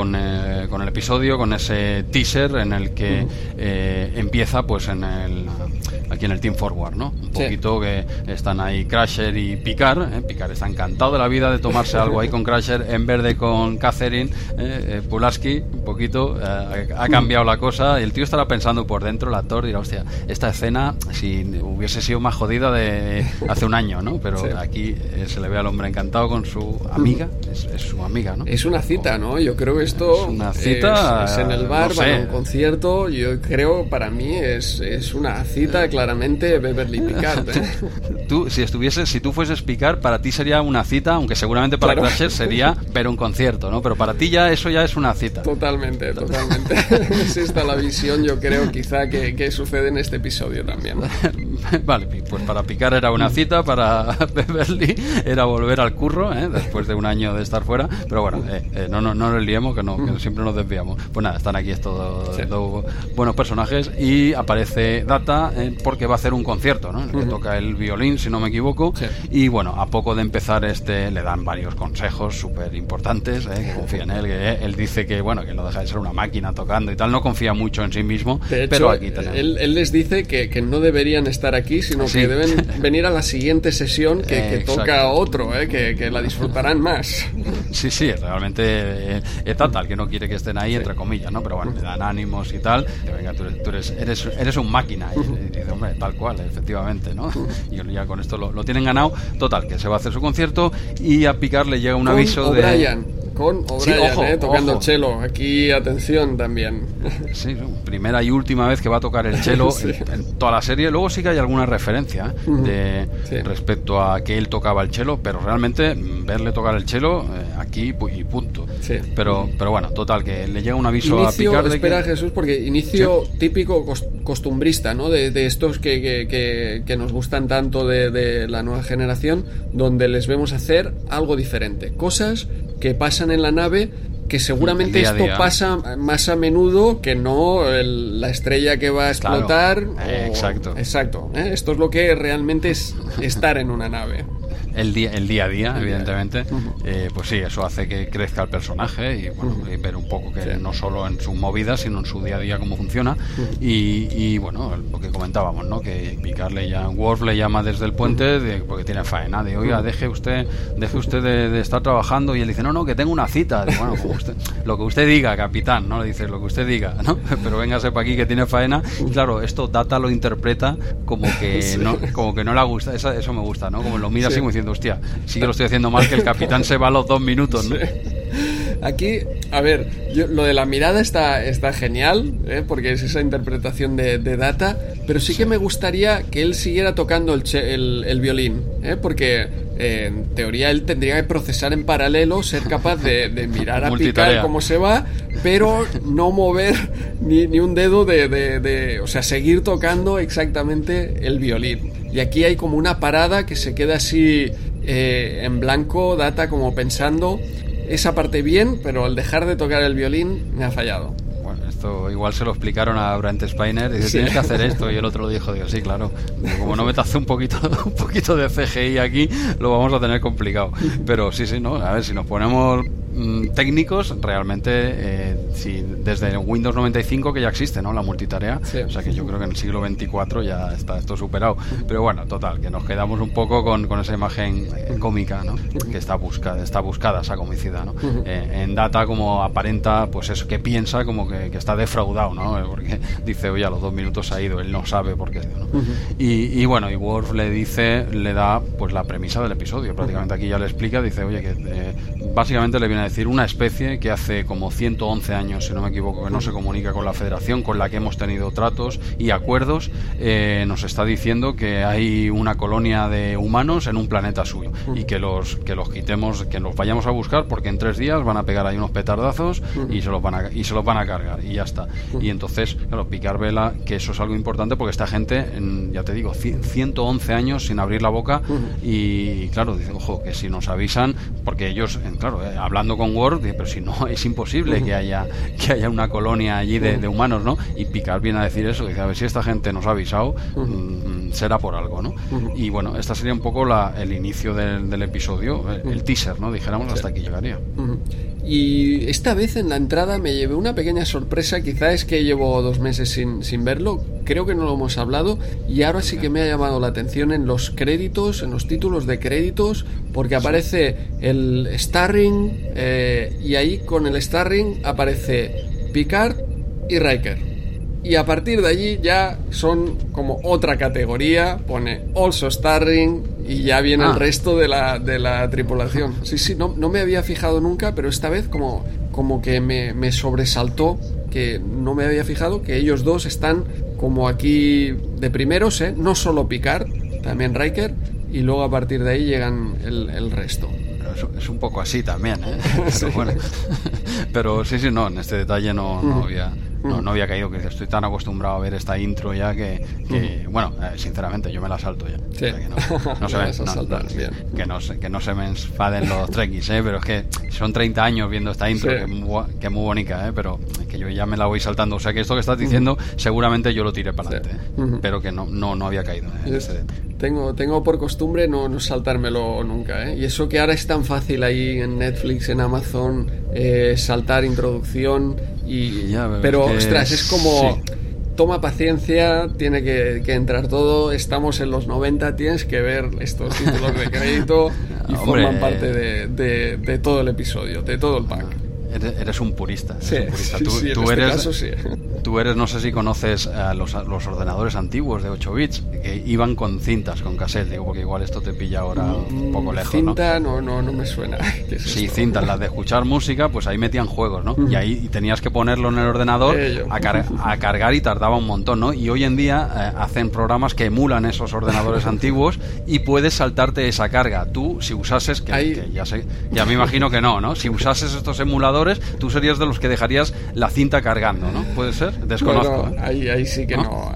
el episodio, con ese teaser en el que empieza pues aquí en el Team Forward, ¿no? Un poquito que están ahí Crusher y Picard. Picard está encantado de la vida de tomarse algo ahí con Crusher en vez de con Catherine. Pulaski, un poquito, ha cambiado la cosa, y el tío estará pensando por dentro, el actor dirá, hostia, esta escena si hubiese sido más jodida de hace un año, ¿no? Pero aquí se le ve al hombre encantado con su amiga, es su amiga, ¿no? Es una cita, ¿no? Yo creo que esto es una cita, es en el bar, van a un concierto. Yo creo, para mí es una cita claramente Beverly Picard, Tú, si tú fueses Picard, para ti sería una cita, aunque seguramente para Crusher sería ver un concierto, ¿no? Pero para ti eso ya es una cita. Totalmente. Es esta la visión, yo creo, quizá que sucede en este episodio también. Vale, pues para Picard era una cita, para Beverly era volver al curro, después de un año de estar fuera. Pero bueno, no nos liemos, que siempre nos desviamos. Pues nada, están aquí estos dos buenos personajes, y aparece Data porque va a hacer un concierto, ¿no? En el que toca el violín, si no me equivoco. Y bueno, a poco de empezar le dan varios consejos súper importantes, que confía en él, que él dice que bueno, que no deja de ser una máquina tocando y tal, no confía mucho en sí mismo. De hecho, pero aquí tenemos. Él les dice que no deberían estar aquí, sino que deben venir a la siguiente sesión que toca otro, que la disfrutarán más. Sí, realmente es Data el que no quiere que estén ahí, entre comillas, ¿no? Pero bueno, le dan ánimos y tal, que venga, tú eres un máquina, y dice, hombre, tal cual, efectivamente, ¿no? Y ya con esto lo tienen ganado. Total, que se va a hacer su concierto, y a Picard le llega un aviso con O'Brien, tocando cello. Aquí, atención también. Sí, primera y última vez que va a tocar el cello en toda la serie. Luego sí que hay alguna referencia respecto a que él tocaba el cello, pero realmente verle tocar el cello aquí y punto. Pero bueno, total, que le llega un aviso a Picard. Espera, Jesús, porque inicio típico costumbrista, ¿no? De estos que nos gustan tanto de la nueva generación, donde les vemos hacer algo diferente, cosas que pasan en la nave, que seguramente día a día. Esto pasa más a menudo que no la estrella que va a explotar. Exacto. Esto es lo que realmente es estar en una nave. El día a día, evidentemente. Pues sí, eso hace que crezca el personaje, y bueno, y ver un poco que no solo en sus movidas, sino en su día a día cómo funciona. Y bueno, lo que comentábamos, ¿no? Que Worf le llama desde el puente porque tiene faena, de oiga, deje usted de estar trabajando, y él dice, no, que tengo una cita. Dice, bueno, lo que usted diga, capitán, ¿no? Le dice, lo que usted diga, ¿no? Pero véngase para aquí que tiene faena. Y claro, esto Data lo interpreta como que no le gusta. Eso me gusta, ¿no? Como lo mira así como diciendo, hostia, sí que lo estoy haciendo mal, que el capitán se va a los 2 minutos, ¿no? Aquí, a ver, lo de la mirada está genial, porque es esa interpretación de Data, pero sí que me gustaría que él siguiera tocando el violín, porque en teoría él tendría que procesar en paralelo, ser capaz de mirar a Picard cómo se va, pero no mover ni un dedo o sea, seguir tocando exactamente el violín. Y aquí hay como una parada que se queda así en blanco, Data como pensando, esa parte bien, pero al dejar de tocar el violín me ha fallado. Bueno, esto igual se lo explicaron a Brent Spiner, y dice, tienes que hacer esto, y el otro lo dijo, sí, claro, como no me te hace un poquito de CGI aquí, lo vamos a tener complicado. Pero sí, no, a ver, si nos ponemos técnicos, realmente desde Windows 95 que ya existe, ¿no? La multitarea, o sea que yo creo que en el siglo 24 ya está esto superado. Pero bueno, total, que nos quedamos un poco con esa imagen cómica, ¿no? Que está buscada esa comicidad, ¿no? En Data como aparenta, pues eso, que piensa como que está defraudado, ¿no? Porque dice, oye, a los 2 minutos ha ido, él no sabe por qué, ¿no? Y bueno, y Worf le da pues la premisa del episodio, prácticamente aquí ya le explica, dice, oye, que básicamente le viene a decir, una especie que hace como 111 años, si no me equivoco, que no se comunica con la Federación, con la que hemos tenido tratos y acuerdos, nos está diciendo que hay una colonia de humanos en un planeta suyo y que los quitemos, que los vayamos a buscar, porque en 3 días van a pegar ahí unos petardazos y se los van a cargar y ya está. Y entonces, claro, Picard vela que eso es algo importante, porque esta gente, ya te digo, 111 años sin abrir la boca, y claro, dice, ojo, que si nos avisan, porque ellos, claro, hablando con Worf, dice, pero si no, es imposible que haya una colonia allí de humanos, ¿no? Y Picard viene a decir eso, dice, a ver si esta gente nos ha avisado, será por algo, ¿no? Y bueno, esta sería un poco el inicio del episodio, el teaser, ¿no? Dijéramos, hasta aquí llegaría. Y esta vez en la entrada me llevé una pequeña sorpresa, quizá es que llevo 2 meses sin verlo, creo que no lo hemos hablado, y ahora sí que me ha llamado la atención en los créditos, en los títulos de créditos, porque aparece el starring, y ahí con el starring aparece Picard y Riker. Y a partir de allí ya son como otra categoría, pone also starring y ya viene el resto de la tripulación. Sí, no me había fijado nunca, pero esta vez como que me sobresaltó, que no me había fijado que ellos dos están como aquí de primeros, no solo Picard, también Riker, y luego a partir de ahí llegan el resto. Es un poco así también, pero, sí. Bueno. Pero sí, no, en este detalle no había caído, que estoy tan acostumbrado a ver esta intro ya que bueno, sinceramente yo me la salto ya. Sí. O sea, que no se me enfaden los trekkies, pero es que son 30 años viendo esta intro, sí, que es muy bonita, pero es que yo ya me la voy saltando. O sea que esto que estás diciendo seguramente yo lo tiré para adelante, pero que no había caído. Tengo por costumbre no saltármelo nunca, y eso que ahora es tan fácil ahí en Netflix, en Amazon, saltar introducción pero ostras, es como sí. Toma paciencia, tiene que entrar todo, estamos en los 90, tienes que ver estos títulos de crédito y forman parte de todo el episodio, de todo el pack. Eres un purista. Sí, Tú eres, no sé si conoces los ordenadores antiguos de 8 bits que iban con cintas, con cassette, digo, porque igual esto te pilla ahora un poco lejos, cinta, ¿no? No me suena. Sí, cintas, las de escuchar música, pues ahí metían juegos, ¿no? Y ahí tenías que ponerlo en el ordenador a cargar y tardaba un montón, ¿no? Y hoy en día hacen programas que emulan esos ordenadores antiguos y puedes saltarte esa carga. Tú, si usases, que ya me imagino que no, Si usases estos emuladores, tú serías de los que dejarías la cinta cargando, ¿no? ¿Puede ser? Desconozco. No, ahí sí que no.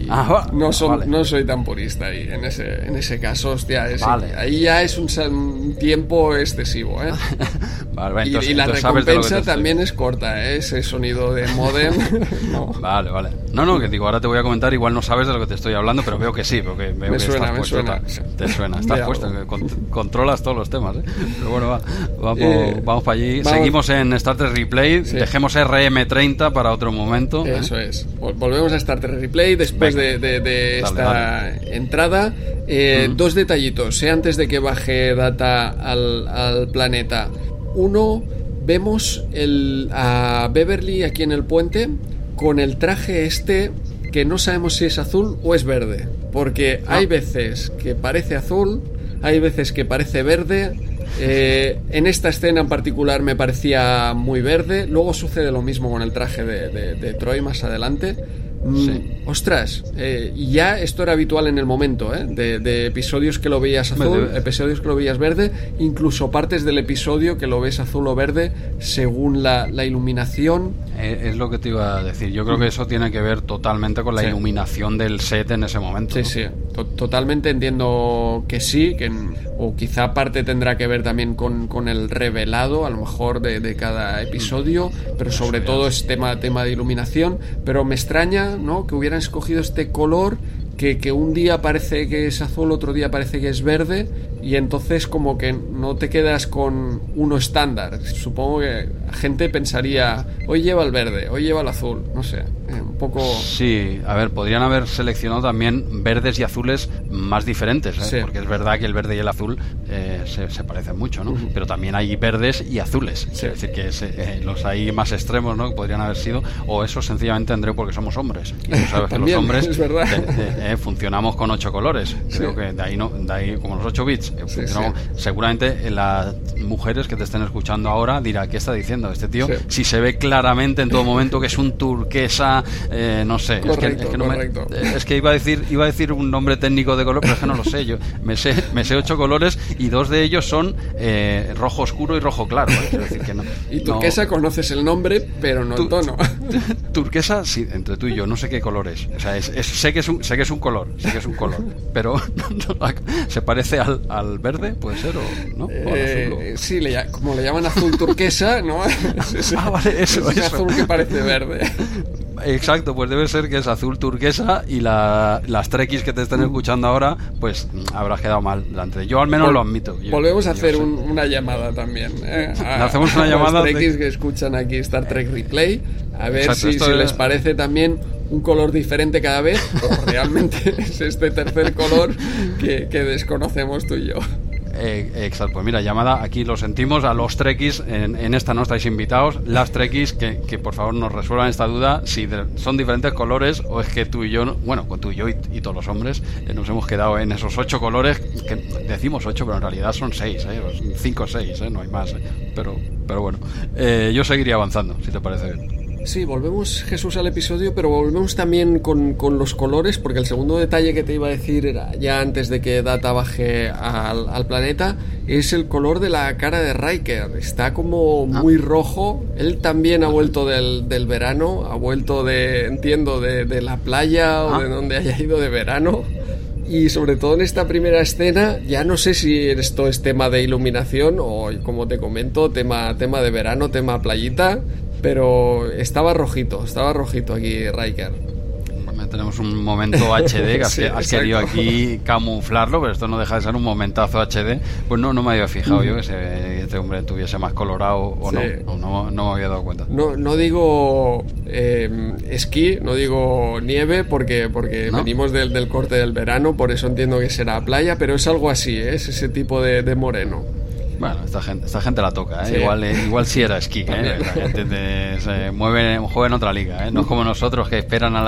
No soy tan purista ahí, en ese caso, hostia. Vale. Ahí ya es un tiempo excesivo, Vale, entonces, y la recompensa también es corta, ese sonido de modem. No. Vale. No, que digo, ahora te voy a comentar, igual no sabes de lo que te estoy hablando, pero veo que sí, porque veo que estás puesto. Te suena, estás puesto, controlas todos los temas, Pero bueno, vamos para allí. Seguimos en Star Trek Replay, dejemos RM30 para otro momento. Eso es. Volvemos a Star Trek Replay después de esta entrada. 2 detallitos, antes de que baje Data al planeta. Uno, vemos a Beverly aquí en el puente con el traje que no sabemos si es azul o es verde, porque hay veces que parece azul, hay veces que parece verde. En esta escena en particular me parecía muy verde. Luego sucede lo mismo con el traje de Troy más adelante. Ostras, ya esto era habitual en el momento, de episodios que lo veías azul, episodios que lo veías verde, incluso partes del episodio que lo ves azul o verde según la iluminación. Es lo que te iba a decir. Yo creo que eso tiene que ver totalmente con la iluminación del set en ese momento. Sí, totalmente entiendo que sí, o quizá parte tendrá que ver también con el revelado, a lo mejor de cada episodio, pero sobre todo es tema de iluminación. Pero me extraña, ¿no?, que hubieran escogido este color que un día parece que es azul, otro día parece que es verde, y entonces como que no te quedas con uno estándar. Supongo que la gente pensaría, hoy lleva el verde, hoy lleva el azul, no sé, un poco... Sí, a ver, podrían haber seleccionado también verdes y azules más diferentes, porque es verdad que el verde y el azul se parecen mucho, ¿no? Pero también hay verdes y azules, es decir, que los hay más extremos, ¿no?, que podrían haber sido, o eso sencillamente, André, porque somos hombres, y tú sabes que los hombres es verdad. funcionamos con 8 colores, creo que de ahí como los 8 bits Seguramente las mujeres que te estén escuchando ahora dirá, ¿qué está diciendo este tío? Si se ve claramente en todo momento que es un turquesa, no sé. Correcto. Es que iba a decir un nombre técnico de color, pero es que no lo sé. Yo me sé 8 colores y 2 de ellos son rojo oscuro y rojo claro. Quiero decir que no. Y turquesa conoces el nombre, pero no el tono. Turquesa, sí, entre tú y yo, no sé qué color es. O sea, sé que es un color, pero se parece al verde, puede ser, o no. Sí, como le llaman azul turquesa, ¿no? Vale, eso. Azul que parece verde. Exacto, pues debe ser que es azul turquesa y las trekkies que te estén escuchando ahora, pues habrás quedado mal delante. Yo al menos lo admito. Volvemos a hacer una llamada también. Hacemos una llamada a los trekkies que escuchan aquí Star Trek Replay, a ver si les parece también un color diferente cada vez o realmente es este tercer color que desconocemos tú y yo. Exacto, pues mira, llamada, aquí lo sentimos a los trekkies, en esta no estáis invitados, las trekkies que por favor nos resuelvan esta duda, si son diferentes colores o es que tú y yo, con tú y yo y todos los hombres nos hemos quedado en esos 8 colores, que decimos 8 pero en realidad son 6, 5 o 6, no hay más, pero bueno, yo seguiría avanzando, si te parece bien. Sí, volvemos, Jesús, al episodio, pero volvemos también con los colores, porque el segundo detalle que te iba a decir era, ya antes de que Data baje al planeta, es el color de la cara de Riker. Está como muy rojo. Él también ha vuelto del verano, ha vuelto de la playa o de donde haya ido de verano. Y sobre todo en esta primera escena, ya no sé si esto es tema de iluminación o, como te comento, tema de verano, tema playita, pero estaba rojito aquí Riker. Tenemos un momento HD que has querido aquí camuflarlo, pero esto no deja de ser un momentazo HD. Pues no me había fijado yo que este hombre tuviese más colorado o no me había dado cuenta. No digo esquí, no digo nieve porque ¿no? Venimos del corte del verano, por eso entiendo que será playa, pero es algo así, es ese tipo de moreno. Bueno, esta gente la toca, ¿eh? Sí. Igual sí era esquí, ¿eh? La gente se juega en otra liga, ¿eh? No es como nosotros que esperan a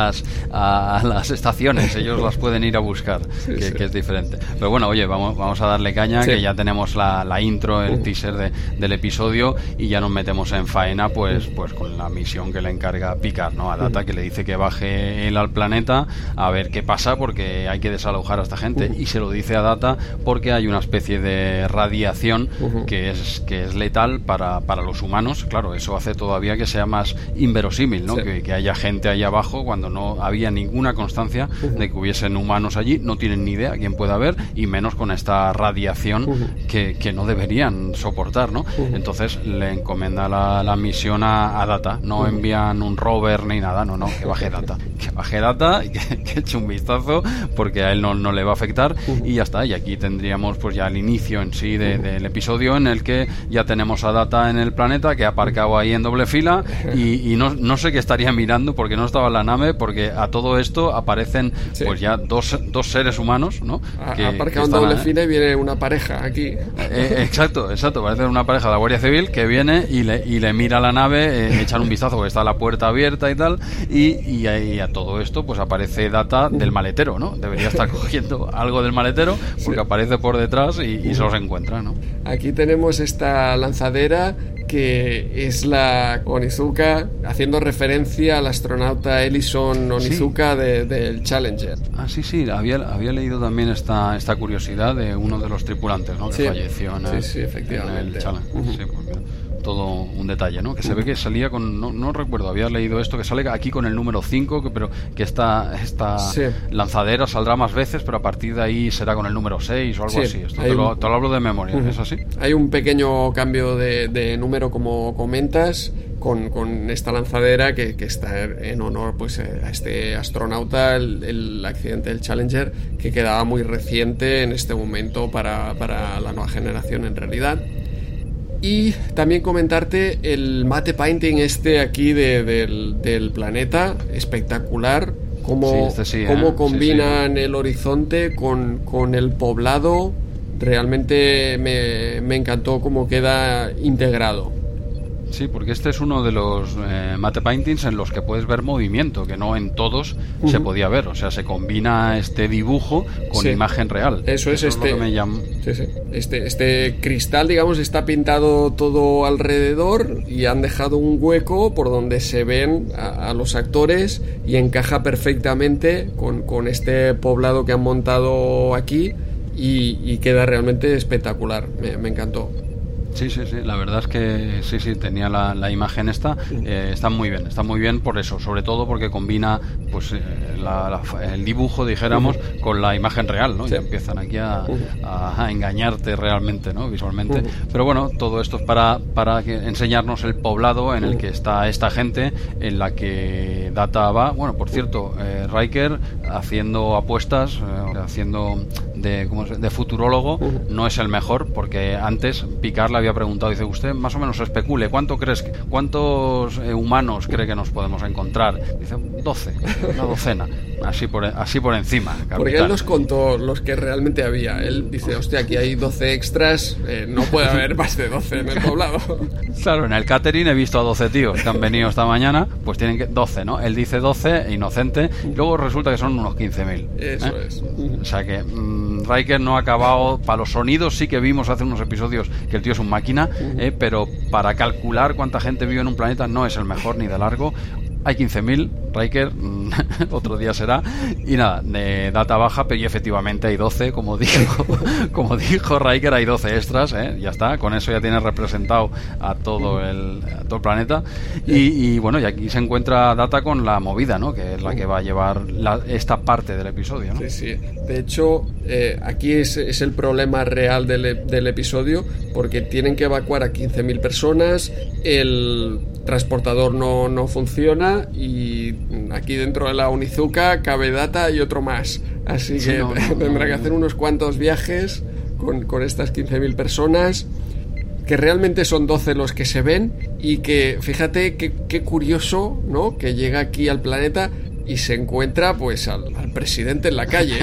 las estaciones, ellos las pueden ir a buscar, que es diferente. Pero bueno, oye, vamos a darle caña, que ya tenemos la intro, el teaser del episodio y ya nos metemos en faena, pues con la misión que le encarga Picard, ¿no? A Data, que le dice que baje él al planeta a ver qué pasa porque hay que desalojar a esta gente, y se lo dice a Data porque hay una especie de radiación que es letal para los humanos. Claro, eso hace todavía que sea más inverosímil, ¿no? Que haya gente ahí abajo cuando no había ninguna constancia de que hubiesen humanos allí, no tienen ni idea quién puede haber, y menos con esta radiación que no deberían soportar, ¿no? Entonces le encomienda la misión a Data, no envían un rover ni nada, no, que baje Data y que eche un vistazo porque a él no le va a afectar, y ya está. Y aquí tendríamos pues ya el inicio en sí del episodio, en el que ya tenemos a Data en el planeta, que ha aparcado ahí en doble fila y no sé qué estaría mirando porque no estaba en la nave, porque a todo esto aparecen pues ya dos seres humanos, ¿no? Ha aparcado en doble fila y viene una pareja aquí. Exacto, parece una pareja de la Guardia Civil que viene y le mira a la nave, echan un vistazo porque está la puerta abierta y tal, y a todo esto pues aparece Data del maletero, ¿no? Debería estar cogiendo algo del maletero porque aparece por detrás y se los encuentra, ¿no? Aquí tenemos esta lanzadera que es la Onizuka, haciendo referencia al astronauta Ellison Onizuka del Challenger. Sí, había leído también esta curiosidad de uno de los tripulantes, ¿no? Que falleció en efectivamente. el Challenger. Pues mira, todo un detalle, ¿no? Que se ve que salía con... No recuerdo, había leído esto, que sale aquí con el número 5, pero que esta lanzadera saldrá más veces, pero a partir de ahí será con el número 6 o algo así. Esto te lo hablo de memoria, ¿es así? Hay un pequeño cambio de número, como comentas, con esta lanzadera que está en honor pues a este astronauta, el accidente del Challenger, que quedaba muy reciente en este momento para la nueva generación en realidad. Y también comentarte el matte painting aquí del planeta, espectacular, cómo combinan el horizonte con el poblado. Realmente me encantó cómo queda integrado. Sí, porque este es uno de los matte paintings en los que puedes ver movimiento, que no en todos se podía ver. O sea, se combina este dibujo con imagen real. Eso es lo que me llama. Sí. Este cristal, digamos, está pintado todo alrededor y han dejado un hueco por donde se ven a los actores y encaja perfectamente con este poblado que han montado aquí y queda realmente espectacular. Me encantó. Sí, la verdad es que sí, tenía la imagen esta, está muy bien por eso, sobre todo porque combina pues el dibujo, dijéramos, con la imagen real, ¿no? Sí. Ya empiezan aquí a engañarte realmente, ¿no? Visualmente, pero bueno, todo esto es para enseñarnos el poblado en el que está esta gente, en la que Data va, bueno, por cierto, Riker haciendo apuestos, haciendo de futurólogo, no es el mejor, porque antes Picard le había preguntado, dice, usted más o menos especule, ¿cuántos humanos cree que nos podemos encontrar? Dice, 12, una docena, así por encima, capitán. Porque él nos contó los que realmente había. Él dice, hostia, aquí hay 12 extras, no puede haber más de 12 en el poblado. Claro, en el catering he visto a 12 tíos que han venido esta mañana, pues tienen que 12, ¿no? Él dice 12, inocente, y luego resulta que son unos 15.000. Eso es. O sea que Riker no ha acabado. Para los sonidos sí que vimos hace unos episodios que el tío es un máquina, pero para calcular cuánta gente vive en un planeta no es el mejor ni de largo. Hay 15.000, Riker, otro día será, y nada, Data baja, pero y efectivamente hay 12, como dijo Riker, hay 12 extras, ya está, con eso ya tienes representado a todo el planeta, y bueno, y aquí se encuentra Data con la movida, ¿no? Que es la que va a llevar esta parte del episodio, ¿no? Sí, de hecho, aquí es el problema real del episodio, porque tienen que evacuar a 15.000 personas, el transportador no funciona y aquí dentro de la Onizuka cabe Data y otro más, así que tendrá que hacer unos cuantos viajes con estas 15.000 personas, que realmente son 12 los que se ven, y que fíjate qué curioso, ¿no? Que llega aquí al planeta y se encuentra pues al presidente en la calle.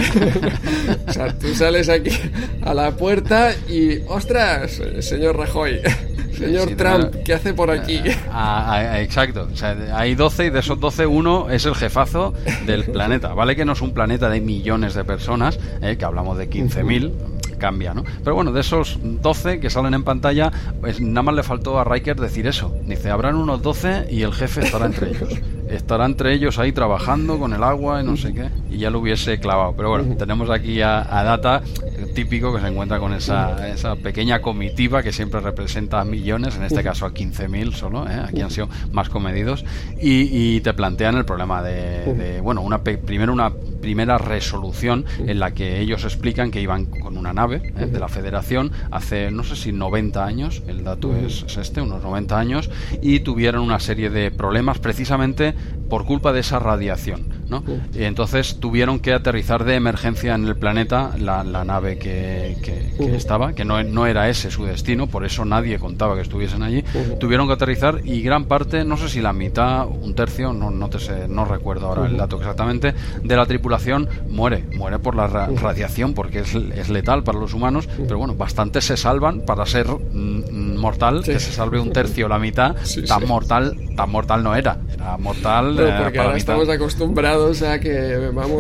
O sea, tú sales aquí a la puerta y ¡ostras! Señor Rajoy, señor Trump, ¿qué hace por aquí? Exacto, o sea, hay 12 y de esos 12 uno es el jefazo del planeta. Vale que no es un planeta de millones de personas, que hablamos de 15.000, cambia, ¿no? Pero bueno, de esos 12 que salen en pantalla, pues nada más le faltó a Riker decir eso. Dice, habrán unos 12 y el jefe estará entre ellos. Estará entre ellos ahí trabajando con el agua y no sé qué, y ya lo hubiese clavado. Pero bueno, tenemos aquí a Data, típico, que se encuentra con esa pequeña comitiva que siempre representa a millones, en este caso a 15.000 solo, aquí han sido más comedidos, y te plantean el problema de bueno, primero una primera resolución en la que ellos explican que iban con una nave de la Federación hace, no sé si 90 años, el dato es unos 90 años, y tuvieron una serie de problemas precisamente por culpa de esa radiación, ¿no? Y entonces tuvieron que aterrizar de emergencia en el planeta la nave que estaba, que no era ese su destino, por eso nadie contaba que estuviesen allí. Tuvieron que aterrizar y gran parte, no sé si la mitad, un tercio, no recuerdo ahora el dato exactamente, de la tripulación muere por la radiación, porque es letal para los humanos, pero bueno, bastantes se salvan para ser mortal, que se salve un tercio, la mitad, tan mortal no era mortal. Pero porque ahora estamos acostumbrados a que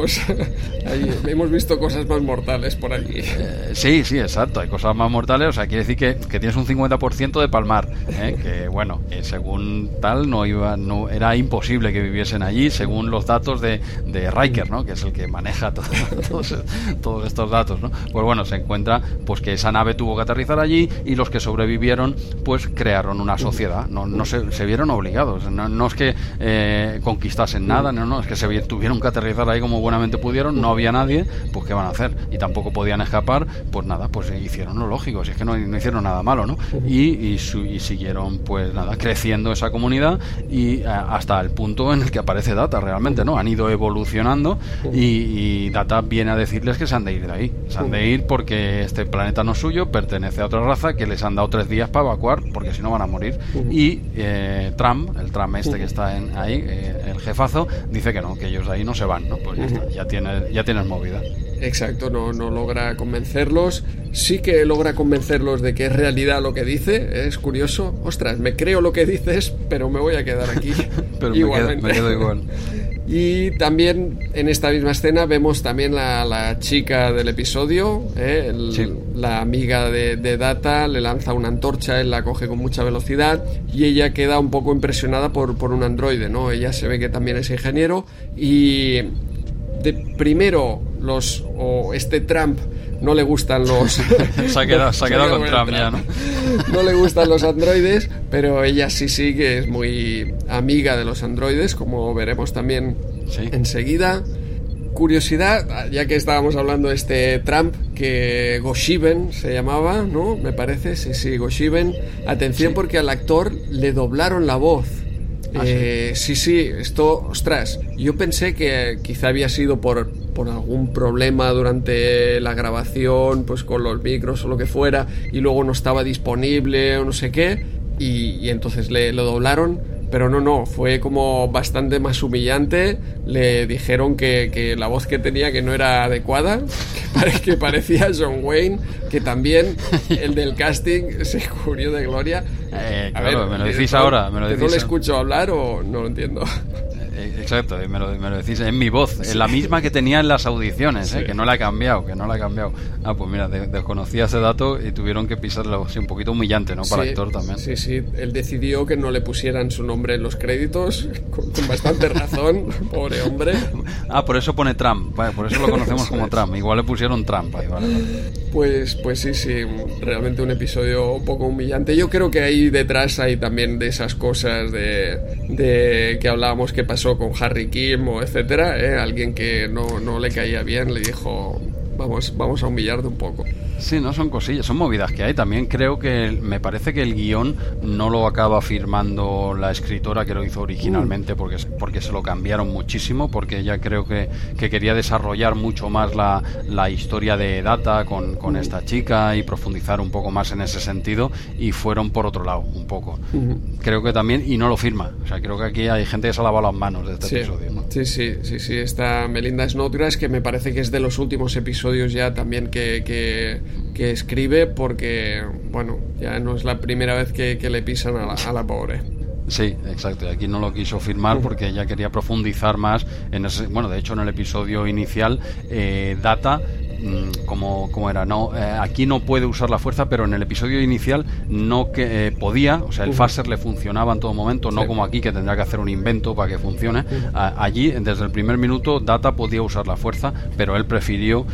hemos visto cosas más mortales por allí. Sí, exacto, hay cosas más mortales, o sea, quiere decir que tienes un 50% de palmar, que bueno, según tal no era imposible que viviesen allí, según los datos de Riker, ¿no? Que es el que maneja todos estos datos, ¿no? Pues bueno, se encuentra pues que esa nave tuvo que aterrizar allí, y los que sobrevivieron pues crearon una sociedad, no se vieron obligados, no es que conquistasen nada, no, es que tuvieron que aterrizar ahí como buenamente pudieron, no había nadie, pues ¿qué van a hacer? Y tampoco podían escapar, pues nada, pues hicieron lo lógico, si es que no hicieron nada malo, ¿no? Y siguieron pues nada, creciendo esa comunidad, y hasta el punto en el que aparece Data realmente, ¿no? Han ido evolucionando, y Data viene a decirles que se han de ir de ahí, se han de ir porque este planeta no es suyo, pertenece a otra raza, que les han dado 3 días para evacuar, porque si no van a morir. Y el Trump este que está ahí, el jefazo, dice que no, que ellos de ahí no se van, ¿no? Pues ya está, ya tienes movida. Exacto, no logra convencerlos. Sí que logra convencerlos de que es realidad lo que dice. Es curioso. Ostras, me creo lo que dices, pero me voy a quedar aquí. Pero igualmente. Me quedo igual. Y también en esta misma escena vemos también la chica del episodio, sí. La amiga de Data, le lanza una antorcha, él la coge con mucha velocidad y ella queda un poco impresionada por un androide, ¿no? Ella se ve que también es ingeniero y primero este Trump no le gustan los... se ha quedado con Trump ya, ¿no? No le gustan los androides, pero ella sí que es muy amiga de los androides, como veremos también enseguida. Curiosidad, ya que estábamos hablando de este Trump, que Goshiben se llamaba, ¿no? Me parece, sí, Goshiben. Atención, porque al actor le doblaron la voz. Sí, esto, ostras, yo pensé que quizá había sido por algún problema durante la grabación, pues con los micros o lo que fuera, y luego no estaba disponible o no sé qué, y entonces lo doblaron, pero no, fue como bastante más humillante. Le dijeron que la voz que tenía que no era adecuada, que parecía John Wayne, que también el del casting se cubrió de gloria. Claro, me lo decís ahora. ¿No le escucho hablar o no lo entiendo? Exacto, me lo decís en mi voz, en la misma que tenía en las audiciones, que no la he cambiado. Pues mira, desconocía ese dato y tuvieron que pisarlo, un poquito humillante, ¿no? Para el actor también. Sí, él decidió que no le pusieran su nombre en los créditos, con bastante razón, pobre hombre. Por eso pone Trump, vale, por eso lo conocemos como Trump, igual le pusieron Trump ahí, vale. Pues sí, realmente un episodio un poco humillante. Yo creo que ahí detrás hay también de esas cosas de que hablábamos que pasó con Harry Kim o etcétera, alguien que no le caía bien le dijo vamos a humillarte un poco. Sí, no son cosillas, son movidas que hay. También creo que me parece que el guión no lo acaba firmando la escritora que lo hizo originalmente porque se lo cambiaron muchísimo, porque ella creo que quería desarrollar mucho más la historia de Data con esta chica y profundizar un poco más en ese sentido, y fueron por otro lado un poco. Creo que también, y no lo firma, o sea, creo que aquí hay gente que se ha lavado las manos de este episodio, ¿no? Sí, esta Melinda Snodgrass, que me parece que es de los últimos episodios ya también que escribe, porque bueno, ya no es la primera vez que le pisan a la pobre. Sí, exacto, y aquí no lo quiso firmar porque ella quería profundizar más en ese, bueno, de hecho en el episodio inicial Data como era, no, aquí no puede usar la fuerza, pero en el episodio inicial no podía, o sea, el phaser le funcionaba en todo momento, no como aquí que tendrá que hacer un invento para que funcione. Allí desde el primer minuto Data podía usar la fuerza, pero él prefirió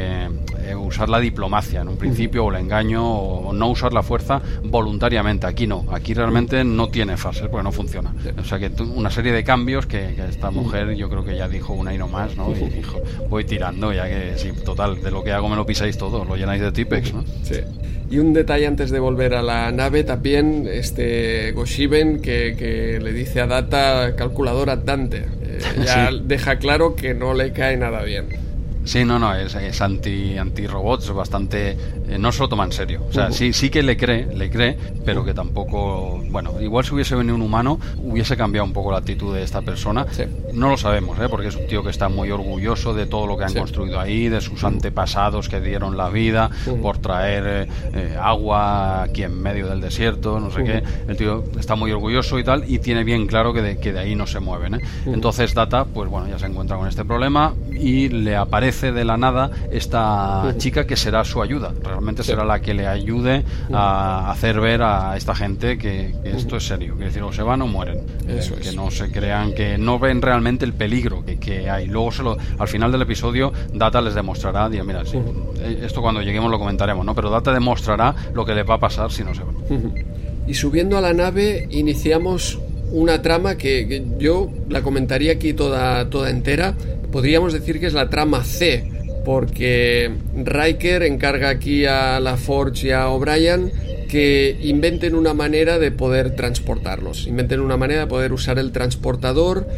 usar la diplomacia en un principio, o el engaño, o no usar la fuerza voluntariamente. Aquí no, aquí realmente no tiene phaser porque no funciona. O sea que una serie de cambios que esta mujer, yo creo que ya dijo una y no más, ¿no? Y dijo, voy tirando, ya que sí, total, de lo que hago me lo pisáis todo, lo llenáis de Tipex, ¿no? Sí. Y un detalle antes de volver a la nave también, Goshiben que le dice a Data calculadora Dante, ya deja claro que no le cae nada bien. Sí, no, es anti-robots, bastante... no se lo toma en serio. O sea, sí que le cree, pero que tampoco... Bueno, igual si hubiese venido un humano, hubiese cambiado un poco la actitud de esta persona. Sí. No lo sabemos, porque es un tío que está muy orgulloso de todo lo que han construido ahí, de sus antepasados que dieron la vida por traer agua aquí en medio del desierto, no sé qué. El tío está muy orgulloso y tal, y tiene bien claro que de ahí no se mueven, Entonces Data, pues bueno, ya se encuentra con este problema y le aparece de la nada esta chica que será su ayuda, realmente será la que le ayude a hacer ver a esta gente que esto es serio, que decir, o se van o mueren, que no se crean, que no ven realmente el peligro que hay. Luego al final del episodio Data les demostrará, mira, sí, esto cuando lleguemos lo comentaremos, ¿no? Pero Data demostrará lo que les va a pasar si no se van. Y subiendo a la nave iniciamos una trama que yo la comentaría aquí toda entera. Podríamos decir que es la trama C, porque Riker encarga aquí a la Forge y a O'Brien que inventen una manera de poder transportarlos, inventen una manera de poder usar el transportador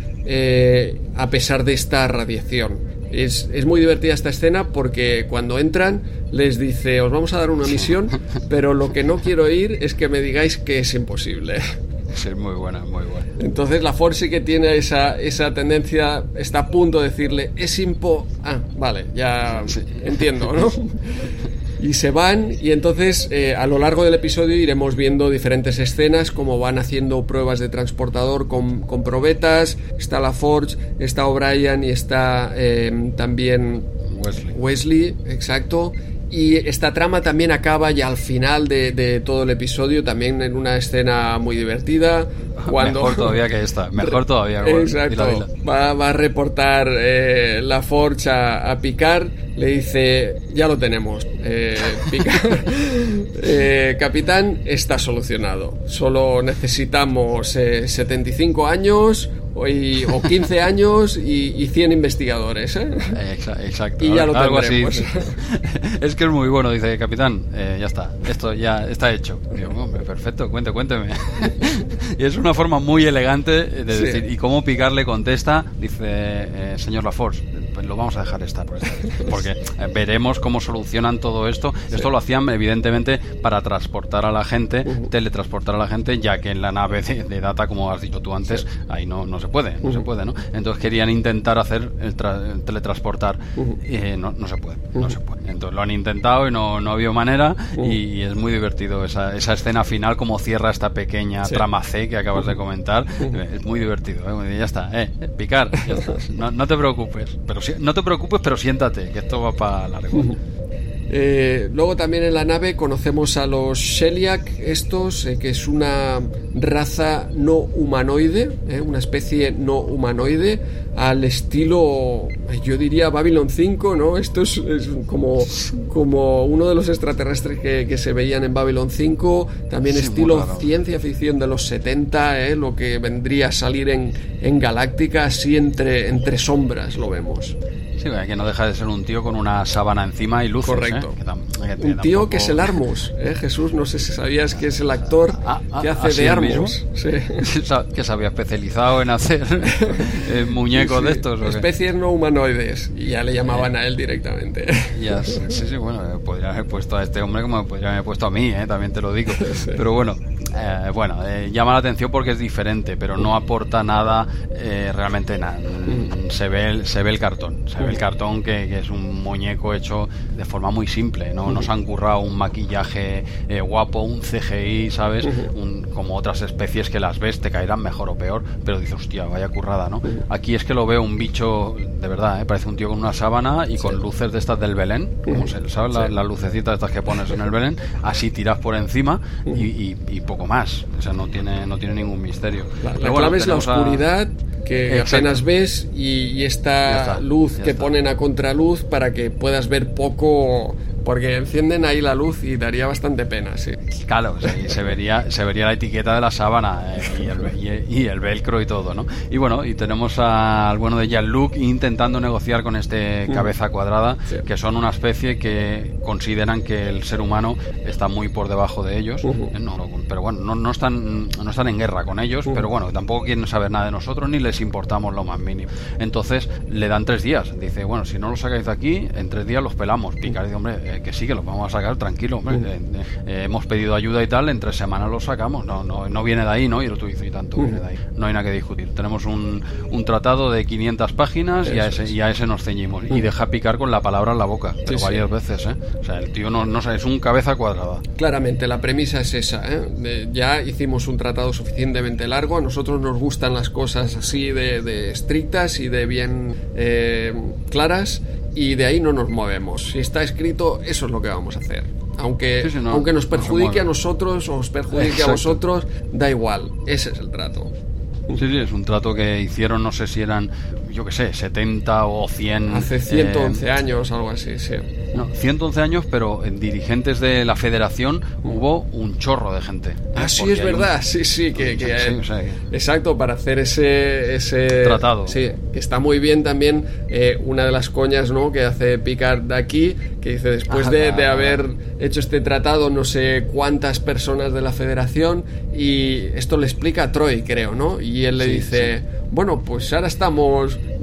a pesar de esta radiación. Es muy divertida esta escena porque cuando entran les dice, os vamos a dar una misión, pero lo que no quiero oír es que me digáis que es imposible. Sí, muy buena, muy buena. Entonces la Force sí que tiene esa tendencia, está a punto de decirle, es vale, ya sí. Entiendo, ¿no? Y se van, y entonces a lo largo del episodio iremos viendo diferentes escenas, como van haciendo pruebas de transportador con probetas. Está la Forge, está O'Brien y está también Wesley, exacto. Y esta trama también acaba ya al final de todo el episodio, también en una escena muy divertida. Cuando... Mejor todavía que esta, mejor todavía. Exacto, dila. Va a reportar la Forge a Picard, le dice, ya lo tenemos, Picard, capitán, está solucionado, solo necesitamos 75 años o 15 años y 100 investigadores, ¿eh? Exacto. Y ya lo algo tendremos. Así. Es que es muy bueno, dice, capitán, ya está, esto ya está hecho. Digo, hombre, perfecto, cuénteme. Y es una forma muy elegante de decir, y cómo Picard le contesta, dice, señor LaForce, pues lo vamos a dejar estar porque veremos cómo solucionan todo esto. Esto lo hacían evidentemente para transportar a la gente, teletransportar a la gente, ya que en la nave de Data, como has dicho tú antes, ahí no se puede, ¿no? Entonces querían intentar hacer el teletransportar, no se puede. Entonces lo han intentado y no ha habido manera, y es muy divertido esa escena final, como cierra esta pequeña trama C que acabas de comentar. Es muy divertido, ya está, Picard, ya está. No te preocupes, pero siéntate, que esto va para largo. Luego también en la nave conocemos a los Sheliak, que es una raza no humanoide, una especie no humanoide, al estilo, yo diría Babylon 5, ¿no? Esto es como uno de los extraterrestres que se veían en Babylon 5, también estilo ciencia ficción de los 70, lo que vendría a salir en Galáctica, así entre sombras lo vemos. Sí, que no deja de ser un tío con una sábana encima y luces. Correcto. Un tío que es el Armus, Jesús, no sé si sabías que es el actor que hace de Armus. Sí. Que se había especializado en hacer muñecos de estos. Especies no humanoides, y ya le llamaban a él directamente. Sí, bueno, podrían haber puesto a este hombre como podrían haber puesto a mí, también te lo digo. Sí. Pero bueno, llama la atención porque es diferente, pero no aporta nada, realmente nada. Se ve el cartón. El cartón que es un muñeco hecho de forma muy simple, no nos han currado un maquillaje guapo, un CGI, ¿sabes? Como otras especies que las ves, te caerán mejor o peor, pero dices, hostia, vaya currada, ¿no? Aquí es que lo veo un bicho de verdad, parece un tío con una sábana y con luces de estas del Belén, como ¿sabes? Las lucecitas estas que pones en el Belén, así tiras por encima y poco más, o sea, no tiene ningún misterio. La clave es la oscuridad que apenas ves y esta luz que ponen a contraluz para que puedas ver poco, porque encienden ahí la luz y daría bastante pena, sí. Claro, sí, se vería la etiqueta de la sábana y el velcro y todo, ¿no? Y bueno, y tenemos al bueno de Jean-Luc intentando negociar con este cabeza cuadrada, que son una especie que consideran que el ser humano está muy por debajo de ellos, pero bueno, no están en guerra con ellos, pero bueno, tampoco quieren saber nada de nosotros ni les importamos lo más mínimo. Entonces le dan 3 días, dice, bueno, si no los sacáis de aquí, en 3 días los pelamos. Picard dice, hombre, que sí, que los vamos a sacar, tranquilo, hombre, hemos pedido ayuda y tal, en 3 semanas los sacamos, no viene de ahí, ¿no? Y el otro dice, y tanto viene de ahí, no hay nada que discutir. Tenemos un tratado de 500 páginas y a ese nos ceñimos, y deja Picard con la palabra en la boca, pero varias veces, o sea, el tío no es un cabeza cuadrada. Claramente, la premisa es esa, ya hicimos un tratado suficientemente largo, a nosotros nos gustan las cosas así de estrictas y de bien claras, y de ahí no nos movemos. Si está escrito, eso es lo que vamos a hacer. Aunque nos perjudique a nosotros o os perjudique a vosotros, da igual, ese es el trato. Sí, es un trato que hicieron, no sé si eran, yo qué sé, 70 o 100... Hace 111 añnes, algo así, sí. No, 111 años, pero en dirigentes de la Federación hubo un chorro de gente. Sí, es verdad, exacto, para hacer ese tratado. Sí, que está muy bien también, una de las coñas, ¿no?, que hace Picard de aquí, que dice, después de haber hecho este tratado, no sé cuántas personas de la Federación, y esto le explica a Troy, creo, ¿no? Y él le dice, bueno, pues ahora estamos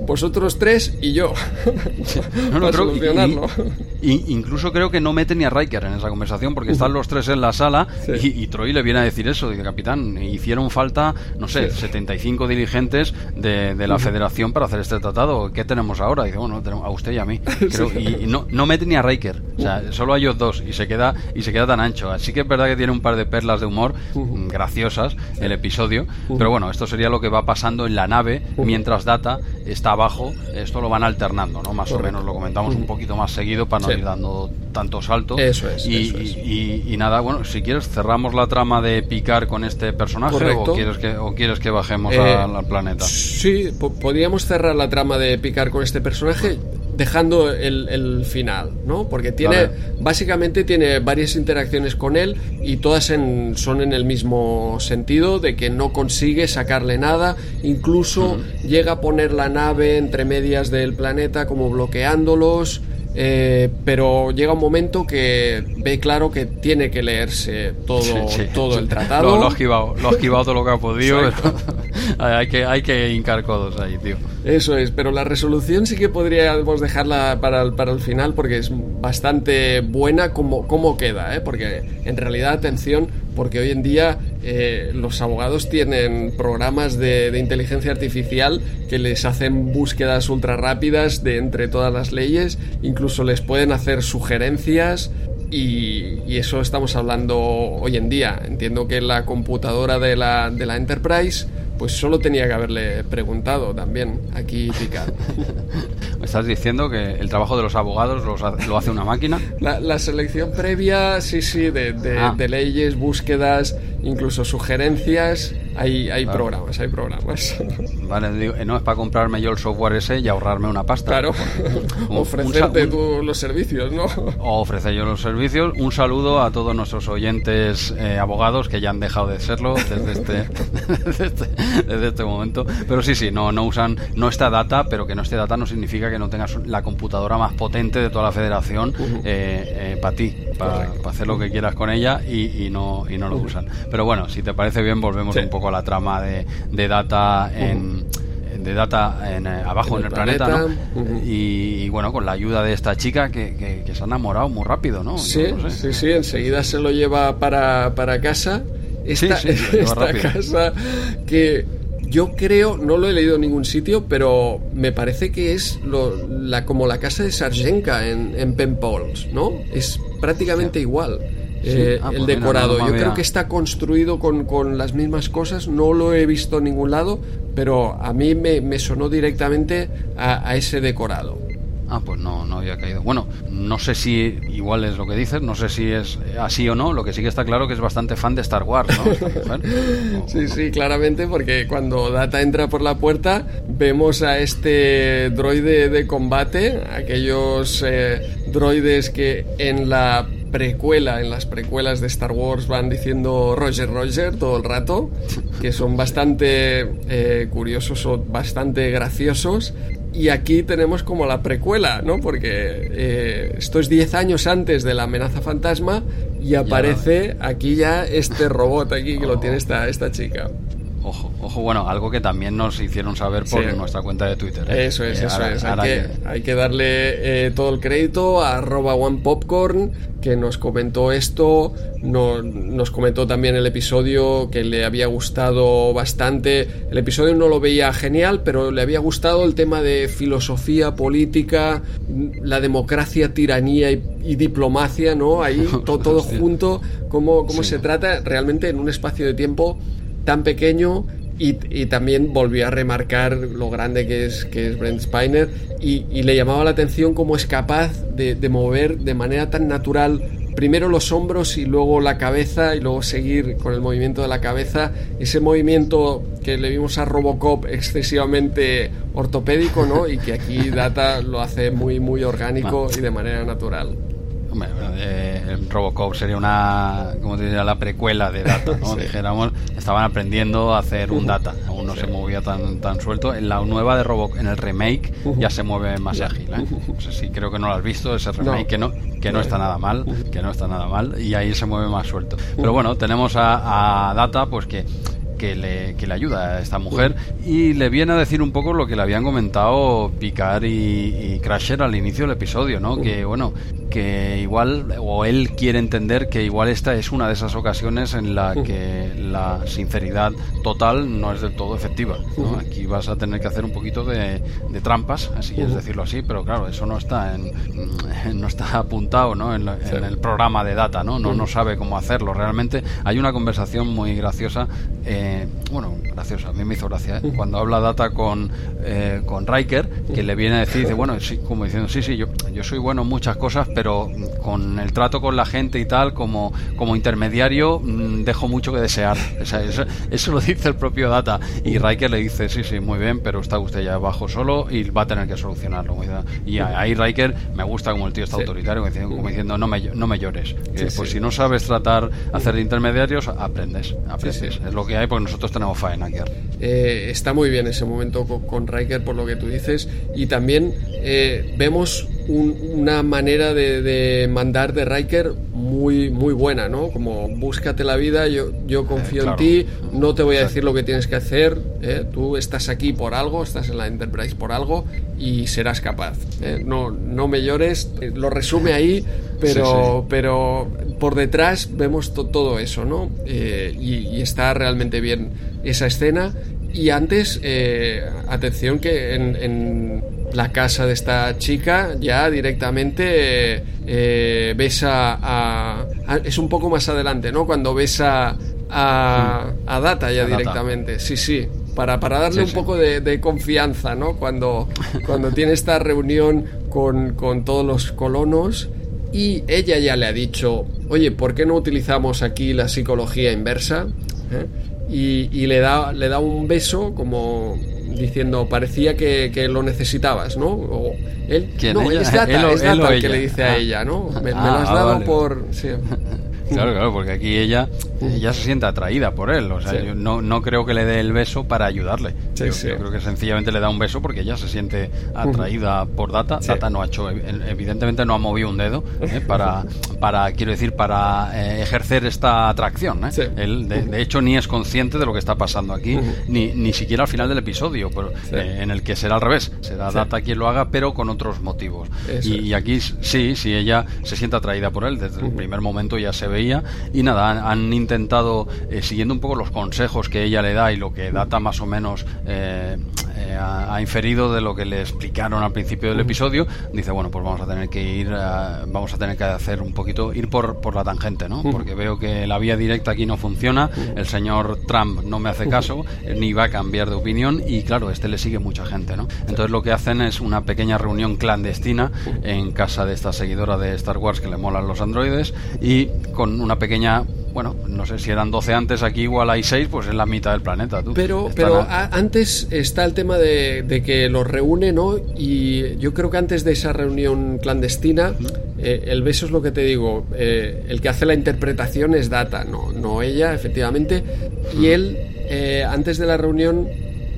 vosotros 3 y yo. Para solucionarlo. Incluso creo que no mete ni a Riker en esa conversación, porque están los 3 en la sala y Troy le viene a decir eso, dice: capitán, hicieron falta, no sé, 75 dirigentes de la Federación para hacer este tratado. ¿Qué tenemos ahora? Dice: bueno, tenemos a usted y a mí. Creo, y no mete ni a Riker, o sea, solo a ellos dos, y se queda tan ancho. Así que es verdad que tiene un par de perlas de humor graciosas el episodio, pero bueno, esto sería lo que va pasando en la nave mientras Data está abajo. Esto lo van alternando, ¿no? Más o menos lo comentamos un poquito más seguido para no ir dando tanto salto. Eso es. Y nada, bueno, si quieres cerramos la trama de Picard con este personaje. o quieres que bajemos al planeta. Sí, podríamos cerrar la trama de Picard con este personaje dejando el final, ¿no? Porque básicamente tiene varias interacciones con él y todas son en el mismo sentido, de que no consigue sacarle nada, incluso llega a poner la nave entre medias del planeta como bloqueándolos, pero llega un momento que ve claro que tiene que leerse todo el tratado. Lo has esquivado todo lo que ha podido. Hay que hincar codos ahí, tío. Eso es, pero la resolución sí que podríamos dejarla para el final, porque es bastante buena como queda, porque en realidad, atención, porque hoy en día los abogados tienen programas de inteligencia artificial que les hacen búsquedas ultra rápidas de entre todas las leyes, incluso les pueden hacer sugerencias. Y eso estamos hablando hoy en día. Entiendo que la computadora de la Enterprise pues solo tenía que haberle preguntado también aquí Picard. ¿Me estás diciendo que el trabajo de los abogados lo hace una máquina? La selección previa, sí, de leyes, búsquedas, incluso sugerencias, hay programas. Vale, no es para comprarme yo el software ese y ahorrarme una pasta. Claro, ofrecerte tú los servicios, ¿no? O ofrecer yo los servicios. Un saludo a todos nuestros oyentes abogados que ya han dejado de serlo desde este momento. Pero sí, no usan, no está Data, pero que no esté Data no significa que no tengas la computadora más potente de toda la Federación para ti, para hacer lo que quieras con ella, y no lo usan. Pero bueno, si te parece bien, volvemos un poco a la trama de Data abajo en el planeta, ¿no? Y bueno, con la ayuda de esta chica que se ha enamorado muy rápido, ¿no? Sí, enseguida se lo lleva para casa. Esta casa que yo creo, no lo he leído en ningún sitio, pero me parece que es como la casa de Sarjenka en Penpals, ¿no? Es prácticamente igual. El decorado, yo creo que está construido con las mismas cosas. No lo he visto en ningún lado, pero a mí me sonó directamente a ese decorado. Pues no había caído. Bueno, no sé si igual es lo que dices, no sé si es así o no. Lo que sí que está claro que es bastante fan de Star Wars, ¿no? Sí, claramente, porque cuando Data entra por la puerta vemos a este droide de combate, aquellos droides que en las precuelas de Star Wars van diciendo Roger todo el rato, que son bastante curiosos o bastante graciosos. Y aquí tenemos como la precuela, ¿no? Porque esto es 10 años antes de la amenaza fantasma y aparece aquí ya este robot aquí que lo tiene esta chica. Ojo, bueno, algo que también nos hicieron saber por nuestra cuenta de Twitter. Eso es. Hay que darle todo el crédito a @OnePopcorn, que nos comentó esto, nos comentó también el episodio, que le había gustado bastante. El episodio no lo veía genial, pero le había gustado el tema de filosofía política, la democracia, tiranía y diplomacia, ¿no? Ahí todo junto, cómo se trata realmente en un espacio de tiempo tan pequeño, y también volvió a remarcar lo grande que es Brent Spiner, y le llamaba la atención cómo es capaz de mover de manera tan natural primero los hombros y luego la cabeza, y luego seguir con el movimiento de la cabeza, ese movimiento que le vimos a Robocop excesivamente ortopédico, ¿no? Y que aquí Data lo hace muy, muy orgánico y de manera natural. Robocop sería como te diría, la precuela de Data, ¿no? Dijéramos, estaban aprendiendo a hacer un Data, aún no se movía tan suelto. En la nueva de Robocop, en el remake, ya se mueve más ágil, No sé si creo que no lo has visto, ese remake que no está nada mal, y ahí se mueve más suelto. Pero bueno, tenemos a Data, pues que que le ayuda a esta mujer, y le viene a decir un poco lo que le habían comentado Picard y Crusher al inicio del episodio, ¿no? Que bueno, que igual, o él quiere entender que igual esta es una de esas ocasiones en la que la sinceridad total no es del todo efectiva, ¿no? Aquí vas a tener que hacer un poquito de trampas, si quieres decirlo así, pero claro, eso no está no está apuntado, ¿no? en el programa de Data, no sabe cómo hacerlo. Realmente hay una conversación muy graciosa, graciosa, a mí me hizo gracia, cuando habla Data con Riker, que le viene a decir, dice, bueno, sí, como diciendo, sí, yo soy bueno en muchas cosas, pero con el trato con la gente y tal, como intermediario, dejo mucho que desear. Eso lo dice el propio Data, y Riker le dice, sí, muy bien, pero está usted ya abajo solo y va a tener que solucionarlo. Y ahí Riker me gusta como el tío está autoritario, como diciendo, no me llores, pues si no sabes hacer de intermediarios, aprendes. Es lo que hay, porque nosotros tenemos faena aquí. Está muy bien ese momento con Riker, por lo que tú dices, y también vemos una manera de mandar de Riker muy muy buena, ¿no? Como búscate la vida, yo confío en ti, no te voy a decir lo que tienes que hacer, tú estás aquí por algo, estás en la Enterprise por algo y serás capaz, no me llores, lo resume ahí, pero por detrás vemos todo eso, ¿no? Y está realmente bien esa escena. Y antes, atención que en la casa de esta chica ya directamente ves es un poco más adelante, ¿no? Cuando ves a Data ya directamente. Data. Sí. Para darle un poco de confianza, ¿no? Cuando tiene esta reunión con todos los colonos, y ella ya le ha dicho, oye, ¿por qué no utilizamos aquí la psicología inversa? Y le da un beso como diciendo, parecía que lo necesitabas, ¿no? O él, no, ella? Es Data el que le dice a ella, ¿no? Me lo has dado, vale. Por... Sí. Claro, porque aquí ella se siente atraída por él, o sea, yo no creo que le dé el beso para ayudarle. Yo creo que sencillamente le da un beso porque ella se siente atraída por Data. Data no ha hecho, evidentemente no ha movido un dedo para ejercer esta atracción, Él de hecho ni es consciente de lo que está pasando aquí, ni siquiera al final del episodio, pero, en el que será al revés, será Data quien lo haga, pero con otros motivos. Y aquí sí, ella se siente atraída por él desde el primer momento, ya se veía. Y nada, han intentado, siguiendo un poco los consejos que ella le da y lo que Data más o menos ha inferido de lo que le explicaron al principio del episodio, dice, bueno, pues vamos a tener que hacer un poquito, ir por la tangente, ¿no? Porque veo que la vía directa aquí no funciona, el señor Trump no me hace caso, ni va a cambiar de opinión, y claro, le sigue mucha gente, ¿no? Entonces lo que hacen es una pequeña reunión clandestina en casa de esta seguidora de Star Wars que le molan los androides, y con una pequeña, bueno, no sé si eran 12 antes, aquí igual hay 6, pues es la mitad del planeta. Pero antes está el tema de que los reúne, ¿no? Y yo creo que antes de esa reunión clandestina, el beso es lo que te digo, el que hace la interpretación es Data, no ella, efectivamente, y él, antes de la reunión,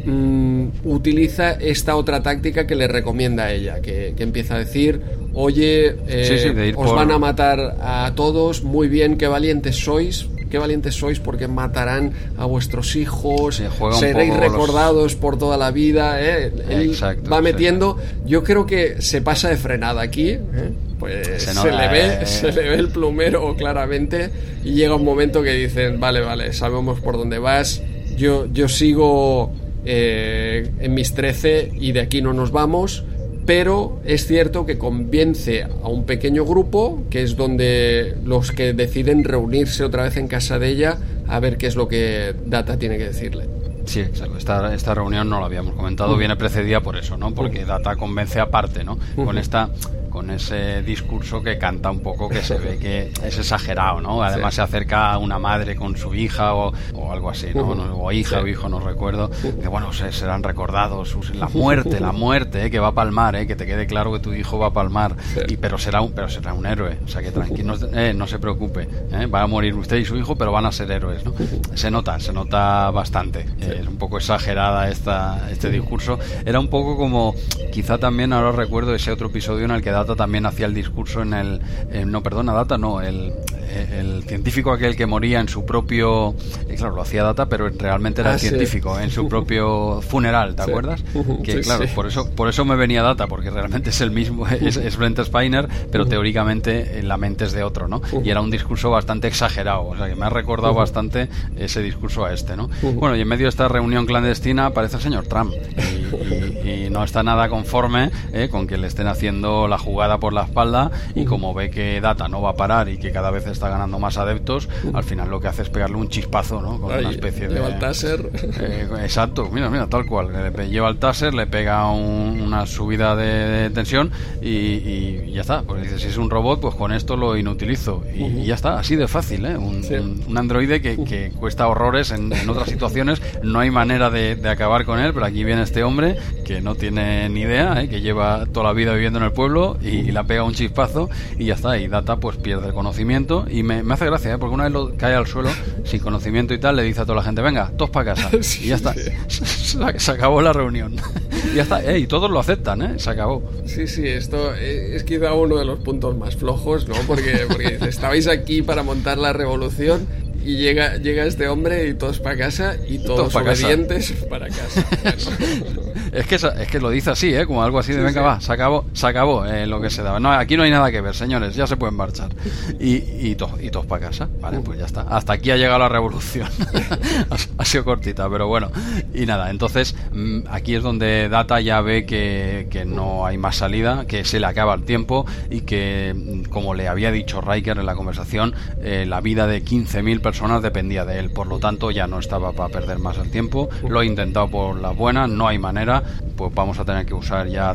utiliza esta otra táctica que le recomienda a ella, que empieza a decir, oye, os van a matar a todos, muy bien, qué valientes sois porque matarán a vuestros hijos, seréis recordados por toda la vida, Él va metiendo, yo creo que se pasa de frenada aquí, pues se le ve el plumero claramente, y llega un momento que dicen, vale, sabemos por dónde vas, yo sigo en mis 13 y de aquí no nos vamos. Pero es cierto que convence a un pequeño grupo, que es donde los que deciden reunirse otra vez en casa de ella a ver qué es lo que Data tiene que decirle. Sí, exacto. Esta reunión no lo habíamos comentado, viene precedida por eso, ¿no? Porque Data convence aparte, ¿no? Con ese discurso que canta un poco, que se ve que es exagerado, ¿no? Además se acerca a una madre con su hija o algo así, ¿no? O hija o hijo, no recuerdo, que bueno, serán recordados, la muerte, que va a palmar, que te quede claro que tu hijo va a palmar, pero será un héroe, o sea que tranquilo, no se preocupe, va a morir usted y su hijo, pero van a ser héroes, ¿no? Se nota bastante, es un poco exagerada este discurso. Era un poco como, quizá también ahora recuerdo ese otro episodio en el que Data también hacía el discurso el científico aquel que moría en su propio... claro, lo hacía Data, pero realmente era el científico, en su propio funeral, ¿te acuerdas? Que claro, por eso me venía Data, porque realmente es el mismo, es Brent Spiner, pero teóricamente la mente es de otro, ¿no? Y era un discurso bastante exagerado, o sea que me ha recordado bastante ese discurso a este, ¿no? Bueno, y en medio de esta reunión clandestina aparece el señor Trump y no está nada conforme con que le estén haciendo la jugada por la espalda, y como ve que Data no va a parar y que cada vez está ganando más adeptos, al final lo que hace es pegarle un chispazo, ¿no? Con una especie de... Lleva el taser. Exacto, mira, tal cual. Lleva el taser, le pega una subida de tensión y ya está. Pues dice, si es un robot, pues con esto lo inutilizo. Y ya está, así de fácil, ¿eh? Un androide que cuesta horrores en otras situaciones. No hay manera de acabar con él, pero aquí viene este hombre que no tiene ni idea, que lleva toda la vida viviendo en el pueblo y le pega un chispazo y ya está. Y Data pues pierde el conocimiento y me hace gracia, porque una vez cae al suelo sin conocimiento y tal, le dice a toda la gente, venga, todos para casa. Y ya está. Se acabó la reunión. Y ya está. Y todos lo aceptan, se acabó. Sí, esto es quizá uno de los puntos más flojos, ¿no? Porque dice, estabais aquí para montar la revolución y llega este hombre y todos para casa y todos obedientes para casa. Es que lo dice así, como algo así de venga, va, se acabó lo que se daba. No, aquí no hay nada que ver, señores, ya se pueden marchar. Y todos para casa. Vale, pues ya está. Hasta aquí ha llegado la revolución. Ha sido cortita, pero bueno. Y nada, entonces aquí es donde Data ya ve que no hay más salida, que se le acaba el tiempo y que, como le había dicho Riker en la conversación, la vida de 15.000 personas dependía de él. Por lo tanto, ya no estaba para perder más el tiempo. Lo he intentado por la buena, no hay manera. Pues vamos a tener que usar ya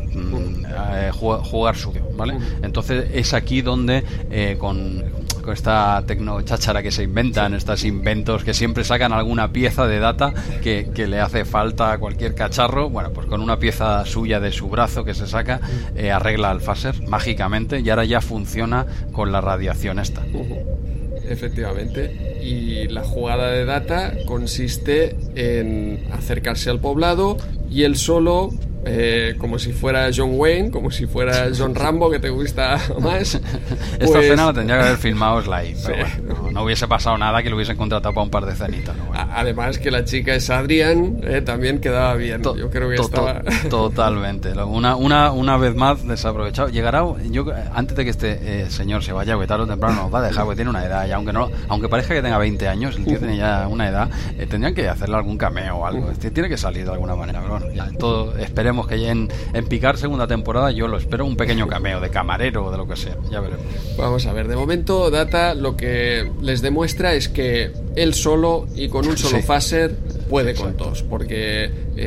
jugar suyo, ¿vale? Entonces es aquí donde con esta tecnocháchara que se inventan, estos inventos que siempre sacan alguna pieza de Data que le hace falta a cualquier cacharro, bueno, pues con una pieza suya de su brazo que se saca, arregla el phaser mágicamente y ahora ya funciona con la radiación esta. Efectivamente, y la jugada de Data consiste en acercarse al poblado y él solo, como si fuera John Wayne, como si fuera John Rambo, que te gusta más. Esta escena la tendría que haber filmado Sly, pero bueno, no hubiese pasado nada que lo hubiesen contratado para un par de escenitas. ¿No? Bueno. Además que la chica es Adrián, también quedaba bien. Yo creo que estaba... Totalmente. Una vez más desaprovechado. Llegará, antes de que este señor se vaya, que tarde o temprano nos va a dejar, porque tiene una edad ya, aunque parezca que tenga 20 años, el tío tiene ya una edad, tendrían que hacerle algún cameo o algo. Tiene que salir de alguna manera, pero bueno, ya todo, esperemos que ya en Picard segunda temporada, yo lo espero, un pequeño cameo de camarero o de lo que sea, ya veremos. Vamos a ver, de momento Data lo que les demuestra es que él solo y con un solo phaser puede con todos, porque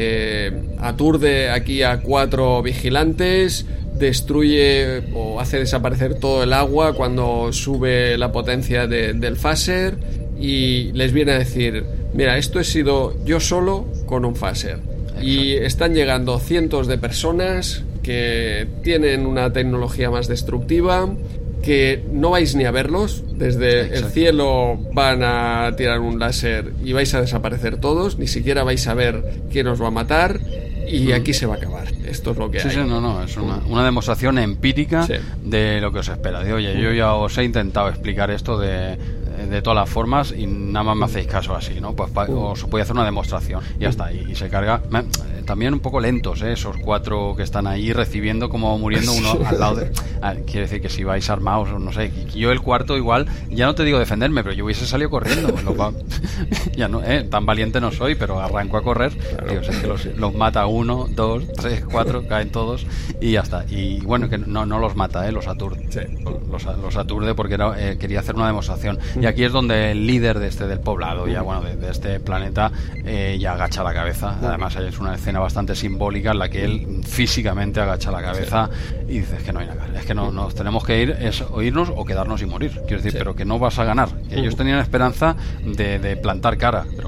aturde aquí a 4 vigilantes, destruye o hace desaparecer todo el agua cuando sube la potencia del phaser y les viene a decir, mira, esto he sido yo solo con un phaser. Y están llegando cientos de personas que tienen una tecnología más destructiva, que no vais ni a verlos. Desde el cielo van a tirar un láser y vais a desaparecer todos. Ni siquiera vais a ver quién os va a matar. Y aquí se va a acabar. Esto es lo que hay. Sí, no, es una demostración empírica de lo que os espera. De, oye, yo ya os he intentado explicar esto de todas las formas y nada más me hacéis caso así, ¿no? Pues os voy a hacer una demostración y ya está. Y se carga. También un poco lentos, esos 4 que están ahí recibiendo, como muriendo uno al lado de... quiere decir que si vais armados, no sé. Yo el cuarto igual, ya no te digo defenderme, pero yo hubiese salido corriendo. Ya no, tan valiente no soy, pero arranco a correr. Claro. Tío, es que los mata 1, 2, 3, 4, caen todos y ya está. Y bueno, que no los mata, los aturde. Sí. Los aturde porque quería hacer una demostración. Y aquí es donde el líder del poblado, ya bueno, de este planeta, ya agacha la cabeza. Además es una escena bastante simbólica en la que él físicamente agacha la cabeza y dice, es que no hay nada, es que no nos tenemos que ir, es o irnos o quedarnos y morir. Quiero decir, pero que no vas a ganar. Que ellos tenían esperanza de plantar cara, pero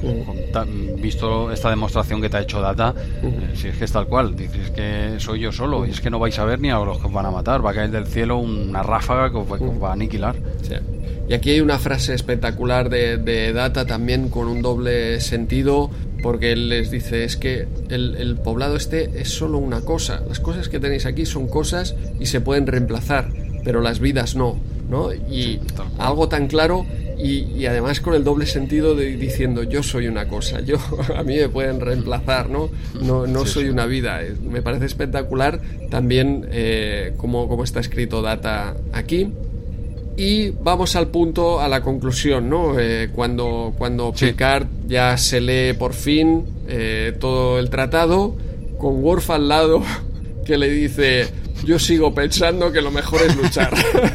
visto esta demostración que te ha hecho Data, si es que es tal cual, dices que soy yo solo y es que no vais a ver ni a los que os van a matar, va a caer del cielo una ráfaga que os va a aniquilar. Sí. Y aquí hay una frase espectacular de Data también con un doble sentido, porque él les dice, es que el poblado este es solo una cosa, las cosas que tenéis aquí son cosas y se pueden reemplazar, pero las vidas no. ¿no? Y algo tan claro y además con el doble sentido de diciendo yo soy una cosa, a mí me pueden reemplazar, no soy una vida. Me parece espectacular también como está escrito Data aquí. Y vamos al punto, a la conclusión, ¿no? Cuando Picard ya se lee por fin todo el tratado, con Worf al lado que le dice: yo sigo pensando que lo mejor es luchar.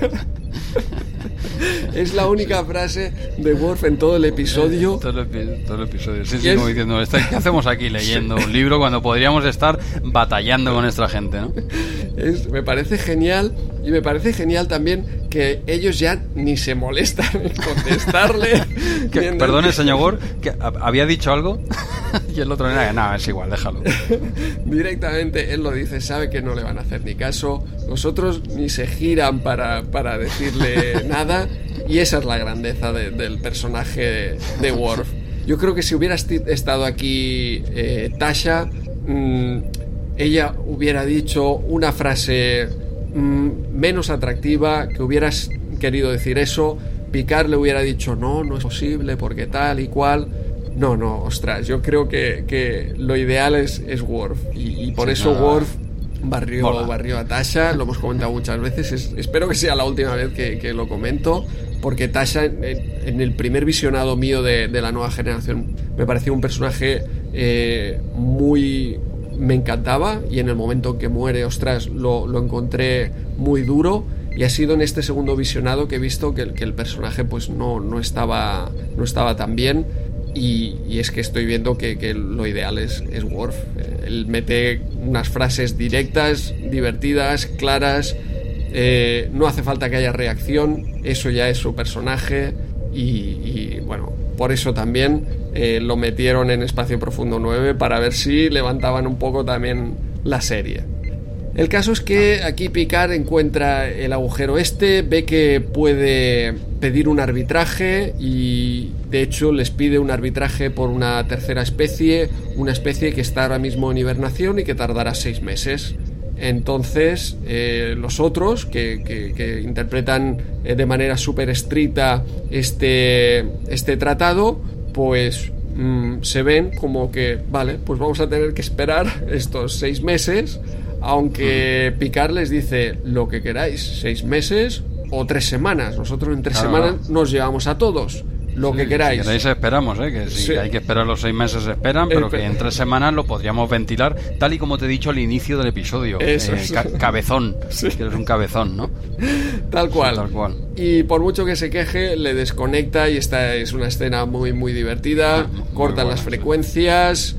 Es la única frase de Worf en todo el episodio. Todo el episodio. Sí, como diciendo, ¿qué hacemos aquí leyendo un libro cuando podríamos estar batallando con nuestra gente, ¿no? Me parece genial. Y me parece genial también que ellos ya ni se molestan en contestarle. Perdone, señor Worf, ¿que había dicho algo? Y el otro era, nada, es igual, déjalo. Directamente él lo dice, sabe que no le van a hacer ni caso. Los otros ni se giran para decirle nada. Y esa es la grandeza del personaje de Worf. Yo creo que si hubiera estado aquí Tasha, ella hubiera dicho una frase menos atractiva, que hubieras querido decir eso. Picard le hubiera dicho no es posible porque tal y cual. No, ostras, yo creo que lo ideal es Worf y por eso Worf barrió a Tasha. Lo hemos comentado muchas veces. Espero que sea la última vez que lo comento, porque Tasha en el primer visionado mío de la nueva generación me pareció un personaje me encantaba, y en el momento en que muere, ostras, lo encontré muy duro, y ha sido en este segundo visionado que he visto que el personaje pues no estaba tan bien, y es que estoy viendo que lo ideal es Worf. Él mete unas frases directas, divertidas, claras, no hace falta que haya reacción, eso ya es su personaje, y bueno, por eso también lo metieron en Espacio Profundo 9, para ver si levantaban un poco también la serie. El caso es que aquí Picard encuentra el agujero ve que puede pedir un arbitraje, y de hecho les pide un arbitraje por una tercera especie, una especie que está ahora mismo en hibernación y que tardará 6 meses. Entonces los otros que interpretan de manera súper estricta este tratado, pues se ven como que vale, pues vamos a tener que esperar estos 6 meses, aunque Picard les dice lo que queráis, 6 meses o 3 semanas, nosotros en 3 semanas nos llevamos a todos. Lo que queráis. Si queráis esperamos, que si hay que esperar los 6 meses esperan, pero que en 3 semanas lo podríamos ventilar, tal y como te he dicho al inicio del episodio. Cabezón, que eres un cabezón, ¿no? Tal cual. Sí, tal cual. Y por mucho que se queje, le desconecta, y esta es una escena muy, muy divertida. Cortan las frecuencias.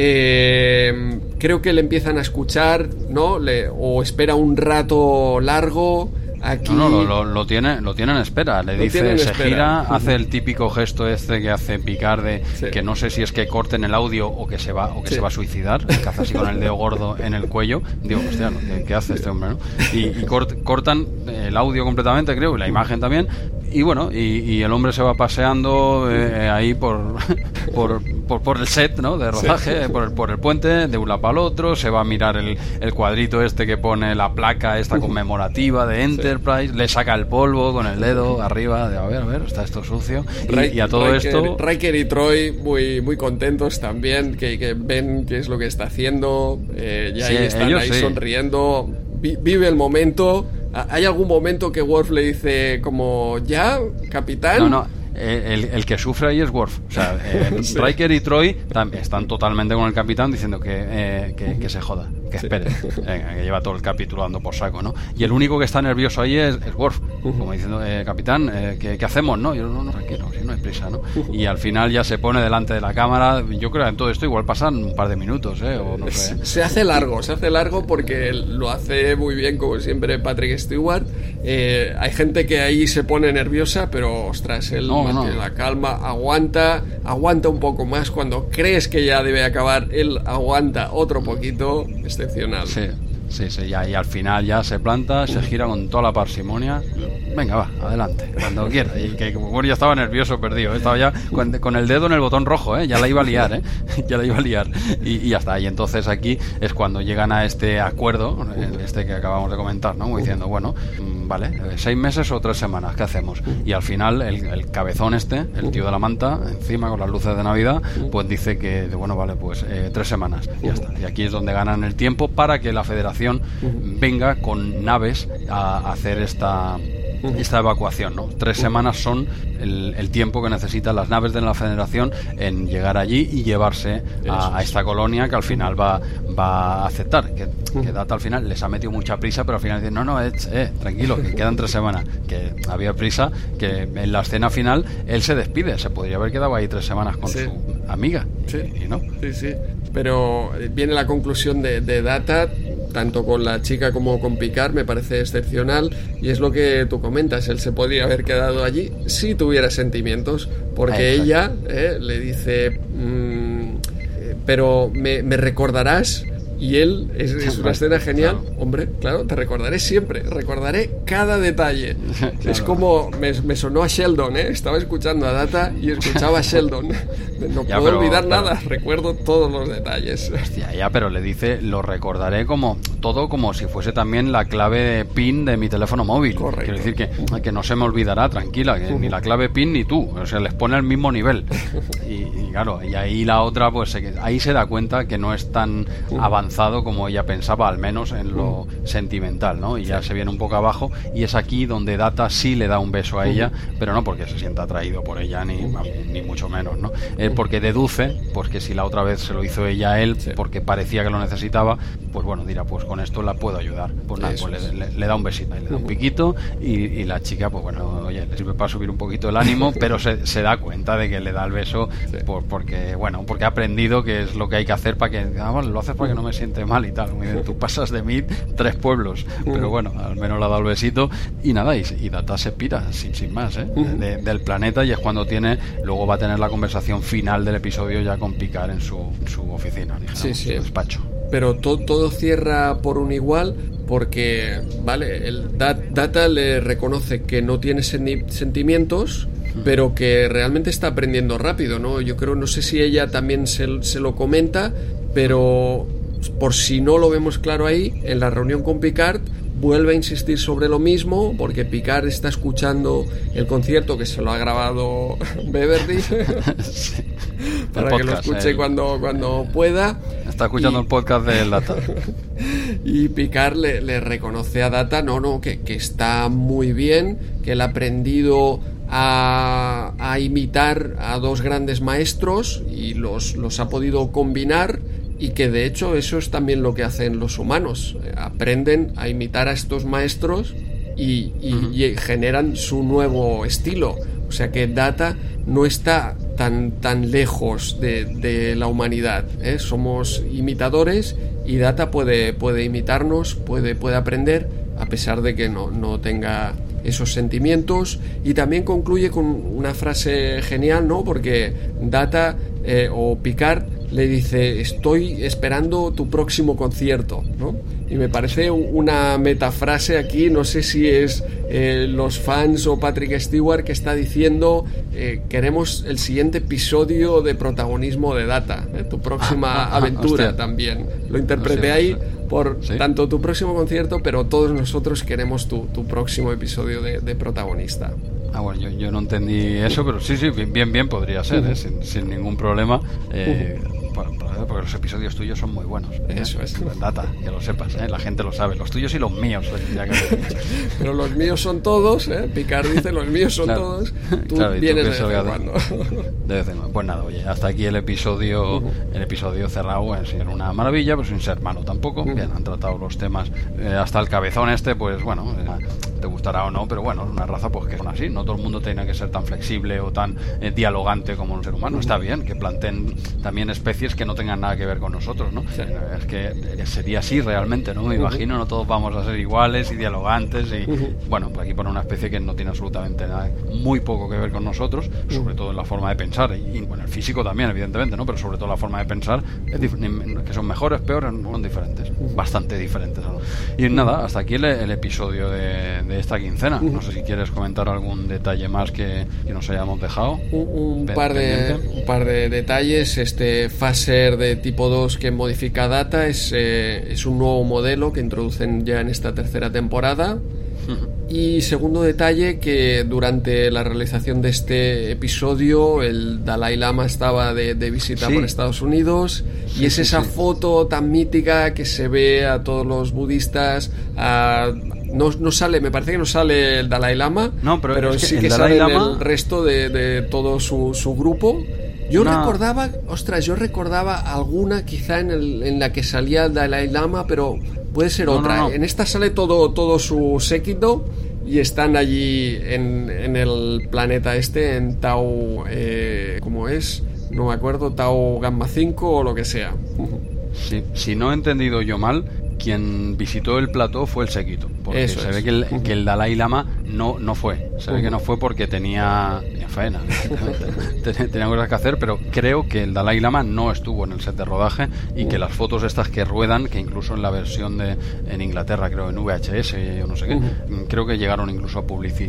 Creo que le empiezan a escuchar, ¿no? O espera un rato largo. Aquí... No, lo tiene en espera. Le dice, se gira, hace el típico gesto que hace Picard que no sé si es que corten el audio o que se va a suicidar, que hace así con el dedo gordo en el cuello. Digo, hostia, ¿qué hace este hombre, no? Y cortan el audio completamente, creo, y la imagen también. Y bueno, y el hombre se va paseando ahí por el set, ¿no? De rodaje, por el puente, de un lado para el otro. Se va a mirar el cuadrito que pone la placa esta conmemorativa de Enterprise. Le saca el polvo con el dedo arriba, de a ver, está esto sucio. Y a todo esto... Riker y Troy muy, muy contentos también, que ven qué es lo que está haciendo. Y ahí están ahí sonriendo. Vive el momento. ¿Hay algún momento que Worf le dice como, ya, capitán? No, el que sufre ahí es Worf. O sea, Riker y Troy están totalmente con el capitán diciendo que se joda, que espere, que lleva todo el capítulo dando por saco, ¿no? Y el único que está nervioso ahí es Worf, como diciendo, capitán, ¿qué hacemos, no? Y yo, no, tranquilo, si no hay prisa, ¿no? Y al final ya se pone delante de la cámara. Yo creo que en todo esto igual pasan un par de minutos, o no sé. Se hace largo porque lo hace muy bien, como siempre, Patrick Stewart. Hay gente que ahí se pone nerviosa, pero ostras, él mantiene la calma, aguanta un poco más. Cuando crees que ya debe acabar, él aguanta otro poquito. Excepcional. Sí. Sí, y al final ya se planta, se gira con toda la parsimonia. Venga, va, adelante, cuando quiera. Y que como ya estaba nervioso, perdido. Estaba ya con el dedo en el botón rojo, ya la iba a liar, ya la iba a liar. Y ya está. Y entonces aquí es cuando llegan a este acuerdo, este que acabamos de comentar, ¿no? Diciendo, bueno, vale, 6 meses o 3 semanas, ¿qué hacemos? Y al final el cabezón el tío de la manta, encima con las luces de Navidad, pues dice que, bueno, vale, pues 3 semanas, ya está. Y aquí es donde ganan el tiempo para que la Federación venga con naves a hacer esta evacuación, ¿no? 3 semanas son el tiempo que necesitan las naves de la Federación en llegar allí y llevarse a esta colonia que al final va a aceptar, que Data al final les ha metido mucha prisa, pero al final dicen, no, tranquilo, que quedan 3 semanas, que había prisa, que en la escena final él se despide, se podría haber quedado ahí 3 semanas con su amiga, y no. Sí, pero viene la conclusión de Data, tanto con la chica como con Picard, me parece excepcional, y es lo que tú comentas, él se podría haber quedado allí si tuviera sentimientos, porque ella le dice, pero me recordarás. Y él, es una escena genial. Claro. Hombre, claro, te recordaré siempre, recordaré cada detalle. Claro. Es como, me sonó a Sheldon, Estaba escuchando a Data y escuchaba a Sheldon. No puedo olvidar nada, recuerdo todos los detalles. Hostia, pero le dice, lo recordaré como si fuese también la clave PIN de mi teléfono móvil. Correcto. Quiero decir que no se me olvidará, tranquila, que ni la clave PIN ni tú. O sea, les pone al mismo nivel. Y claro, y ahí la otra, pues ahí se da cuenta que no es tan avanzado como ella pensaba, al menos en lo sentimental, ¿no? Y ya se viene un poco abajo, y es aquí donde Data sí le da un beso a ella, pero no porque se sienta atraído por ella, ni mucho menos, ¿no? Porque deduce, pues que si la otra vez se lo hizo ella a él, porque parecía que lo necesitaba, pues bueno, dirá, pues con esto la puedo ayudar. Pues nada, pues le da un besito, le da un piquito, y la chica, pues bueno, oye, le sirve para subir un poquito el ánimo, pero se da cuenta de que le da el beso porque ha aprendido que es lo que hay que hacer para que, vale, lo haces para que no me siente mal y tal. Tú pasas de mí 3 pueblos, pero bueno, al menos le ha dado el besito, y nada, y Data se pira sin más, del planeta, y es cuando luego va a tener la conversación final del episodio ya con Picard en su oficina, digamos, en su despacho. Pero todo cierra por un igual, porque vale, Data le reconoce que no tiene sentimientos, pero que realmente está aprendiendo rápido, ¿no? Yo creo, no sé si ella también se lo comenta, pero por si no lo vemos claro ahí, en la reunión con Picard vuelve a insistir sobre lo mismo, porque Picard está escuchando el concierto que se lo ha grabado Beverly para que lo escuche cuando pueda. Está escuchando el podcast de Data. Y Picard le reconoce a Data que está muy bien, que él ha aprendido a imitar a 2 grandes maestros y los ha podido combinar, y que de hecho eso es también lo que hacen los humanos, aprenden a imitar a estos maestros y generan su nuevo estilo. O sea que Data no está tan lejos de la humanidad, somos imitadores, y Data puede imitarnos, puede aprender, a pesar de que no tenga esos sentimientos. Y también concluye con una frase genial, ¿no? Porque Data o Picard le dice, estoy esperando tu próximo concierto, ¿no? Y me parece una metafrase aquí, no sé si es los fans o Patrick Stewart, que está diciendo, queremos el siguiente episodio de protagonismo de Data, tu próxima aventura. Hostia. También lo interpreté ahí por tanto tu próximo concierto, pero todos nosotros queremos tu próximo episodio de protagonista. Bueno, yo no entendí eso, pero sí, bien podría ser, sin ningún problema. Porque los episodios tuyos son muy buenos. Eso es. Data, que lo sepas, la gente lo sabe. Los tuyos y los míos. Pero los míos son todos, Picard dice, los míos son todos. Tú vienes de vez en cuando. De vez en cuando. Pues nada, oye, hasta aquí el episodio cerrado. Es una maravilla, pero sin ser malo tampoco. Bien, han tratado los temas. Hasta el cabezón pues bueno, te gustará o no, pero bueno, es una raza pues que son así, no todo el mundo tiene que ser tan flexible o tan dialogante como un ser humano. Está bien que planteen también especies que no tengan nada que ver con nosotros, ¿no? Sí. Es que sería así realmente, ¿no? Me imagino, no todos vamos a ser iguales y dialogantes y bueno, pues aquí pone una especie que no tiene absolutamente nada, muy poco que ver con nosotros, sobre todo en la forma de pensar y bueno, el físico también, evidentemente, ¿no? Pero sobre todo la forma de pensar, que son mejores, peores, son diferentes, bastante diferentes, ¿no? Y nada, hasta aquí el episodio de esta quincena. No sé si quieres comentar algún detalle más que nos hayamos dejado. Un par de detalles. Este phaser de tipo 2 que modifica data es un nuevo modelo que introducen ya en esta tercera temporada. Y segundo detalle, que durante la realización de este episodio el Dalai Lama estaba de visita por Estados Unidos y es esa foto tan mítica que se ve a todos los budistas. No sale, me parece que no sale el Dalai Lama, pero sí que sale el resto de todo su grupo. Yo recordaba alguna quizá en la que salía el Dalai Lama, pero puede ser otra. No. En esta sale todo su séquito y están allí en el planeta en Tau, ¿cómo es? No me acuerdo, Tau Gamma 5 o lo que sea. Sí, si no he entendido yo mal, quien visitó el plató fue el séquito, porque se ve que el Dalai Lama no fue. Se ve que no fue porque tenía faena, tenía cosas que hacer, pero creo que el Dalai Lama no estuvo en el set de rodaje y que las fotos estas que ruedan, que incluso en la versión en Inglaterra, creo en VHS o no sé qué, creo que llegaron incluso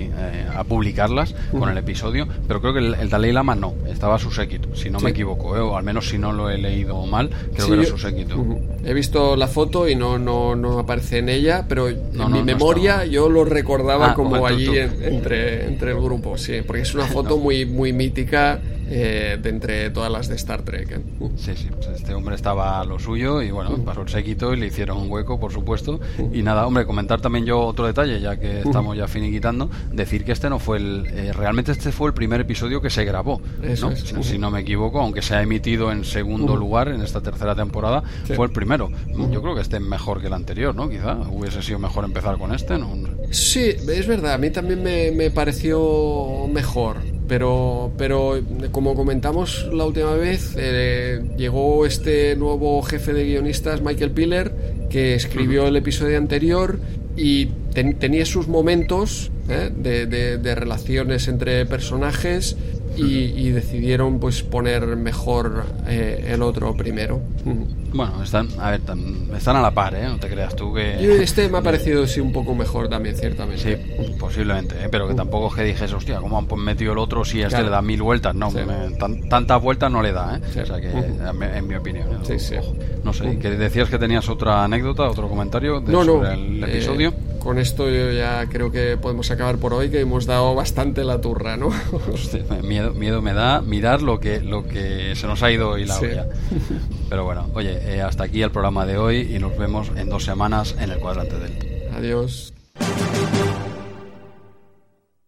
a publicarlas con el episodio, pero creo que el Dalai Lama no, estaba su séquito, si no me equivoco, o al menos si no lo he leído mal, creo que era su séquito. He visto la foto y no aparece en ella, pero en mi memoria yo lo recordaba como allí entre el grupo, sí, porque es una foto muy, muy mítica de entre todas las de Star Trek. Sí, pues este hombre estaba a lo suyo y bueno, pasó el séquito y le hicieron un hueco, por supuesto. Y nada, hombre, comentar también yo otro detalle, ya que estamos ya finiquitando, decir que este no fue realmente este fue el primer episodio que se grabó, ¿no? Si no me equivoco, aunque se ha emitido en segundo lugar en esta tercera temporada, fue el primero. Yo creo que este es mejor que el anterior, ¿no? Quizá hubiese sido mejor empezar con este, ¿no? Sí, es verdad, a mí también me pareció mejor. Pero como comentamos la última vez, llegó este nuevo jefe de guionistas, Michael Piller, que escribió el episodio anterior y tenía sus momentos de relaciones entre personajes y decidieron pues poner mejor el otro primero. Bueno, están a la par, no te creas tú que... Este me ha parecido sí un poco mejor también, ciertamente. Sí, posiblemente, pero que tampoco es que dijese, hostia, ¿cómo han metido el otro si este le da 1000 vueltas? No, tantas vueltas no le da, O sea que, en mi opinión. No sé, que decías que tenías otra anécdota, otro comentario sobre el episodio. Con esto yo ya creo que podemos acabar por hoy, que hemos dado bastante la turra, ¿no? Hostia, miedo me da mirar lo que se nos ha ido hoy la olla. Pero bueno, oye, hasta aquí el programa de hoy y nos vemos en 2 semanas en el Cuadrante Delta. Adiós.